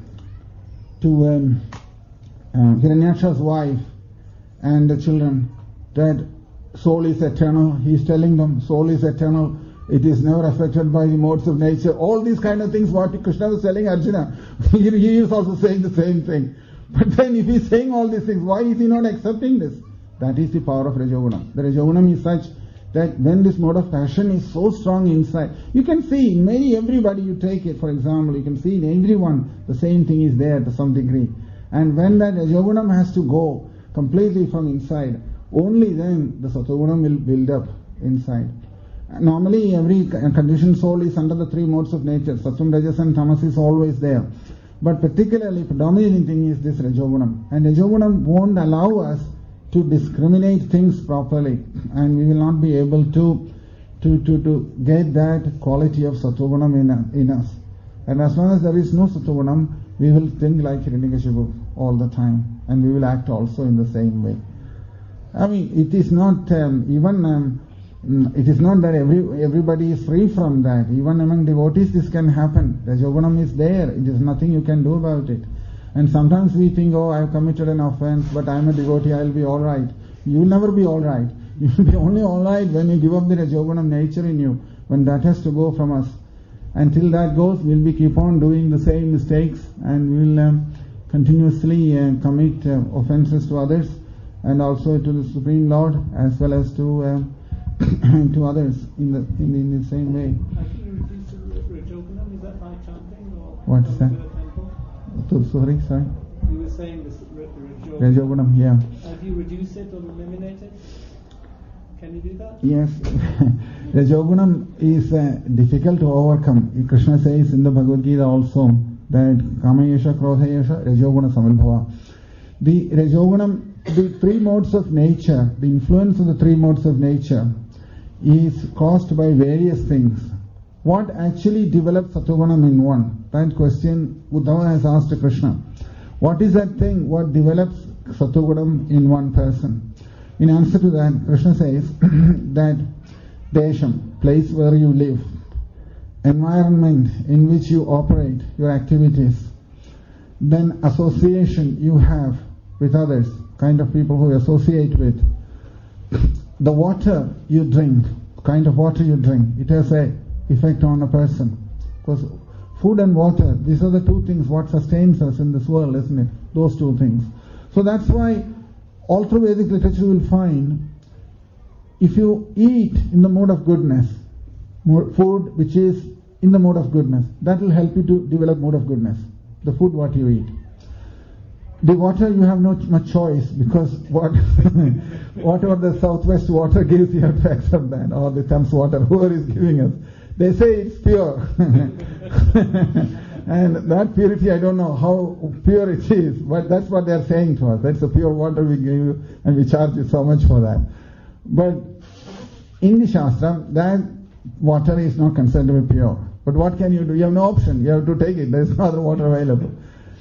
to um, uh, Hiranyaksha's wife and the children, that soul is eternal. He is telling them soul is eternal. It is never affected by the modes of nature. All these kind of things what Krishna was telling Arjuna, he, he is also saying the same thing. But then if he is saying all these things, why is he not accepting this? That is the power of Rajogunam. The Rajogunam is such that when this mode of passion is so strong inside, you can see in many, everybody you take it, for example, you can see in everyone the same thing is there to some degree. And when that Rajogunam has to go completely from inside, only then the Satogunam will build up inside. Normally every conditioned soul is under the three modes of nature. Sattvam, Rajas and Tamas is always there. But particularly predominating thing is this Rajogunam. And Rajogunam won't allow us to discriminate things properly. And we will not be able to to, to, to get that quality of Satogunam in, in us. And as long as there is no Satogunam, we will think like Hiranyakashipu all the time. And we will act also in the same way. I mean, it is not um, even... Um, It is not that every everybody is free from that. Even among devotees this can happen. Rajogunam is there. It is nothing you can do about it. And sometimes we think, oh, I have committed an offense, but I am a devotee, I will be alright. You will never be alright. You will be only alright when you give up the Rajogunam nature in you, when that has to go from us. Until that goes, we will be keep on doing the same mistakes, and we will um, continuously uh, commit uh, offenses to others, and also to the Supreme Lord, as well as to... Uh, to others in the in, in the same way. I think you reduced to Rajogunam, is that by chanting or What is that? to the temple? To, sorry, sorry. You were saying this Rajogunam. Rajogunam, yeah. I Could you reduce it or eliminate it? Can you do that? Yes. Rajogunam is uh, difficult to overcome. Krishna says in the Bhagavad Gita also that Kamayesha, Krodhayesha, Rajoguna Samilbhava. The Rajogunam, the three modes of nature, the influence of the three modes of nature is caused by various things. What actually develops Satogunam in one? That question Uddhava has asked to Krishna. What is that thing what develops Satogunam in one person? In answer to that, Krishna says that Desham, place where you live, environment in which you operate your activities, then association you have with others, kind of people who you associate with, the water you drink, kind of water you drink, it has a effect on a person. Because food and water, these are the two things what sustains us in this world, isn't it? Those two things. So that's why all through Vedic literature you will find, if you eat in the mode of goodness, more food which is in the mode of goodness, that will help you to develop mode of goodness. The food what you eat. The water you have no much choice, because what whatever the southwest water gives, you have to accept that, or the Thames water, whoever is giving us. They say it's pure. And that purity, I don't know how pure it is, but that's what they are saying to us. That's the pure water we give you, and we charge you so much for that. But in the Shastra, that water is not considered to be pure. But what can you do? You have no option. You have to take it. There is no other water available.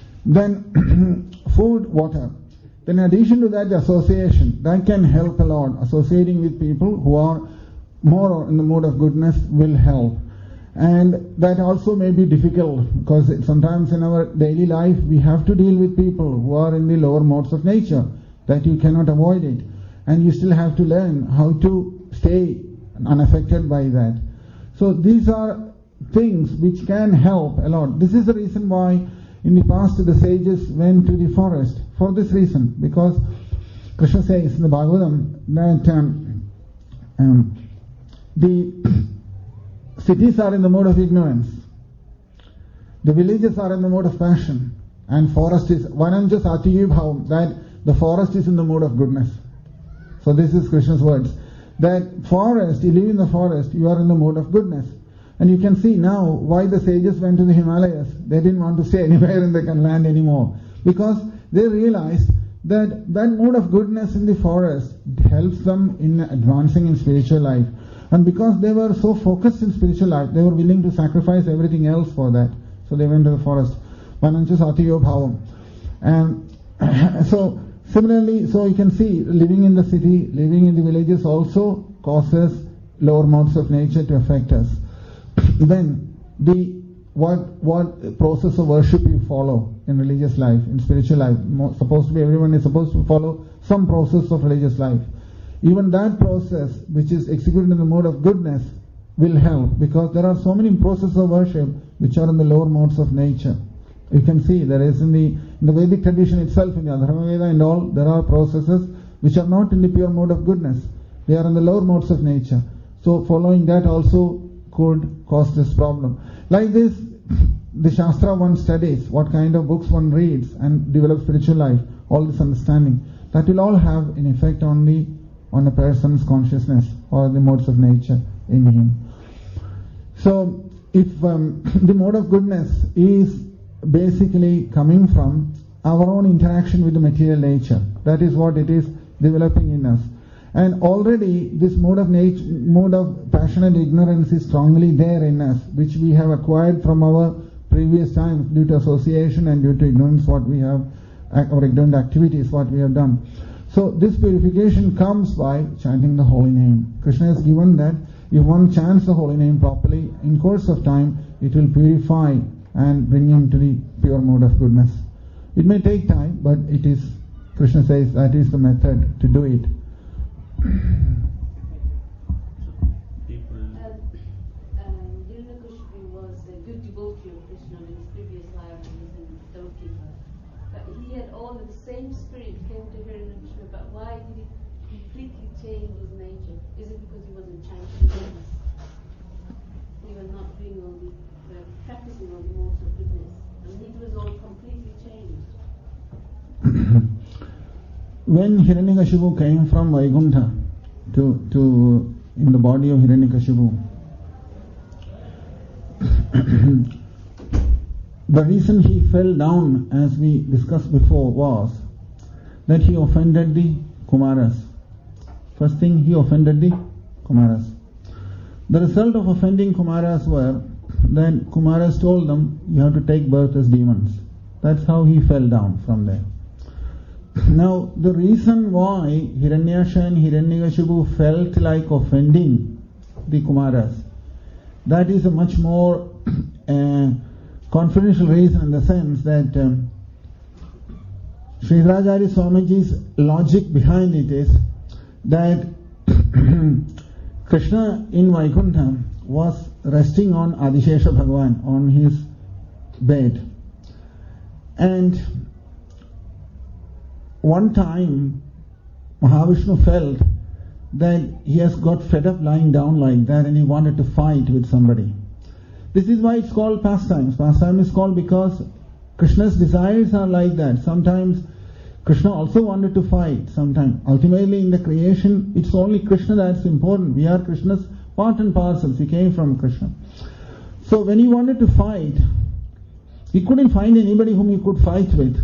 Then food, water. Then in addition to that, the association. That can help a lot. Associating with people who are more in the mode of goodness will help. And that also may be difficult, because sometimes in our daily life we have to deal with people who are in the lower modes of nature, that you cannot avoid it. And you still have to learn how to stay unaffected by that. So these are things which can help a lot. This is the reason why in the past the sages went to the forest, for this reason, because Krishna says in the Bhagavatam that um, um, the cities are in the mode of ignorance, the villages are in the mode of passion, and forest is Vananja Satiyu Bhavam, that the forest is in the mode of goodness. So this is Krishna's words, that forest, you live in the forest, you are in the mode of goodness. And you can see now why the sages went to the Himalayas. They didn't want to stay anywhere in the land anymore, because they realized that that mode of goodness in the forest helps them in advancing in spiritual life. And because they were so focused in spiritual life, they were willing to sacrifice everything else for that. So they went to the forest. Vanancha Satiyo Bhavam. And so similarly, so you can see living in the city, living in the villages also causes lower modes of nature to affect us. Then the what what process of worship you follow in religious life, in spiritual life. Mo- supposed to be everyone is supposed to follow some process of religious life. Even that process, which is executed in the mode of goodness, will help, because there are so many processes of worship which are in the lower modes of nature. You can see there is in the in the Vedic tradition itself, in the Adharma Veda and all, there are processes which are not in the pure mode of goodness. They are in the lower modes of nature. So following that also could cause this problem. Like this, the Shastra one studies, what kind of books one reads and develops spiritual life, all this understanding, that will all have an effect on the on a person's consciousness or the modes of nature in him. So if um, the mode of goodness is basically coming from our own interaction with the material nature, that is what it is developing in us. And already this mode of nature, mode of passion and ignorance is strongly there in us, which we have acquired from our previous times due to association and due to ignorance what we have, or ignorant activities what we have done. So this purification comes by chanting the holy name. Krishna has given that if one chants the holy name properly, in course of time it will purify and bring him to the pure mode of goodness. It may take time, but it is, Krishna says, that is the method to do it. People, Um, Hiranyakashipu was a good devotee of Krishna in his previous life, he was a doorkeeper. But he had all of the same spirit came to Hiranyakashipu, but why did it completely change his nature? Is it because he wasn't chanting goodness? He was not doing all the, uh, practicing all the modes of goodness. And it was all completely changed. when Hiranyakashipu came from Vaikuntha to, to in the body of Hiranyakashipu, the reason he fell down, as we discussed before, was that he offended the Kumaras. First thing, he offended the Kumaras. The result of offending Kumaras were that Kumaras told them, you have to take birth as demons. That's how he fell down from there. Now, the reason why Hiranyasha and Hiranyakashipu felt like offending the Kumaras, that is a much more uh, confidential reason, in the sense that um, Sridharacharya Swamiji's logic behind it is that Krishna in Vaikuntha was resting on Adishesha Bhagavan, on his bed. And one time Mahavishnu felt that he has got fed up lying down like that and he wanted to fight with somebody. This is why it's called pastimes. Pastime is called because Krishna's desires are like that. Sometimes Krishna also wanted to fight. Sometimes, ultimately in the creation, it's only Krishna that's important. We are Krishna's part and parcels. He came from Krishna. So when he wanted to fight, he couldn't find anybody whom he could fight with.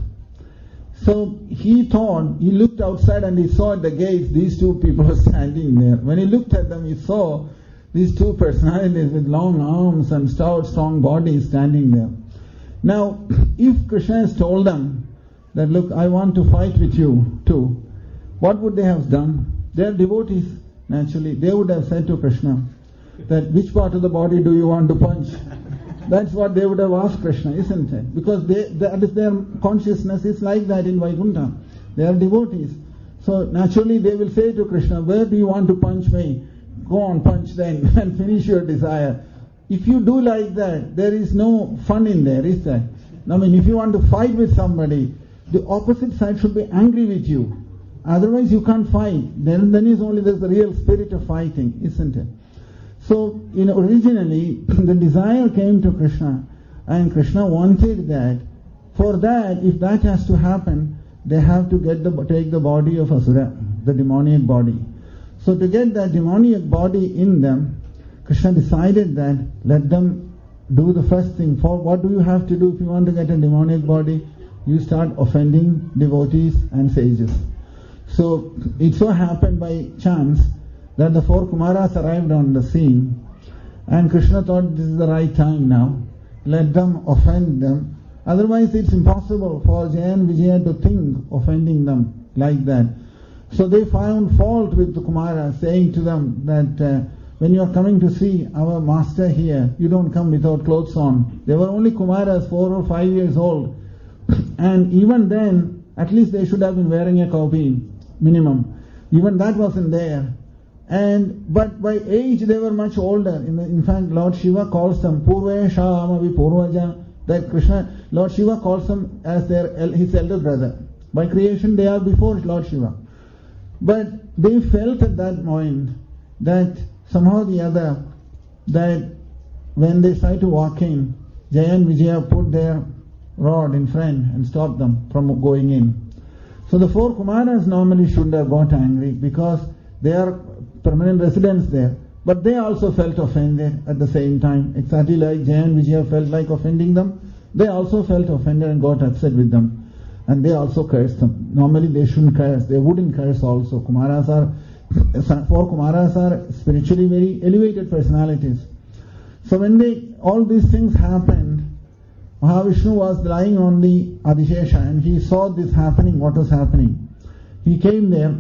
So he thought, he looked outside and he saw at the gates these two people standing there. When he looked at them, he saw these two personalities with long arms and stout, strong bodies standing there. Now, if Krishna has told them that, look, I want to fight with you too, what would they have done? They are devotees, naturally. They would have said to Krishna that, which part of the body do you want to punch? That's what they would have asked Krishna, isn't it? Because they, that is their consciousness is like that in Vaikuntha. They are devotees. So naturally they will say to Krishna, where do you want to punch me? Go on, punch then and finish your desire. If you do like that, there is no fun in there, is there? I mean, if you want to fight with somebody, the opposite side should be angry with you. Otherwise you can't fight. Then, then is only there's the real spirit of fighting, isn't it? So, you know, originally the desire came to Krishna, and Krishna wanted that. For that, if that has to happen, they have to get the take the body of Asura, the demoniac body. So to get that demoniac body in them, Krishna decided that let them do the first thing. For what do you have to do if you want to get a demoniac body? You start offending devotees and sages. So it so happened by chance that the four Kumaras arrived on the scene, and Krishna thought this is the right time now. Let them offend them. Otherwise it's impossible for Jaya and Vijaya to think offending them like that. So they found fault with the Kumaras, saying to them that uh, when you are coming to see our master here, you don't come without clothes on. They were only Kumaras, four or five years old. And even then, at least they should have been wearing a kaupi, minimum. Even that wasn't there. And but by age they were much older. In, the, in fact, Lord Shiva calls them Purve Shamavi Purvaja. That Krishna, Lord Shiva calls them as their his elder brother. By creation they are before Lord Shiva. But they felt at that point that somehow or the other, that when they tried to walk in, Jaya and Vijaya put their rod in front and stopped them from going in. So the four Kumaras normally shouldn't have got angry because they are permanent residents there. But they also felt offended at the same time. Exactly like Jaya and Vijaya felt like offending them, they also felt offended and got upset with them. And they also cursed them. Normally they shouldn't curse, they wouldn't curse also. Kumaras are, four Kumaras are spiritually very elevated personalities. So when they, all these things happened, Mahavishnu was lying on the Adishesha and he saw this happening, what was happening. He came there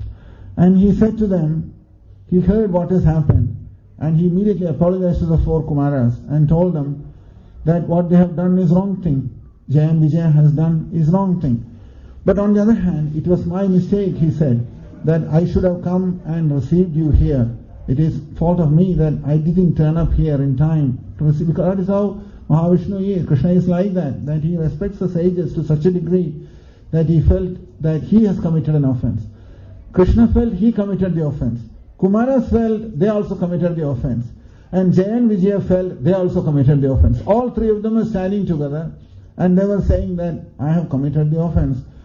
and he said to them, he heard what has happened, and he immediately apologized to the four Kumaras and told them that what they have done is wrong thing. Jaya and Vijaya has done is wrong thing. But on the other hand, it was my mistake, he said, that I should have come and received you here. It is fault of me that I didn't turn up here in time to receive, because that is how Mahavishnu is. Krishna is like that, that he respects the sages to such a degree that he felt that he has committed an offense. Krishna felt he committed the offense. Kumaras felt they also committed the offense. And Jaya and Vijaya felt they also committed the offense. All three of them were standing together and they were saying that I have committed the offense.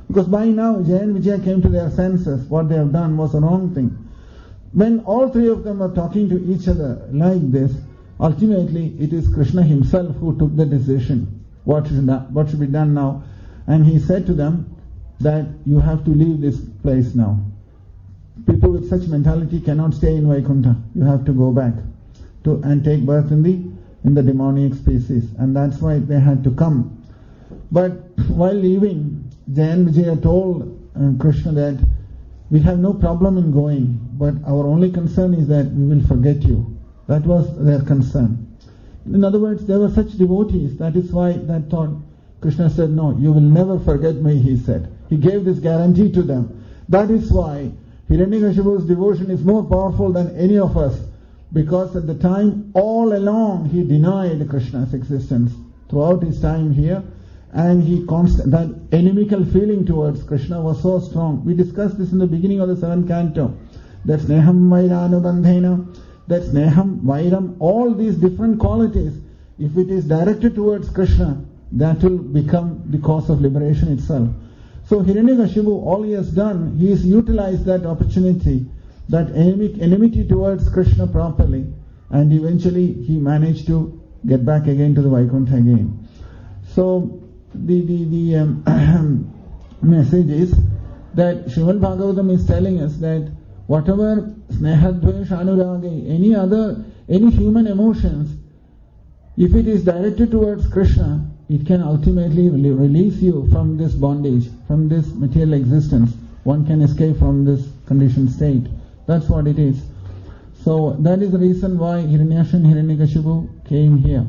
Because by now, Jaya and Vijaya came to their senses. What they have done was a wrong thing. When all three of them are talking to each other like this, ultimately it is Krishna himself who took the decision. What should, what should be done now? And he said to them that you have to leave this place now. People with such mentality cannot stay in Vaikuntha. You have to go back to and take birth in the in the demoniac species. And that's why they had to come. But while leaving, Jaya and Vijaya told uh, Krishna that we have no problem in going, but our only concern is that we will forget you. That was their concern. In other words, they were such devotees. That is why that thought. Krishna said, no, you will never forget me, he said. He gave this guarantee to them. That is why Hiranyakashipu's devotion is more powerful than any of us. Because at the time, all along, he denied Krishna's existence throughout his time here. And he constant, that inimical feeling towards Krishna was so strong. We discussed this in the beginning of the seventh canto. That Sneham Vairānubandhena, that Sneham, Vairam, all these different qualities, if it is directed towards Krishna, that will become the cause of liberation itself. So Hiranyakashipu, all he has done, he has utilized that opportunity, that enemy, enmity towards Krishna properly, and eventually he managed to get back again to the Vaikuntha again. So the the, the um, message is that Srimad Bhagavatam is telling us that whatever snehadvesh anurage, any other, any human emotions, if it is directed towards Krishna, it can ultimately release you from this bondage, from this material existence. One can escape from this conditioned state. That's what it is. So that is the reason why Hiranyasha and Hiranyakashipu came here.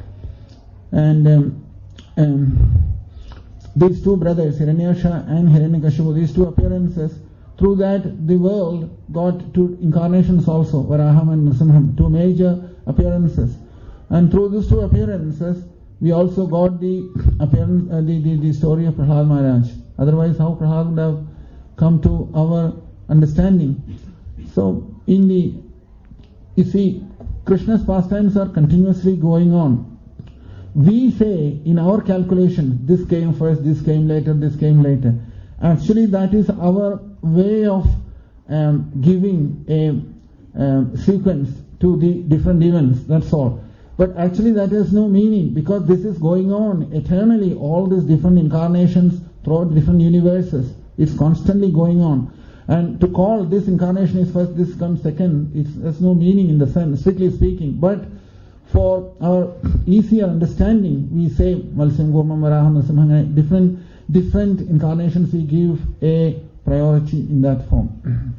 And um, um, these two brothers, Hiranyasha and Hiranyakashipu, these two appearances, through that the world got two incarnations also, Varaham and Nrsimham, two major appearances. And through these two appearances, we also got the appearance, uh, the, the, the story of Prahlad Maharaj. Otherwise, how Prahlad would have come to our understanding? So, in the, you see, Krishna's pastimes are continuously going on. We say, in our calculation, this came first, this came later, this came later. Actually, that is our way of um, giving a um, sequence to the different events, that's all. But actually that has no meaning, because this is going on eternally, all these different incarnations throughout different universes. It's constantly going on. And to call this incarnation is first, this comes second, it's, there's no meaning in the sense, strictly speaking. But for our easier understanding, we say Malsim, Gurmam, Varaham, Nrsimham, different, different incarnations we give a priority in that form.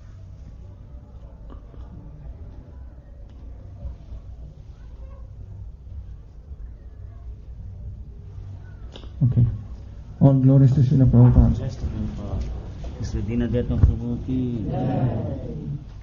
Okay. All glories to Srila Prabhupada. Just for Sri Dinadatta Prabhu ki